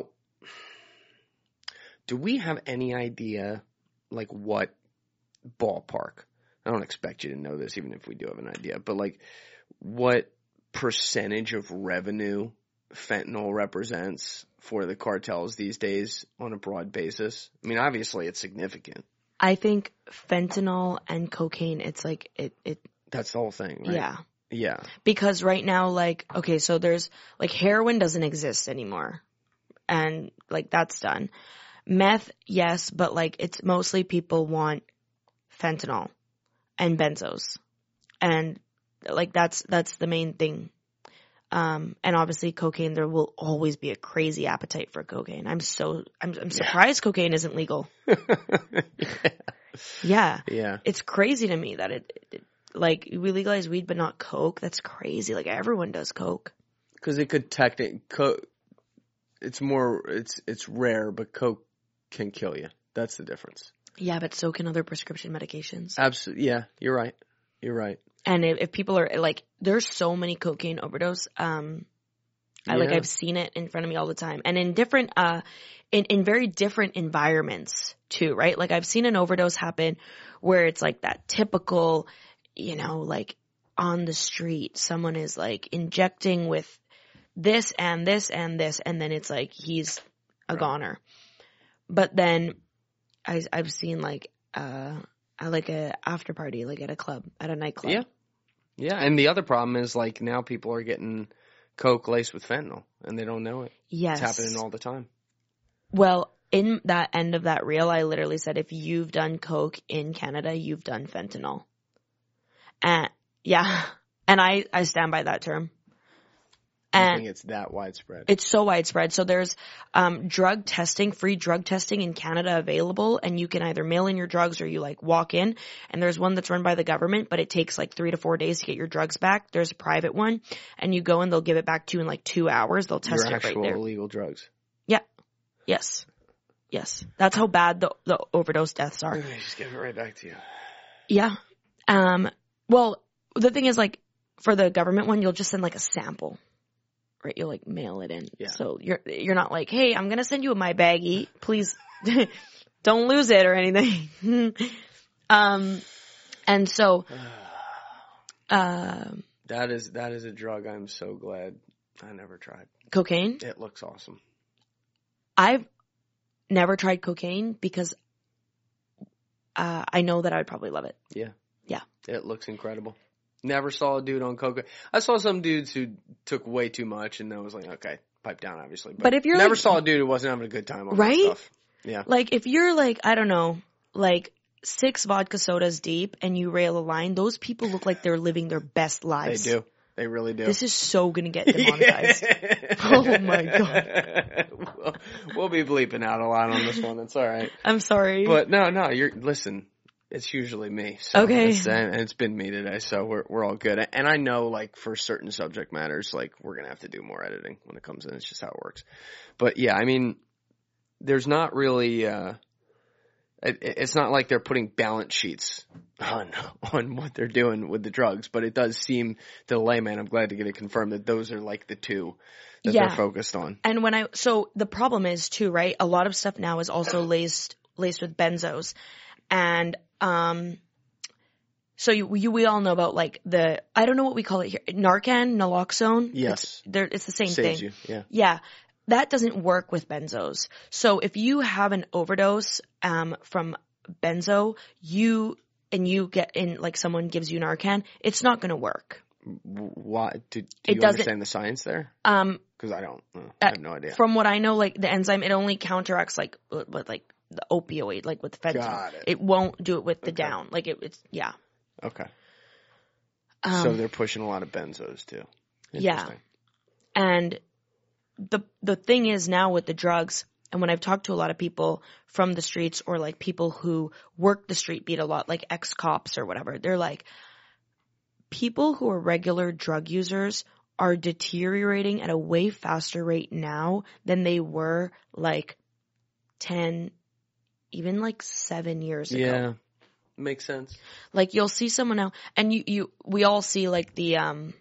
do we have any idea, like, what ballpark? I don't expect you to know this, even if we do have an idea, but like, what percentage of revenue fentanyl represents for the cartels these days on a broad basis? I mean, obviously it's significant. I think fentanyl and cocaine, it's like, it. That's the whole thing, right? Yeah. Yeah. Because right now, like, okay, so there's, like, heroin doesn't exist anymore. And, like, that's done. Meth, yes, but, like, it's mostly people want fentanyl and benzos. And, like, that's the main thing. And obviously cocaine, there will always be a crazy appetite for cocaine. I'm surprised cocaine isn't legal. Yeah. Yeah. It's crazy to me that it like, we legalize weed but not coke. That's crazy. Like, everyone does coke. Cause it could it's rare, but coke can kill you. That's the difference. Yeah, but so can other prescription medications. Absolutely. Yeah, you're right. You're right. And if people are like, there's so many cocaine overdose. I've seen it in front of me all the time, and in different, in very different environments too, right? Like, I've seen an overdose happen where it's like that typical, like on the street, someone is like injecting with this and this and this, and then it's like he's a goner. But then I've seen like like a after party, like at a club, at a nightclub. Yeah. Yeah. And the other problem is like now people are getting coke laced with fentanyl and they don't know it. Yes. It's happening all the time. Well, in that end of that reel, I literally said, if you've done coke in Canada, you've done fentanyl. And yeah. And I stand by that term. I think it's that widespread. It's so widespread. So there's free drug testing in Canada available, and you can either mail in your drugs or you like walk in. And there's one that's run by the government, but it takes like 3 to 4 days to get your drugs back. There's a private one, and you go and they'll give it back to you in like 2 hours. They'll test it right there. Your actual illegal drugs. Yeah. Yes. Yes. That's how bad the overdose deaths are. They just give it right back to you. Yeah. Well, the thing is, like, for the government one, you'll just send like a sample. Right, you'll like mail it in. Yeah. So you're not like, hey, I'm gonna send you my baggie. Please don't lose it or anything. And so that is a drug I'm so glad I never tried. Cocaine? It looks awesome. I've never tried cocaine because I know that I would probably love it. Yeah. Yeah. It looks incredible. Never saw a dude on cocaine. I saw some dudes who took way too much, and I was like, okay, pipe down, obviously. But if you're never saw a dude who wasn't having a good time on that stuff. Yeah. Like, if you're like, I don't know, like 6 vodka sodas deep and you rail a line, those people look like they're living their best lives. They do. They really do. This is so gonna get demonetized. Oh my God. We'll be bleeping out a lot on this one. It's all right. I'm sorry. But no, listen, it's usually me. So okay. And it's been me today, so we're all good. And I know, like, for certain subject matters, like, we're gonna have to do more editing when it comes in. It's just how it works. But yeah, I mean, there's not really, it's not like they're putting balance sheets on what they're doing with the drugs, but it does seem to the layman, I'm glad to get it confirmed, that those are like the two that they're focused on. And so the problem is too, right? A lot of stuff now is also laced with benzos. And, so we all know about like I don't know what we call it here, Narcan, naloxone. Yes. It's the same Saves thing. You, yeah. Yeah. That doesn't work with benzos. So if you have an overdose from benzo, you get in, like, someone gives you Narcan, it's not going to work. Why? Do you understand the science there? Because I don't. I have no idea. From what I know, like, the enzyme, it only counteracts like with like the opioid, like with fentanyl. Got it. It won't do it with the down. Like it's yeah. Okay. So they're pushing a lot of benzos too. Yeah. And the thing is now with the drugs, and when I've talked to a lot of people from the streets or like people who work the street beat a lot, like ex-cops or whatever, they're like, people who are regular drug users are deteriorating at a way faster rate now than they were like 10, even like 7 years ago. Yeah. Makes sense. Like, you'll see someone now, and we all see like the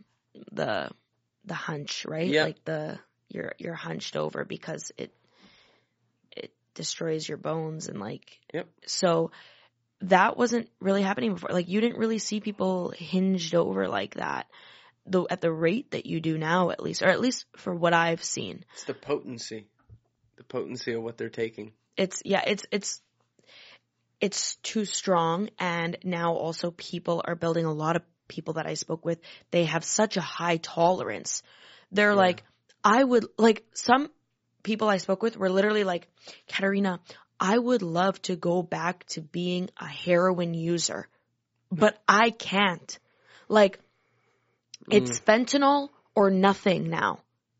hunch, right? Yeah. Like you're hunched over because it destroys your bones and like. Yep. So that wasn't really happening before. Like, you didn't really see people hinged over like that, though, at the rate that you do now, at least, or at least for what I've seen. It's the potency of what they're taking. It's too strong, and now also people are building, a lot of people that I spoke with, they have such a high tolerance. They're like, some people I spoke with were literally like, Katerina, I would love to go back to being a heroin user, but I can't. Like, it's fentanyl or nothing now.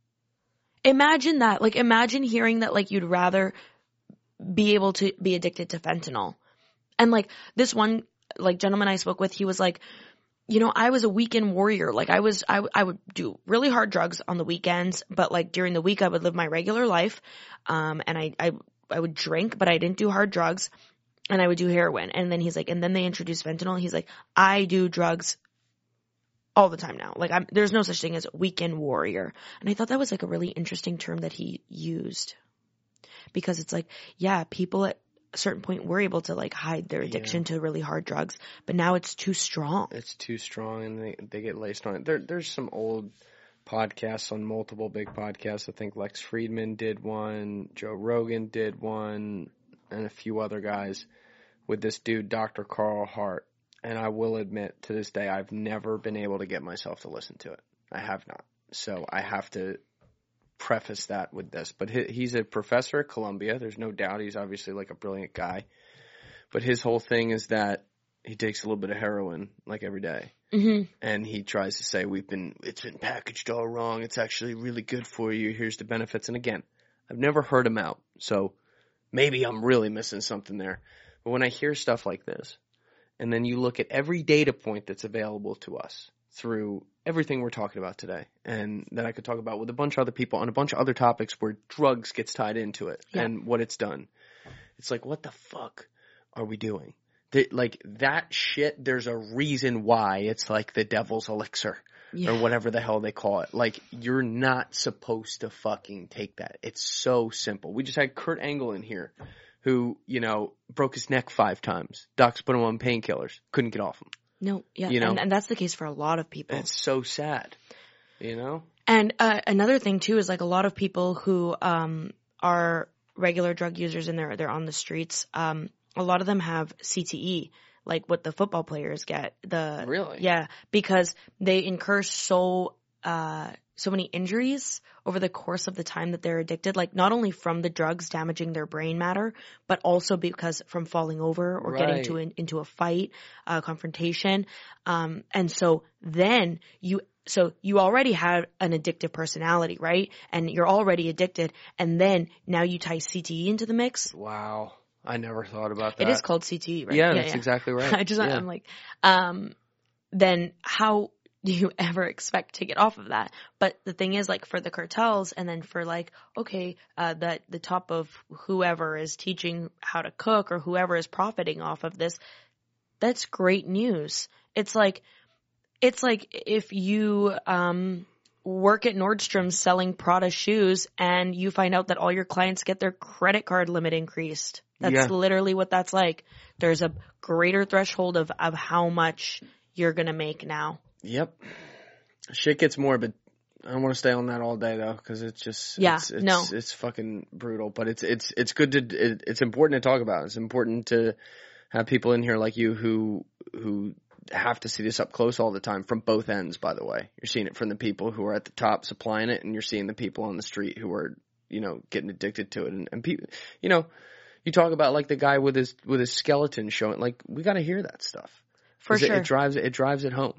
Imagine that. Like, imagine hearing that, like, you'd rather be able to be addicted to fentanyl. And like, this one, like, gentleman I spoke with, he was like, you know, I was a weekend warrior. Like, I would do really hard drugs on the weekends, but like during the week I would live my regular life. And I would drink, but I didn't do hard drugs, and I would do heroin. And then he's like, and then they introduced fentanyl. He's like, I do drugs all the time now. Like, there's no such thing as weekend warrior. And I thought that was like a really interesting term that he used, because it's like, yeah, people at a certain point were able to like hide their addiction to really hard drugs, but now it's too strong. It's too strong, and they get laced on it. There's some old podcasts on multiple big podcasts. I think Lex Friedman did one, Joe Rogan did one, and a few other guys with this dude, Dr. Carl Hart. And I will admit, to this day, I've never been able to get myself to listen to it. I have not. So I have to preface that with this. But he's a professor at Columbia. There's no doubt he's obviously like a brilliant guy. But his whole thing is that he takes a little bit of heroin like every day. Mm-hmm. And he tries to say, it's been packaged all wrong. It's actually really good for you. Here's the benefits. And again, I've never heard him out. So maybe I'm really missing something there. But when I hear stuff like this, and then you look at every data point that's available to us through everything we're talking about today, and that I could talk about with a bunch of other people on a bunch of other topics where drugs gets tied into it and what it's done. It's like, what the fuck are we doing? Like, that shit, there's a reason why it's like the devil's elixir or whatever the hell they call it. Like, you're not supposed to fucking take that. It's so simple. We just had Kurt Angle in here, who, you know, broke his neck 5 times. Docs put him on painkillers. Couldn't get off them. No, yeah. You know? And that's the case for a lot of people. It's so sad, you know? And another thing, too, is like a lot of people who are regular drug users and they're on the streets, a lot of them have CTE, like what the football players get. Really? Yeah, because they incur so many injuries over the course of the time that they're addicted, like not only from the drugs damaging their brain matter, but also because from falling over or getting into a fight, confrontation. And so then you already have an addictive personality, right? And you're already addicted. And then now you tie CTE into the mix. Wow. I never thought about that. It is called CTE, right? Yeah, that's exactly right. I'm like, then how do you ever expect to get off of that? But the thing is, like, for the cartels and then for like, okay, that the top of whoever is teaching how to cook or whoever is profiting off of this, that's great news. It's like if you work at Nordstrom selling Prada shoes and you find out that all your clients get their credit card limit increased. That's literally what that's like. There's a greater threshold of how much you're going to make now. Yep. Shit gets more, but I don't want to stay on that all day though, because it's just, it's fucking brutal, but it's good to, it's important to talk about. It's important to have people in here like you who have to see this up close all the time from both ends, by the way. You're seeing it from the people who are at the top supplying it, and you're seeing the people on the street who are, getting addicted to it. And people, you talk about like the guy with his skeleton showing, like, we got to hear that stuff. For sure. It drives it home,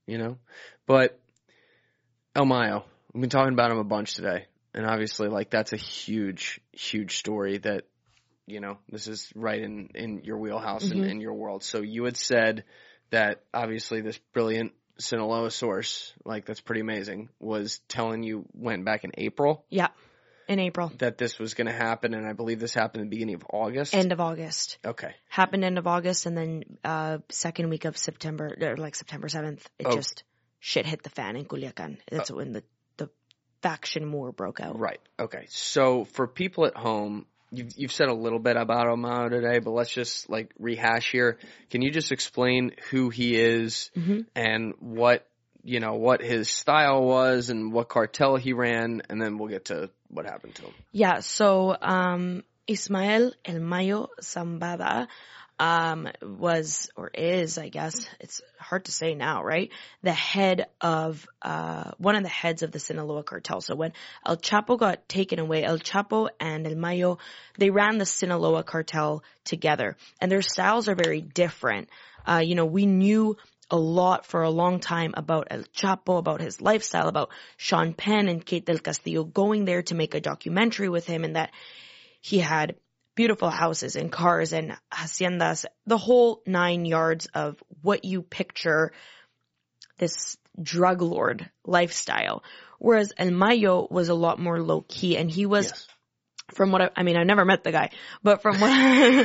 But El Mayo, we've been talking about him a bunch today. And obviously, like, that's a huge, huge story that, this is right in your wheelhouse and in your world. So you had said that obviously this brilliant Sinaloa source, like, that's pretty amazing, was telling you when, back in April? Yeah, in April. That this was going to happen, and I believe this happened in the beginning of August? End of August. Okay. Happened end of August, and then second week of September, or like September 7th, just shit hit the fan in Culiacan. That's when the faction war broke out. Right. Okay. So for people at home, you've said a little bit about El Mayo today, but let's just like rehash here. Can you just explain who he is and what his style was and what cartel he ran, and then we'll get to what happened to him. Yeah. So Ismael El Mayo Zambada was, or is, I guess, it's hard to say now, right? The head of, one of the heads of the Sinaloa cartel. So when El Chapo got taken away, El Chapo and El Mayo, they ran the Sinaloa cartel together, and their styles are very different. We knew a lot for a long time about El Chapo, about his lifestyle, about Sean Penn and Kate del Castillo going there to make a documentary with him, and that he had beautiful houses and cars and haciendas, the whole 9 yards of what you picture this drug lord lifestyle. Whereas El Mayo was a lot more low key, and he was, from what I've never met the guy, but from what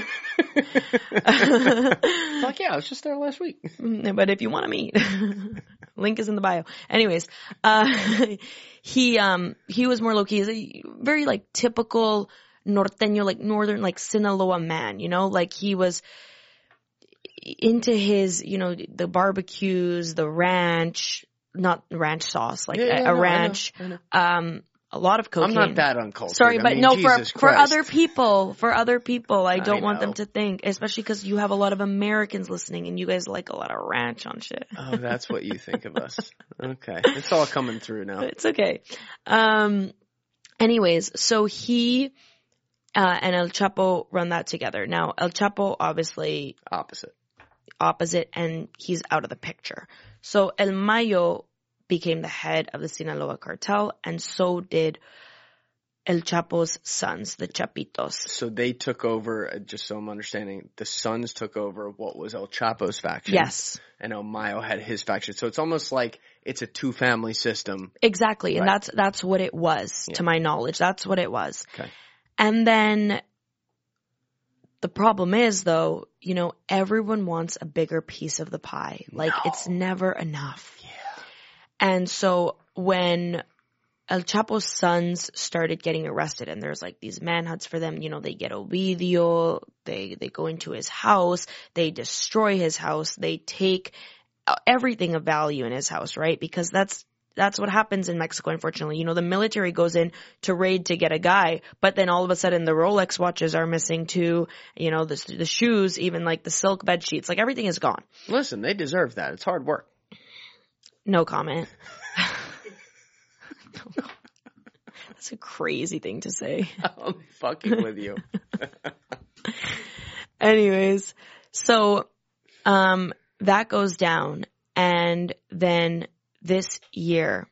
fuck yeah, I was just there last week. But if you want to meet, link is in the bio. Anyways, he was more low key. He's a very like typical norteño, like northern, like Sinaloa man, like he was into his, the barbecues, the ranch, not ranch sauce, like a ranch, I know. A lot of cocaine. I'm not that uncultured. Sorry, but for other people, I don't know. want them to think, especially because you have a lot of Americans listening and you guys like a lot of ranch on shit. Oh, that's what you think of us. Okay. It's all coming through now. It's okay. Anyways, so he and El Chapo run that together. Now, El Chapo obviously opposite, and he's out of the picture. So El Mayo became the head of the Sinaloa cartel, and so did El Chapo's sons, the Chapitos. So they took over, just so I'm understanding, the sons took over what was El Chapo's faction. Yes. And El Mayo had his faction. So it's almost like it's a two-family system. Exactly, right. And that's what it was, to my knowledge. That's what it was. Okay. And then the problem is, though, everyone wants a bigger piece of the pie. Like, it's never enough. Yeah. And so when El Chapo's sons started getting arrested, and there's like these manhunts for them, they get Ovidio, they go into his house, they destroy his house, they take everything of value in his house, right? Because that's that's what happens in Mexico, unfortunately. You know, the military goes in to raid to get a guy, but then all of a sudden the Rolex watches are missing too, you know, the shoes, even like the silk bed sheets, like everything is gone. Listen, they deserve that. It's hard work. No comment. That's a crazy thing to say. I'm fucking with you. Anyways, so that goes down, and then this year,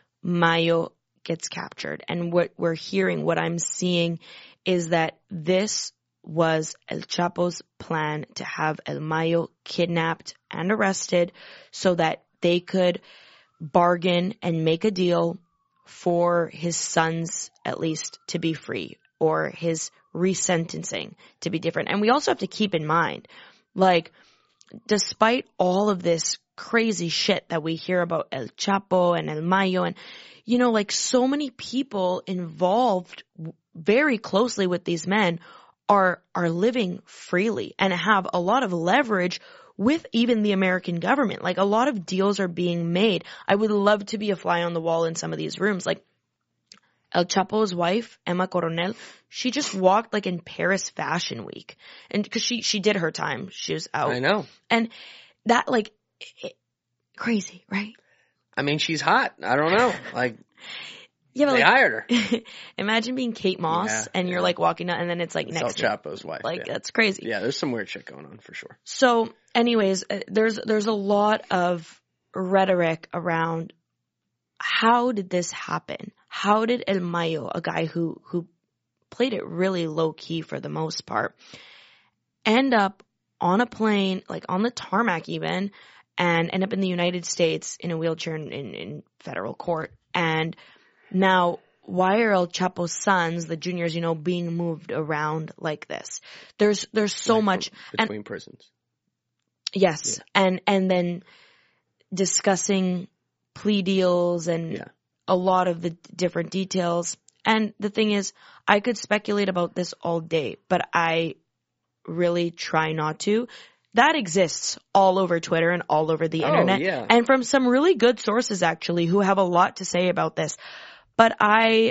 Mayo gets captured. And what we're hearing, what I'm seeing, is that this was El Chapo's plan to have El Mayo kidnapped and arrested so that they could bargain and make a deal for his sons, at least, to be free, or his resentencing to be different. And we also have to keep in mind, like, despite all of this crazy shit that we hear about El Chapo and El Mayo, and, you know, like, so many people involved very closely with these men are living freely and have a lot of leverage with even the American government. Like, a lot of deals are being made. I would love to be a fly on the wall in some of these rooms. Like, El Chapo's wife, Emma Coronel, she just walked like in Paris Fashion Week. And because she did her time. She was out. I know. And that, like, crazy, right? I mean, she's hot. I don't know. Like, yeah, but they hired her. Imagine being Kate Moss and you're like walking out and then it's like next El Chapo's wife. Like, that's crazy. Yeah, there's some weird shit going on for sure. So anyways, there's a lot of rhetoric around how did this happen? How did El Mayo, a guy who played it really low key for the most part, end up on a plane, like on the tarmac even, and end up in the United States in a wheelchair in federal court? And now, why are El Chapo's sons, the juniors, you know, being moved around like this? There's so like much between prisons. Yes, yeah. and then discussing plea deals and a lot of the different details. And the thing is, I could speculate about this all day, but I really try not to. That exists all over Twitter and all over the internet. Yeah. And from some really good sources, actually, who have a lot to say about this. But I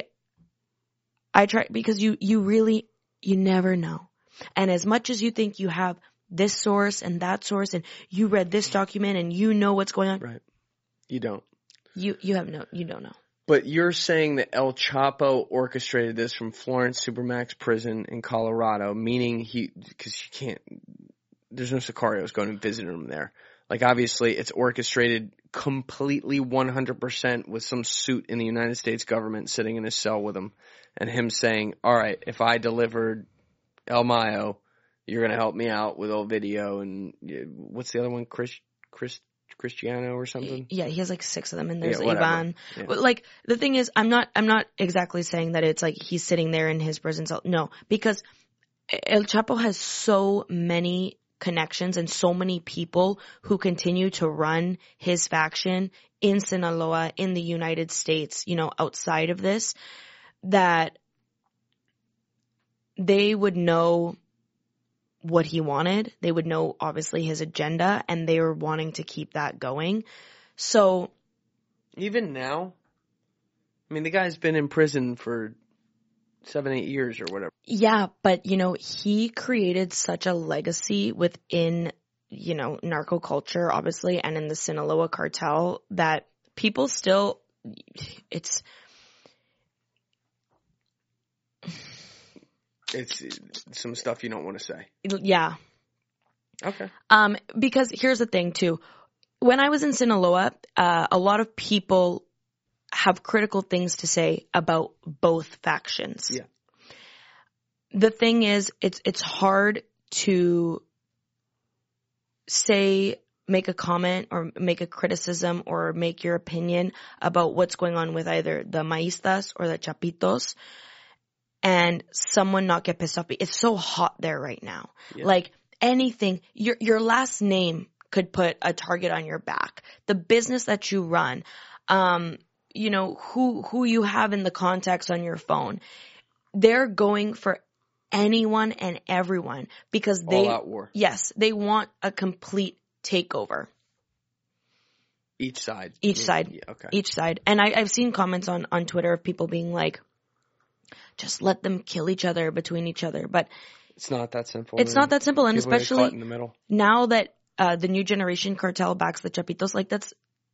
try, because you never know. And as much as you think you have this source and that source and you read this document and you know what's going on. Right. You don't. You don't know. But you're saying that El Chapo orchestrated this from Florence Supermax prison in Colorado, meaning because you can't, there's no Sicarios going to visit him there. Like, obviously, it's orchestrated completely 100% with some suit in the United States government sitting in his cell with him, and him saying, all right, if I delivered El Mayo, you're going to help me out with Ovidio and what's the other one? Cristiano or something? Yeah, he has like 6 of them, and there's Ivan. Yeah. Like, the thing is, I'm not exactly saying that it's like he's sitting there in his prison cell. No, because El Chapo has so many connections and so many people who continue to run his faction in Sinaloa, in the United States, you know, outside of this, that they would know what he wanted. They would know, obviously, his agenda, and they were wanting to keep that going. So, even now, I mean, the guy's been in prison for 7-8 years or whatever. Yeah, but, you know, he created such a legacy within, you know, narco culture, obviously, and in the Sinaloa cartel that people still, it's some stuff you don't want to say. Yeah. Okay. Because here's the thing too. When I was in Sinaloa, a lot of people have critical things to say about both factions. Yeah. The thing is, it's hard to make a comment or make a criticism or make your opinion about what's going on with either the Maístas or the Chapitos, and someone not get pissed off. It's so hot there right now. Yeah. Like, anything, your last name could put a target on your back. The business that you run, you know, who you have in the contacts on your phone, they're going for anyone and everyone because all out war. Yes, they want a complete takeover. Each side. Each side. Yeah, okay. Each side. And I've seen comments on Twitter of people being like, just let them kill each other between each other. But it's not that simple. It's not that simple. And people especially get caught in the middle. Now that the new generation cartel backs the Chapitos, like that's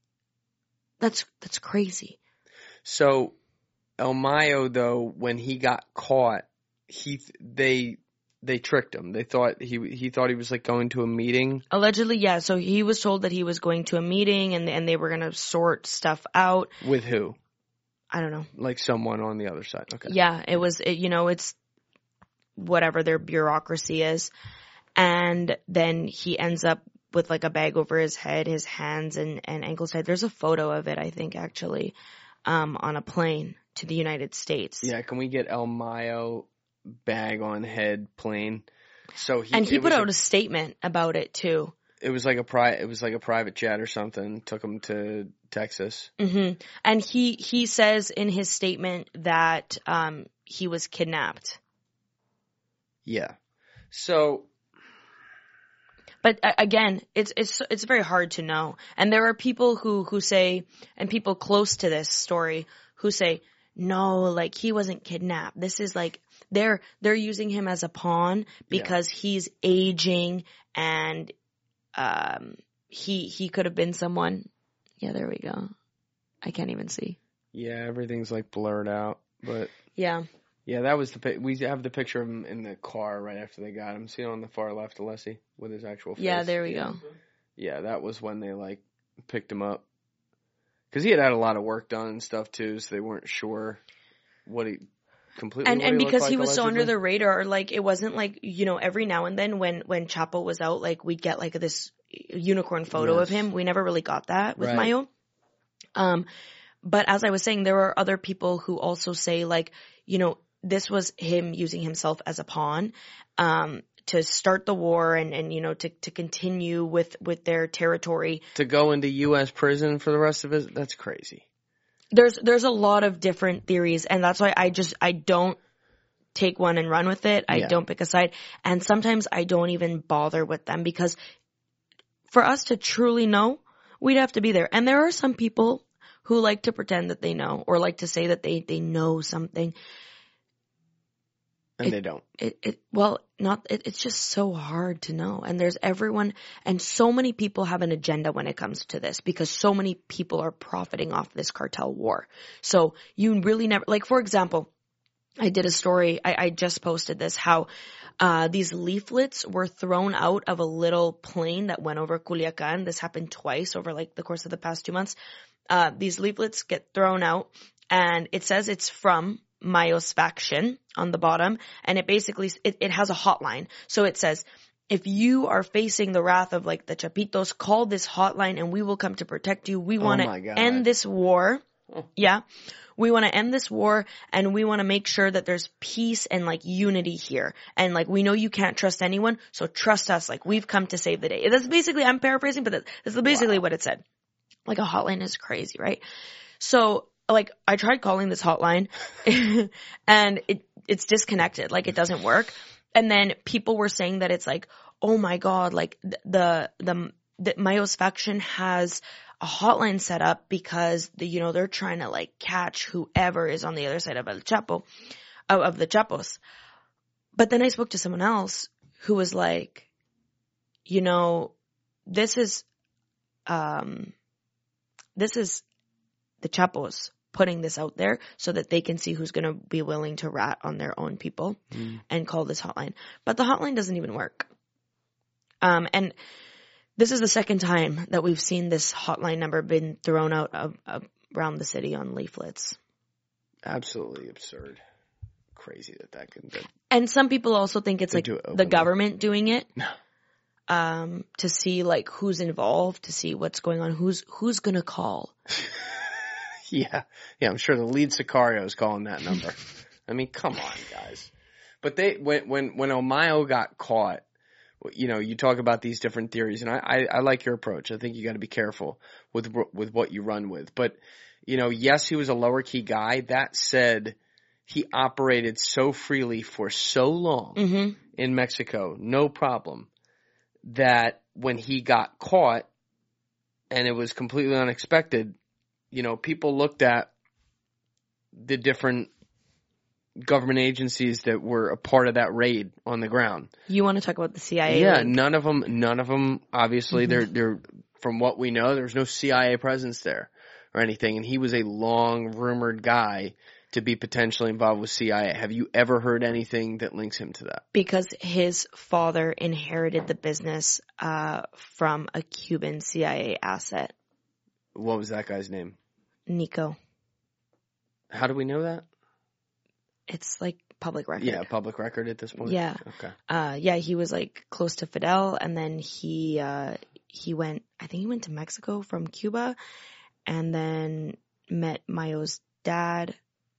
crazy. So El Mayo, though, when he got caught, they tricked him. They thought he thought he was like going to a meeting. Allegedly, yeah. So he was told that he was going to a meeting and they were going to sort stuff out. With who? I don't know. Like someone on the other side. Okay. Yeah, it's whatever their bureaucracy is. And then he ends up with like a bag over his head, his hands and ankles tied. There's a photo of it, I think, actually, on a plane to the United States. Yeah, can we get El Mayo bag on head plane? So he put out a statement about it too. It was like a private jet or something. Took him to Texas. Mm-hmm. And he says in his statement that he was kidnapped. Yeah. So. But again, it's very hard to know. And there are people who say, and people close to this story who say, no, like he wasn't kidnapped. This is like they're using him as a pawn because he's aging and he could have been someone. Yeah, there we go. I can't even see. Yeah, everything's like blurred out, but yeah. Yeah, that was we have the picture of him in the car right after they got him. See it on the far left, Alessi, with his actual face. Yeah, there we go. Yeah, that was when they like picked him up. Because he had a lot of work done and stuff too, so they weren't sure what he completely. And because like, he was allegedly. So under the radar, like it wasn't like every now and then when Chapo was out, like we'd get like this unicorn photo of him. We never really got that with Mayo. But as I was saying, there are other people who also say like this was him using himself as a pawn to start the war and to continue with their territory. To go into U.S. prison for the rest of his, that's crazy. There's a lot of different theories, and that's why I don't take one and run with it. I don't pick a side. And sometimes I don't even bother with them because for us to truly know, we'd have to be there. And there are some people who like to pretend that they know or like to say that they know something. And they don't. It's just so hard to know. And there's everyone, and so many people have an agenda when it comes to this because so many people are profiting off this cartel war. So you really never, like for example, I did a story, I just posted this, how these leaflets were thrown out of a little plane that went over Culiacan. This happened twice over like the course of the past 2 months. These leaflets get thrown out and it says it's from Mayo's faction on the bottom, and it basically it has a hotline. So it says, if you are facing the wrath of like the Chapitos, call this hotline and we will come to protect you. We want to end this war. Yeah. We want to end this war and we want to make sure that there's peace and like unity here. And like we know you can't trust anyone, so trust us. Like we've come to save the day. That's basically, I'm paraphrasing, but that's basically what it said. Like a hotline is crazy, right? So like I tried calling this hotline and it's disconnected. Like it doesn't work. And then people were saying that it's like, oh my God, like the Mayo's faction has a hotline set up because they're trying to like catch whoever is on the other side of El Chapo, of the Chapos. But then I spoke to someone else who was like, this is the Chapos putting this out there so that they can see who's going to be willing to rat on their own people and call this hotline. But the hotline doesn't even work. And this is the second time that we've seen this hotline number been thrown out around the city on leaflets. Absolutely absurd. Crazy that could be. And some people also think it's like the government doing it. To see like who's involved, to see what's going on, who's going to call. Yeah, I'm sure the lead Sicario is calling that number. I mean, come on, guys. But when El Mayo got caught, you talk about these different theories, and I like your approach. I think you got to be careful with what you run with. But yes, he was a lower key guy. That said, he operated so freely for so long in Mexico, no problem, that when he got caught and it was completely unexpected, you know, people looked at the different government agencies that were a part of that raid on the ground. You want to talk about the CIA? Yeah, link? none of them, obviously, they're, from what we know, there was no CIA presence there or anything, and he was a long rumored guy to be potentially involved with CIA. Have you ever heard anything that links him to that? Because his father inherited the business from a Cuban CIA asset. What was that guy's name? Nico. How do we know that? It's like public record. Yeah, public record at this point. Yeah. Okay. Yeah, he was like close to Fidel, and then he went. I think he went to Mexico from Cuba, and then met Mayo's dad.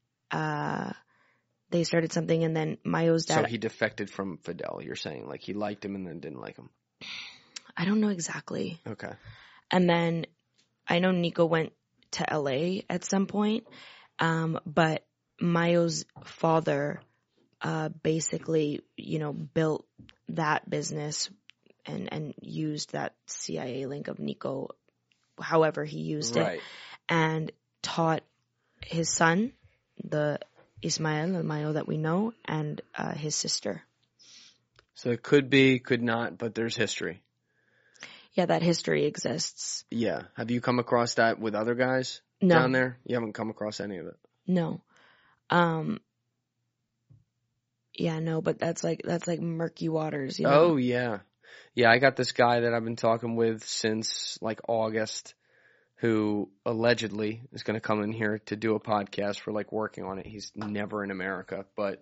They started something, and then Mayo's dad. So he defected from Fidel. You're saying, like, he liked him and then didn't like him. I don't know exactly. Okay. And then I know Nico went to LA at some point, but Mayo's father basically, you know, built that business and used that CIA link of Nico however he used it, and taught his son, the Ismael, the Mayo that we know, and his sister. So it could be, could not, but there's history. Yeah, that history exists. Yeah. Have you come across that with other guys down there? You haven't come across any of it? No. Yeah, no, but that's like murky waters, you know? Oh, yeah. Yeah, I got this guy that I've been talking with since like August who allegedly is going to come in here to do a podcast. We're like working on it. He's never in America, but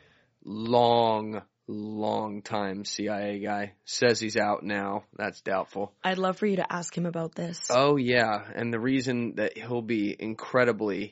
long time CIA guy. Says he's out now. That's doubtful. I'd love for you to ask him about this. Oh, yeah. And the reason that he'll be incredibly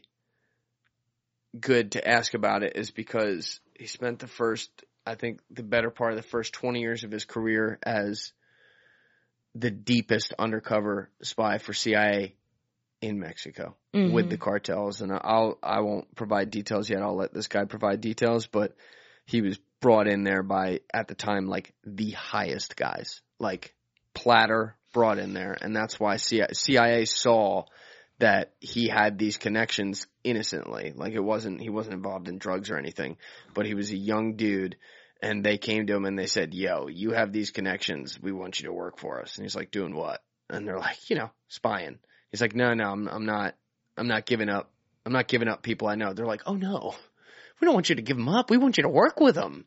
good to ask about it is because he spent the better part of the first 20 years of his career as the deepest undercover spy for CIA in Mexico with the cartels. And I won't provide details yet. I'll let this guy provide details, but he was brought in there by, at the time, like the highest guys, like Platter brought in there. And that's why CIA saw that he had these connections innocently. Like he wasn't involved in drugs or anything, but he was a young dude, and they came to him and they said, "Yo, you have these connections. We want you to work for us." And he's like, "Doing what?" And they're like, "Spying." He's like, "No, I'm not giving up. I'm not giving up people I know." They're like, "Oh no, we don't want you to give them up. We want you to work with them."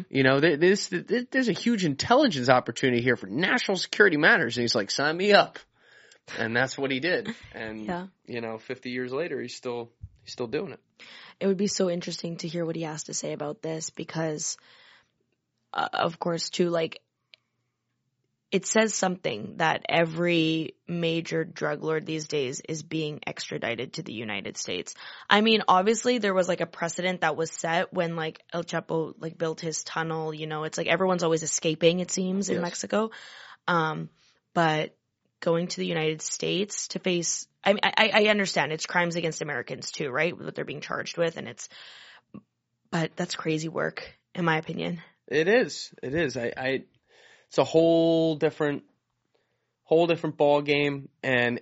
There's a huge intelligence opportunity here for national security matters. And he's like, "Sign me up." And that's what he did. And, 50 years later, he's still doing it. It would be so interesting to hear what he has to say about this because, of course, too, like, it says something that every major drug lord these days is being extradited to the United States. I mean, obviously, there was, like, a precedent that was set when, like, El Chapo, like, built his tunnel. You know, it's like everyone's always escaping, it seems, in Mexico. But going to the United States to face, I understand it's crimes against Americans too, right? What they're being charged with, but that's crazy work, in my opinion. It is. It's a whole different ball game, and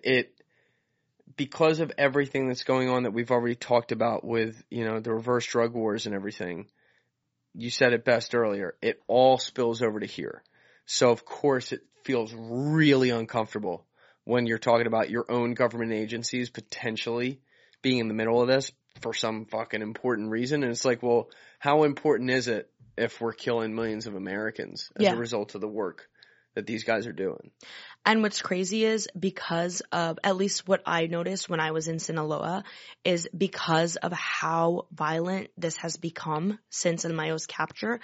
because of everything that's going on that we've already talked about with, the reverse drug wars and everything, you said it best earlier, it all spills over to here. So of course it feels really uncomfortable when you're talking about your own government agencies potentially being in the middle of this for some fucking important reason. And it's like, well, how important is it if we're killing millions of Americans as a result of the work that these guys are doing? And what's crazy is because of, at least what I noticed when I was in Sinaloa, is because of how violent this has become since El Mayo's capture,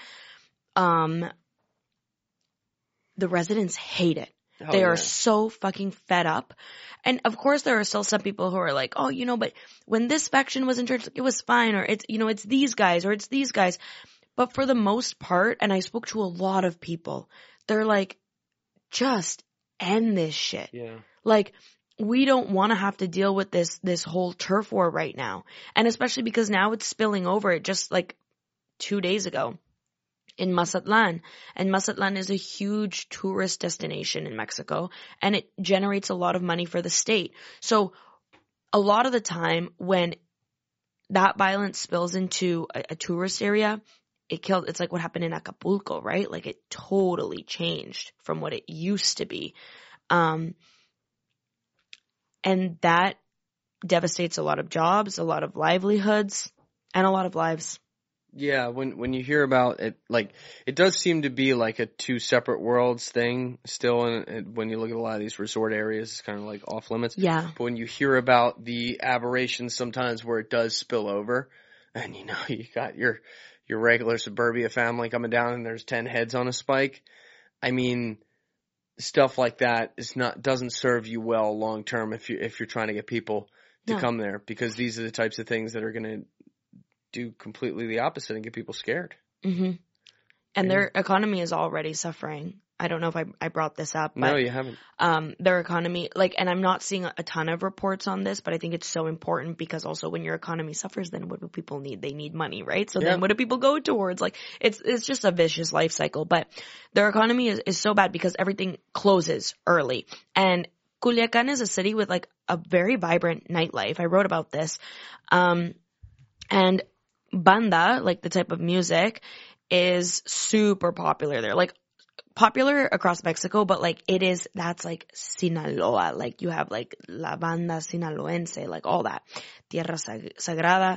the residents hate it. They are so fucking fed up. And of course there are still some people who are like, "Oh, but when this faction was in charge, it was fine," or it's these guys, or it's these guys. But for the most part, and I spoke to a lot of people, they're like, just end this shit. Yeah. Like, we don't want to have to deal with this whole turf war right now. And especially because now it's spilling over. Just like 2 days ago, in Mazatlan. And Mazatlan is a huge tourist destination in Mexico, and it generates a lot of money for the state. So a lot of the time when that violence spills into a tourist area, it's like what happened in Acapulco, right? Like it totally changed from what it used to be. And that devastates a lot of jobs, a lot of livelihoods, and a lot of lives. Yeah, when you hear about it, like, it does seem to be like a two separate worlds thing still, and when you look at a lot of these resort areas, it's kind of like off limits. Yeah. But when you hear about the aberrations sometimes where it does spill over, and you know, you got your regular suburbia family coming down and there's 10 heads on a spike, I mean, stuff like that doesn't serve you well long term if you're trying to get people to come there, because these are the types of things that are going to do completely the opposite and get people scared. Mm-hmm. And their economy is already suffering. I don't know if I brought this up, but no, you haven't. Their economy, like, and I'm not seeing a ton of reports on this, but I think it's so important because also when your economy suffers, then what do people need? They need money, right? So then what do people go towards? Like, it's just a vicious life cycle, but their economy is so bad because everything closes early. And Culiacan is a city with like a very vibrant nightlife. I wrote about this. And banda, like the type of music, is super popular there. Like, popular across Mexico, but like that's like Sinaloa. Like you have like La Banda Sinaloense, like all that. Tierra Sagrada.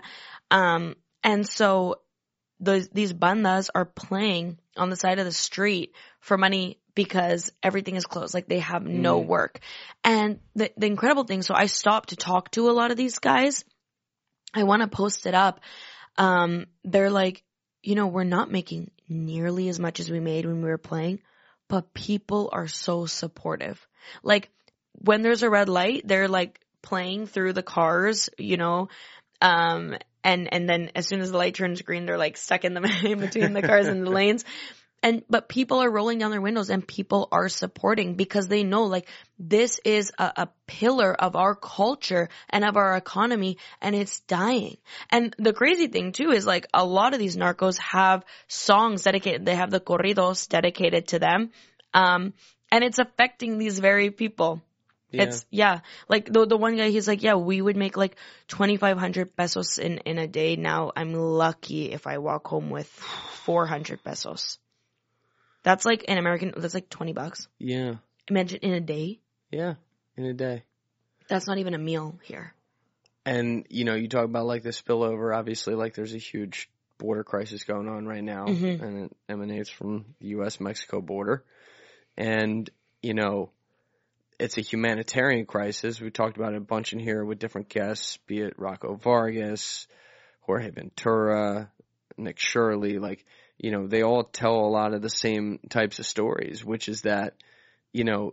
And so these bandas are playing on the side of the street for money because everything is closed. Like they have no work. And the incredible thing, so I stopped to talk to a lot of these guys. I want to post it up. They're like, you know, we're not making nearly as much as we made when we were playing, but people are so supportive. Like when there's a red light, they're like playing through the cars, you know, and then as soon as the light turns green, they're like stuck in between the cars and the lanes. But people are rolling down their windows and people are supporting because they know like this is a pillar of our culture and of our economy and it's dying. And the crazy thing too is like a lot of these narcos have songs dedicated, they have the corridos dedicated to them. And it's affecting these very people. Yeah. Like the one guy, he's like, yeah, we would make like 2,500 pesos in a day. Now I'm lucky if I walk home with 400 pesos. That's like in American, that's like $20. Yeah. Imagine in a day. Yeah, in a day. That's not even a meal here. And, you know, you talk about like the spillover, obviously like there's a huge border crisis going on right now, and it emanates from the U.S.-Mexico border. And, you know, it's a humanitarian crisis. We talked about it a bunch in here with different guests, be it Rocco Vargas, Jorge Ventura, Nick Shirley, like, you know, they all tell a lot of the same types of stories, which is that, you know,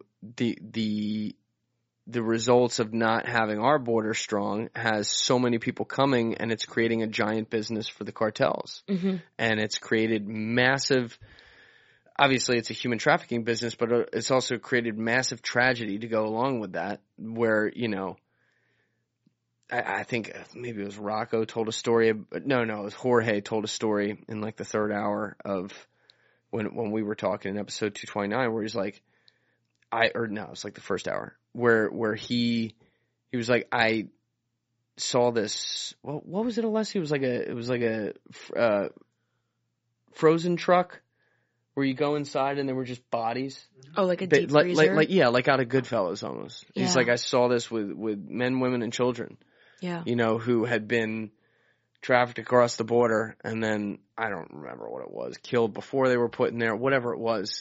the results of not having our border strong has so many people coming, and it's creating a giant business for the cartels. And it's created massive, obviously it's a human trafficking business, but it's also created massive tragedy to go along with that, where, you know, I think maybe it was Rocco told a story. No, it was Jorge told a story in like the third hour of when we were talking in episode 229, where he's like, it was like the first hour where he was like, I saw this. What was it, Alessi? It was like a frozen truck where you go inside and there were just bodies. Oh, like a deep freezer? Like out of Goodfellas almost. Yeah. He's like, I saw this with men, women, and children. Yeah. You know, who had been trafficked across the border and then, I don't remember what it was, killed before they were put in there, whatever it was.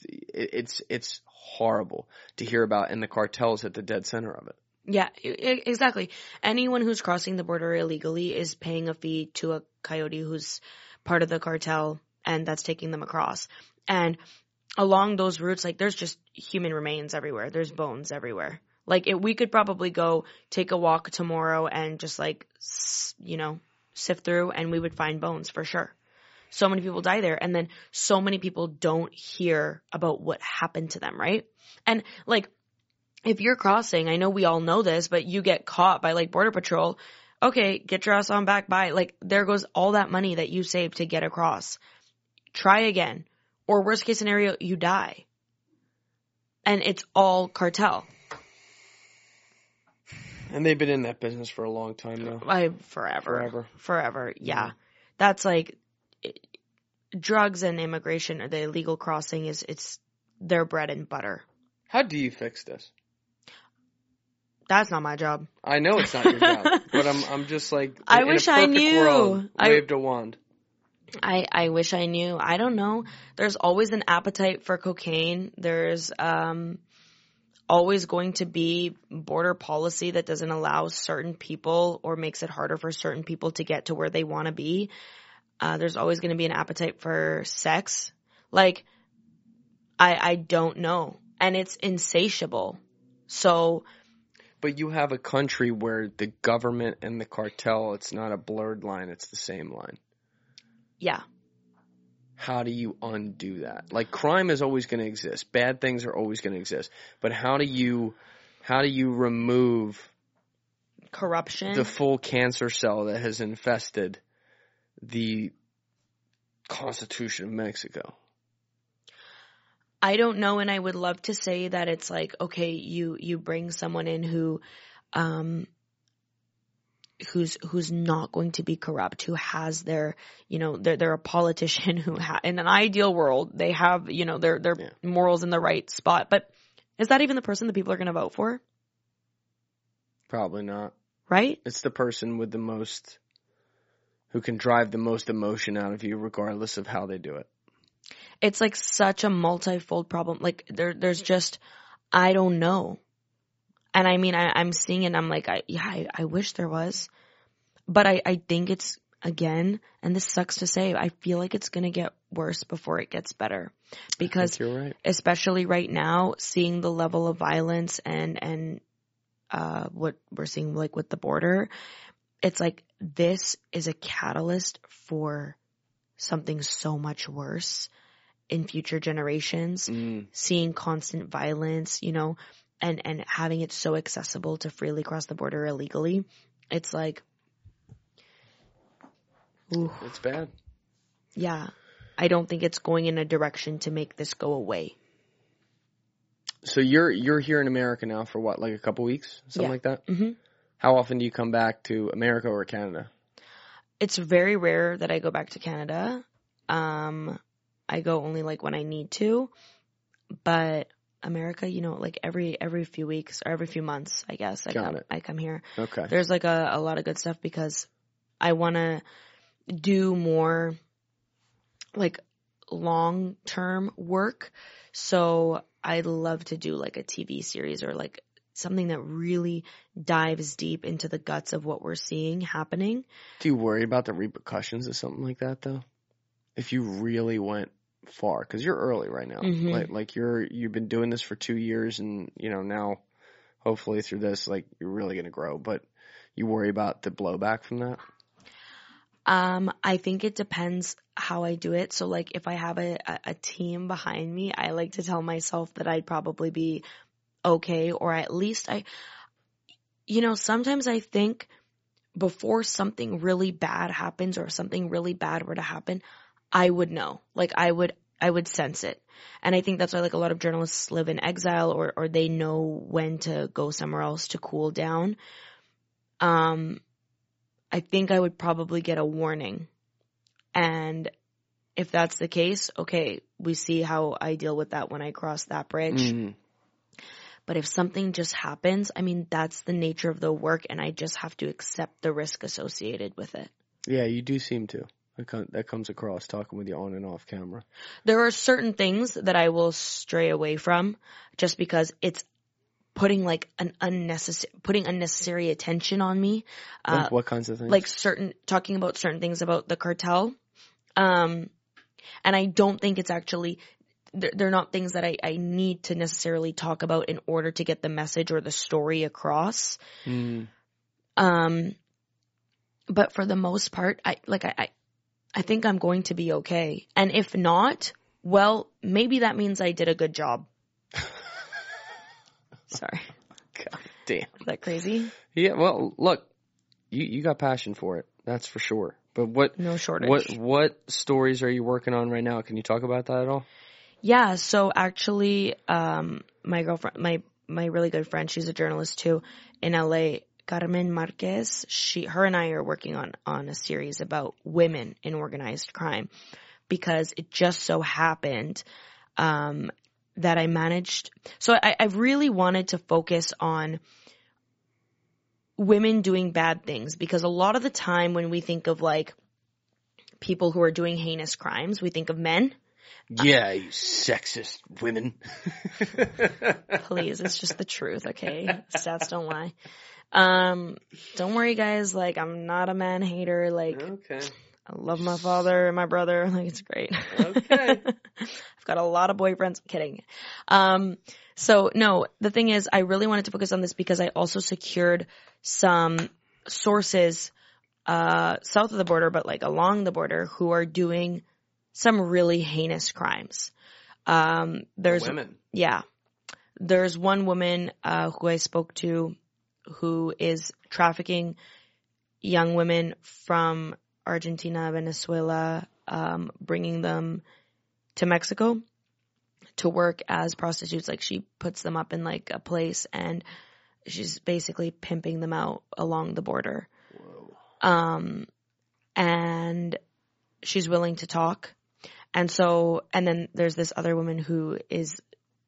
It's horrible to hear about, and the cartel's at the dead center of it. Yeah, exactly. Anyone who's crossing the border illegally is paying a fee to a coyote who's part of the cartel, and that's taking them across. And along those routes, like, there's just human remains everywhere. There's bones everywhere. Like, we could probably go take a walk tomorrow and just, like, you know, sift through, and we would find bones for sure. So many people die there, and then so many people don't hear about what happened to them, right? And, like, if you're crossing, I know we all know this, but you get caught by, like, Border Patrol, okay, get your ass on back, bye. Like, there goes all that money that you saved to get across. try again. Or worst case scenario, you die. And it's all cartel. And they've been in that business for a long time now. Forever. Yeah. That's like drugs and immigration or the illegal crossing it's their bread and butter. How do you fix this? That's not my job. I know it's not your job, but I'm just like, I wish I knew. World, waved a wand. I wish I knew. I don't know. There's always an appetite for cocaine. There's always going to be border policy that doesn't allow certain people or makes it harder for certain people to get to where they want to be. There's always going to be an appetite for sex. Like, I don't know. And it's insatiable. So. But you have a country where the government and the cartel, it's not a blurred line, it's the same line. Yeah. How do you undo that? Like, crime is always going to exist. Bad things are always going to exist. But how do you remove corruption? The full cancer cell that has infested the Constitution of Mexico? I don't know, and I would love to say that it's like, okay, you bring someone in who's not going to be corrupt, who has their, they're a politician who in an ideal world, they have, their morals in the right spot. But is that even the person that people are going to vote for? Probably not. Right? It's the person with the most, who can drive the most emotion out of you regardless of how they do it. It's like such a multifold problem. Like there's just, I don't know. And I mean, I'm seeing it and I'm like, I wish there was. But I think it's, again, and this sucks to say, I feel like it's going to get worse before it gets better. Because you're right. Especially right now, seeing the level of violence and what we're seeing like with the border, it's like this is a catalyst for something so much worse in future generations. Seeing constant violence, and having it so accessible to freely cross the border illegally. It's like, ooh. It's bad. Yeah. I don't think it's going in a direction to make this go away. So you're here in America now for what, like a couple weeks? Something like that? Mm-hmm. How often do you come back to America or Canada? It's very rare that I go back to Canada. I go only like when I need to, but America, like every few weeks or every few months, I guess I come here. Okay. There's like a lot of good stuff because I want to do more like long-term work. So I'd love to do like a TV series or like something that really dives deep into the guts of what we're seeing happening. Do you worry about the repercussions of something like that though? If you really went far, because you're early right now. Mm-hmm. Like you've been doing this for 2 years, and now hopefully through this, like you're really gonna grow. But you worry about the blowback from that? I think it depends how I do it. So like if I have a team behind me, I like to tell myself that I'd probably be okay, or at least sometimes I think before something really bad happens or something really bad were to happen, I would know. Like I would sense it. And I think that's why like a lot of journalists live in exile or they know when to go somewhere else to cool down. I think I would probably get a warning. And if that's the case, okay, we see how I deal with that when I cross that bridge. Mm-hmm. But if something just happens, I mean, that's the nature of the work and I just have to accept the risk associated with it. Yeah, you do seem to. That comes across talking with you on and off camera. There are certain things that I will stray away from just because it's putting like unnecessary attention on me. Like what kinds of things? Like talking about certain things about the cartel. And I don't think it's actually, they're not things that I need to necessarily talk about in order to get the message or the story across. Mm. But for the most part, I think I'm going to be okay. And if not, well, maybe that means I did a good job. Sorry. God damn. Is that crazy? Yeah, well, look, you got passion for it. That's for sure. But no shortage. What stories are you working on right now? Can you talk about that at all? Yeah. So actually, my girlfriend, my really good friend, she's a journalist too in LA, Carmen Marquez, her and I are working on a series about women in organized crime, because it just so happened, that I managed. So I really wanted to focus on women doing bad things, because a lot of the time when we think of like people who are doing heinous crimes, we think of men. Yeah, you sexist women. Please, it's just the truth, okay? Stats don't lie. Don't worry, guys. Like, I'm not a man hater. Like, okay. I love my father and my brother. Like, it's great. Okay. I've got a lot of boyfriends. Kidding. So no, the thing is, I really wanted to focus on this because I also secured some sources, south of the border, but like along the border, who are doing some really heinous crimes. There's women. Yeah. There's one woman, who I spoke to, who is trafficking young women from Argentina, Venezuela, bringing them to Mexico to work as prostitutes. Like, she puts them up in like a place and she's basically pimping them out along the border. Whoa. And she's willing to talk. And then there's this other woman who is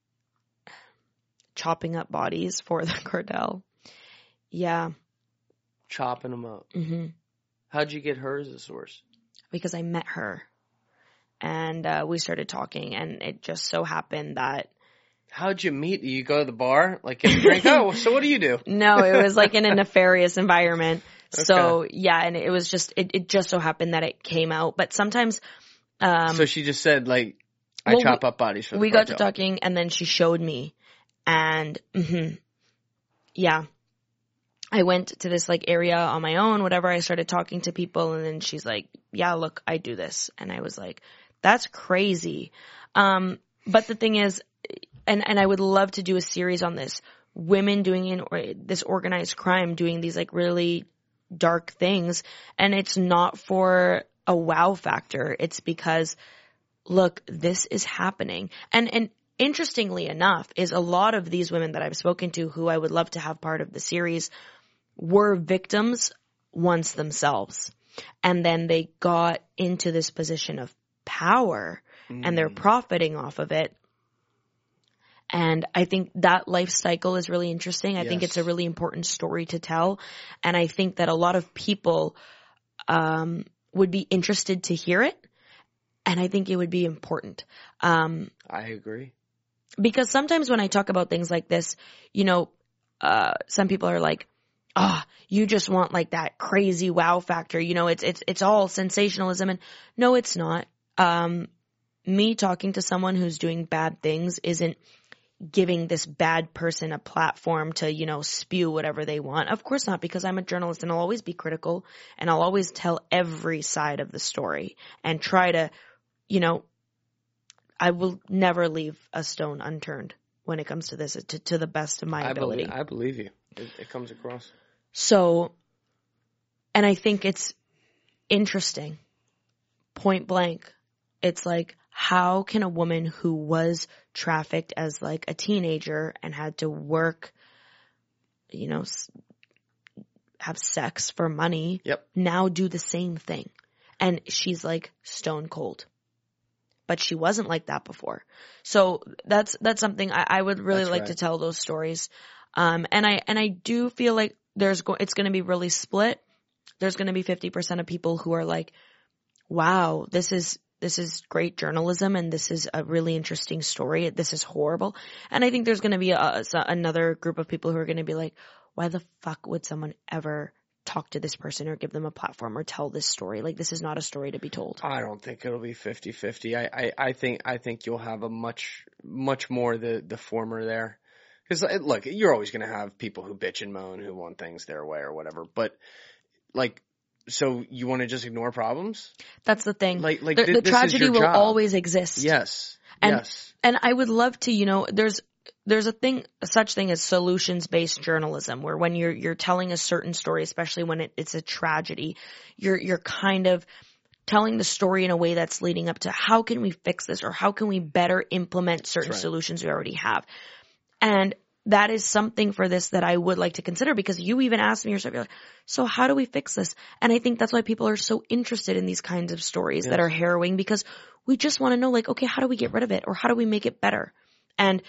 chopping up bodies for the cartel. Yeah. Chopping them up. Mm-hmm. How'd you get her as a source? Because I met her. And we started talking, and it just so happened that... How'd you meet? You go to the bar? Like, get a drink? Oh, so what do you do? No, it was like in a nefarious environment. Okay. So, yeah, and it was just... It just so happened that it came out. But sometimes... so she just said, like, I chop up bodies for the We cartel. got to talking, and then she showed me. And, yeah. I went to this like area on my own, whatever. I started talking to people, and then she's like, yeah, look, I do this. And I was like, that's crazy. But the thing is, and I would love to do a series on this, women doing this organized crime, doing these like really dark things. And it's not for a wow factor. It's because, look, this is happening. And interestingly enough, is a lot of these women that I've spoken to, who I would love to have part of the series, were victims once themselves. And then they got into this position of power, and they're profiting off of it. And I think that life cycle is really interesting. I think it's a really important story to tell. And I think that a lot of people would be interested to hear it. And I think it would be important. I agree. Because sometimes when I talk about things like this, some people are like, you just want like that crazy wow factor. It's all sensationalism. And no, it's not. Me talking to someone who's doing bad things isn't giving this bad person a platform to, spew whatever they want. Of course not, because I'm a journalist and I'll always be critical and I'll always tell every side of the story and try to, I will never leave a stone unturned when it comes to this, to the best of my ability. I believe you. It comes across. So, and I think it's interesting, point blank. It's like, how can a woman who was trafficked as like a teenager and had to work, have sex for money, now do the same thing? And she's like stone cold. But she wasn't like that before. So that's something I would really like to tell those stories. And I do feel like it's going to be really split. There's going to be 50% of people who are like, wow, this is great journalism and this is a really interesting story. This is horrible. And I think there's going to be another group of people who are going to be like, why the fuck would someone ever talk to this person or give them a platform or tell this story? Like, this is not a story to be told. I don't think it'll be 50-50. I think you'll have a much more the former there. Because, look, you're always going to have people who bitch and moan, who want things their way or whatever. But, like, so you want to just ignore problems? That's the thing. Like the tragedy will always exist. Yes. And I would love to, there's such thing as solutions-based journalism, where when you're telling a certain story, especially when it's a tragedy, you're kind of telling the story in a way that's leading up to how can we fix this, or how can we better implement certain solutions we already have. And that is something for this that I would like to consider, because you even asked me yourself, you're like, so how do we fix this? And I think that's why people are so interested in these kinds of stories that are harrowing, because we just want to know, like, okay, how do we get rid of it, or how do we make it better? And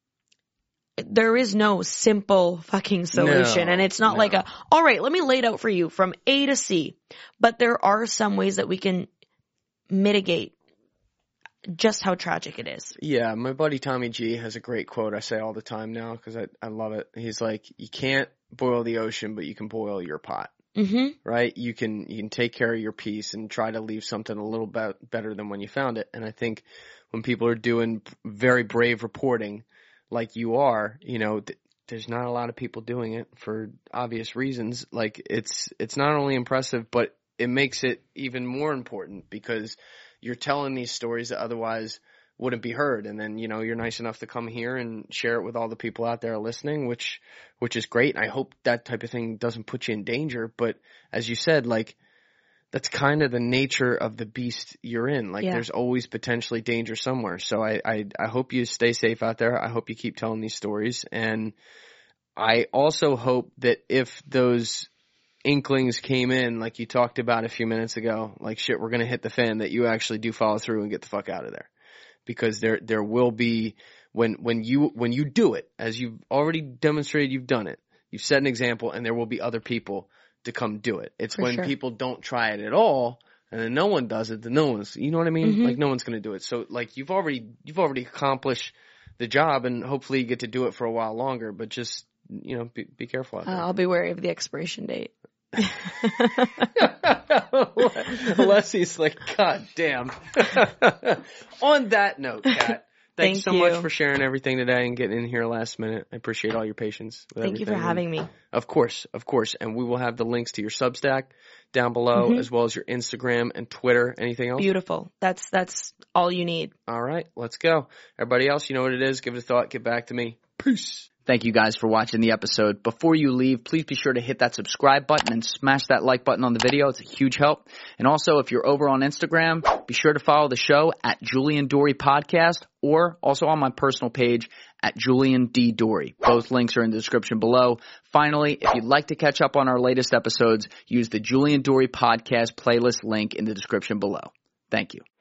there is no simple fucking solution. And it's not like all right, let me lay it out for you from A to C. But there are some ways that we can mitigate just how tragic it is. Yeah, my buddy Tommy G has a great quote I say all the time now, because I love it. He's like, you can't boil the ocean, but you can boil your pot. Mm-hmm. Right? You can take care of your piece and try to leave something a little better than when you found it. And I think when people are doing very brave reporting like you are, there's not a lot of people doing it for obvious reasons. Like, it's not only impressive, but it makes it even more important, because you're telling these stories that otherwise wouldn't be heard. And then, you're nice enough to come here and share it with all the people out there listening, which is great. And I hope that type of thing doesn't put you in danger. But as you said, like, that's kind of the nature of the beast you're in. Like, there's always potentially danger somewhere. So I hope you stay safe out there. I hope you keep telling these stories. And I also hope that if those inklings came in, like you talked about a few minutes ago, like, shit, we're going to hit the fan, that you actually do follow through and get the fuck out of there. Because there will be, when you do it, as you've already demonstrated you've done it, you've set an example, and there will be other people to come do it. It's when people don't try it at all, and then no one does it, then no one's, you know what I mean? Mm-hmm. Like, no one's going to do it. So, like, you've already accomplished the job, and hopefully you get to do it for a while longer, but just, be careful out there. I'll be wary of the expiration date. Leslie's like, God damn. On that note, Kat, thanks so much for sharing everything today and getting in here last minute. I appreciate all your patience with everything. Thank you for having me. Of course. And we will have the links to your Substack down below, as well as your Instagram and Twitter. Anything else? Beautiful. That's all you need. All right, let's go. Everybody else, you know what it is. Give it a thought. Get back to me. Peace. Thank you guys for watching the episode. Before you leave, please be sure to hit that subscribe button and smash that like button on the video. It's a huge help. And also, if you're over on Instagram, be sure to follow the show at Julian Dory Podcast, or also on my personal page at Julian D. Dory. Both links are in the description below. Finally, if you'd like to catch up on our latest episodes, use the Julian Dory Podcast playlist link in the description below. Thank you.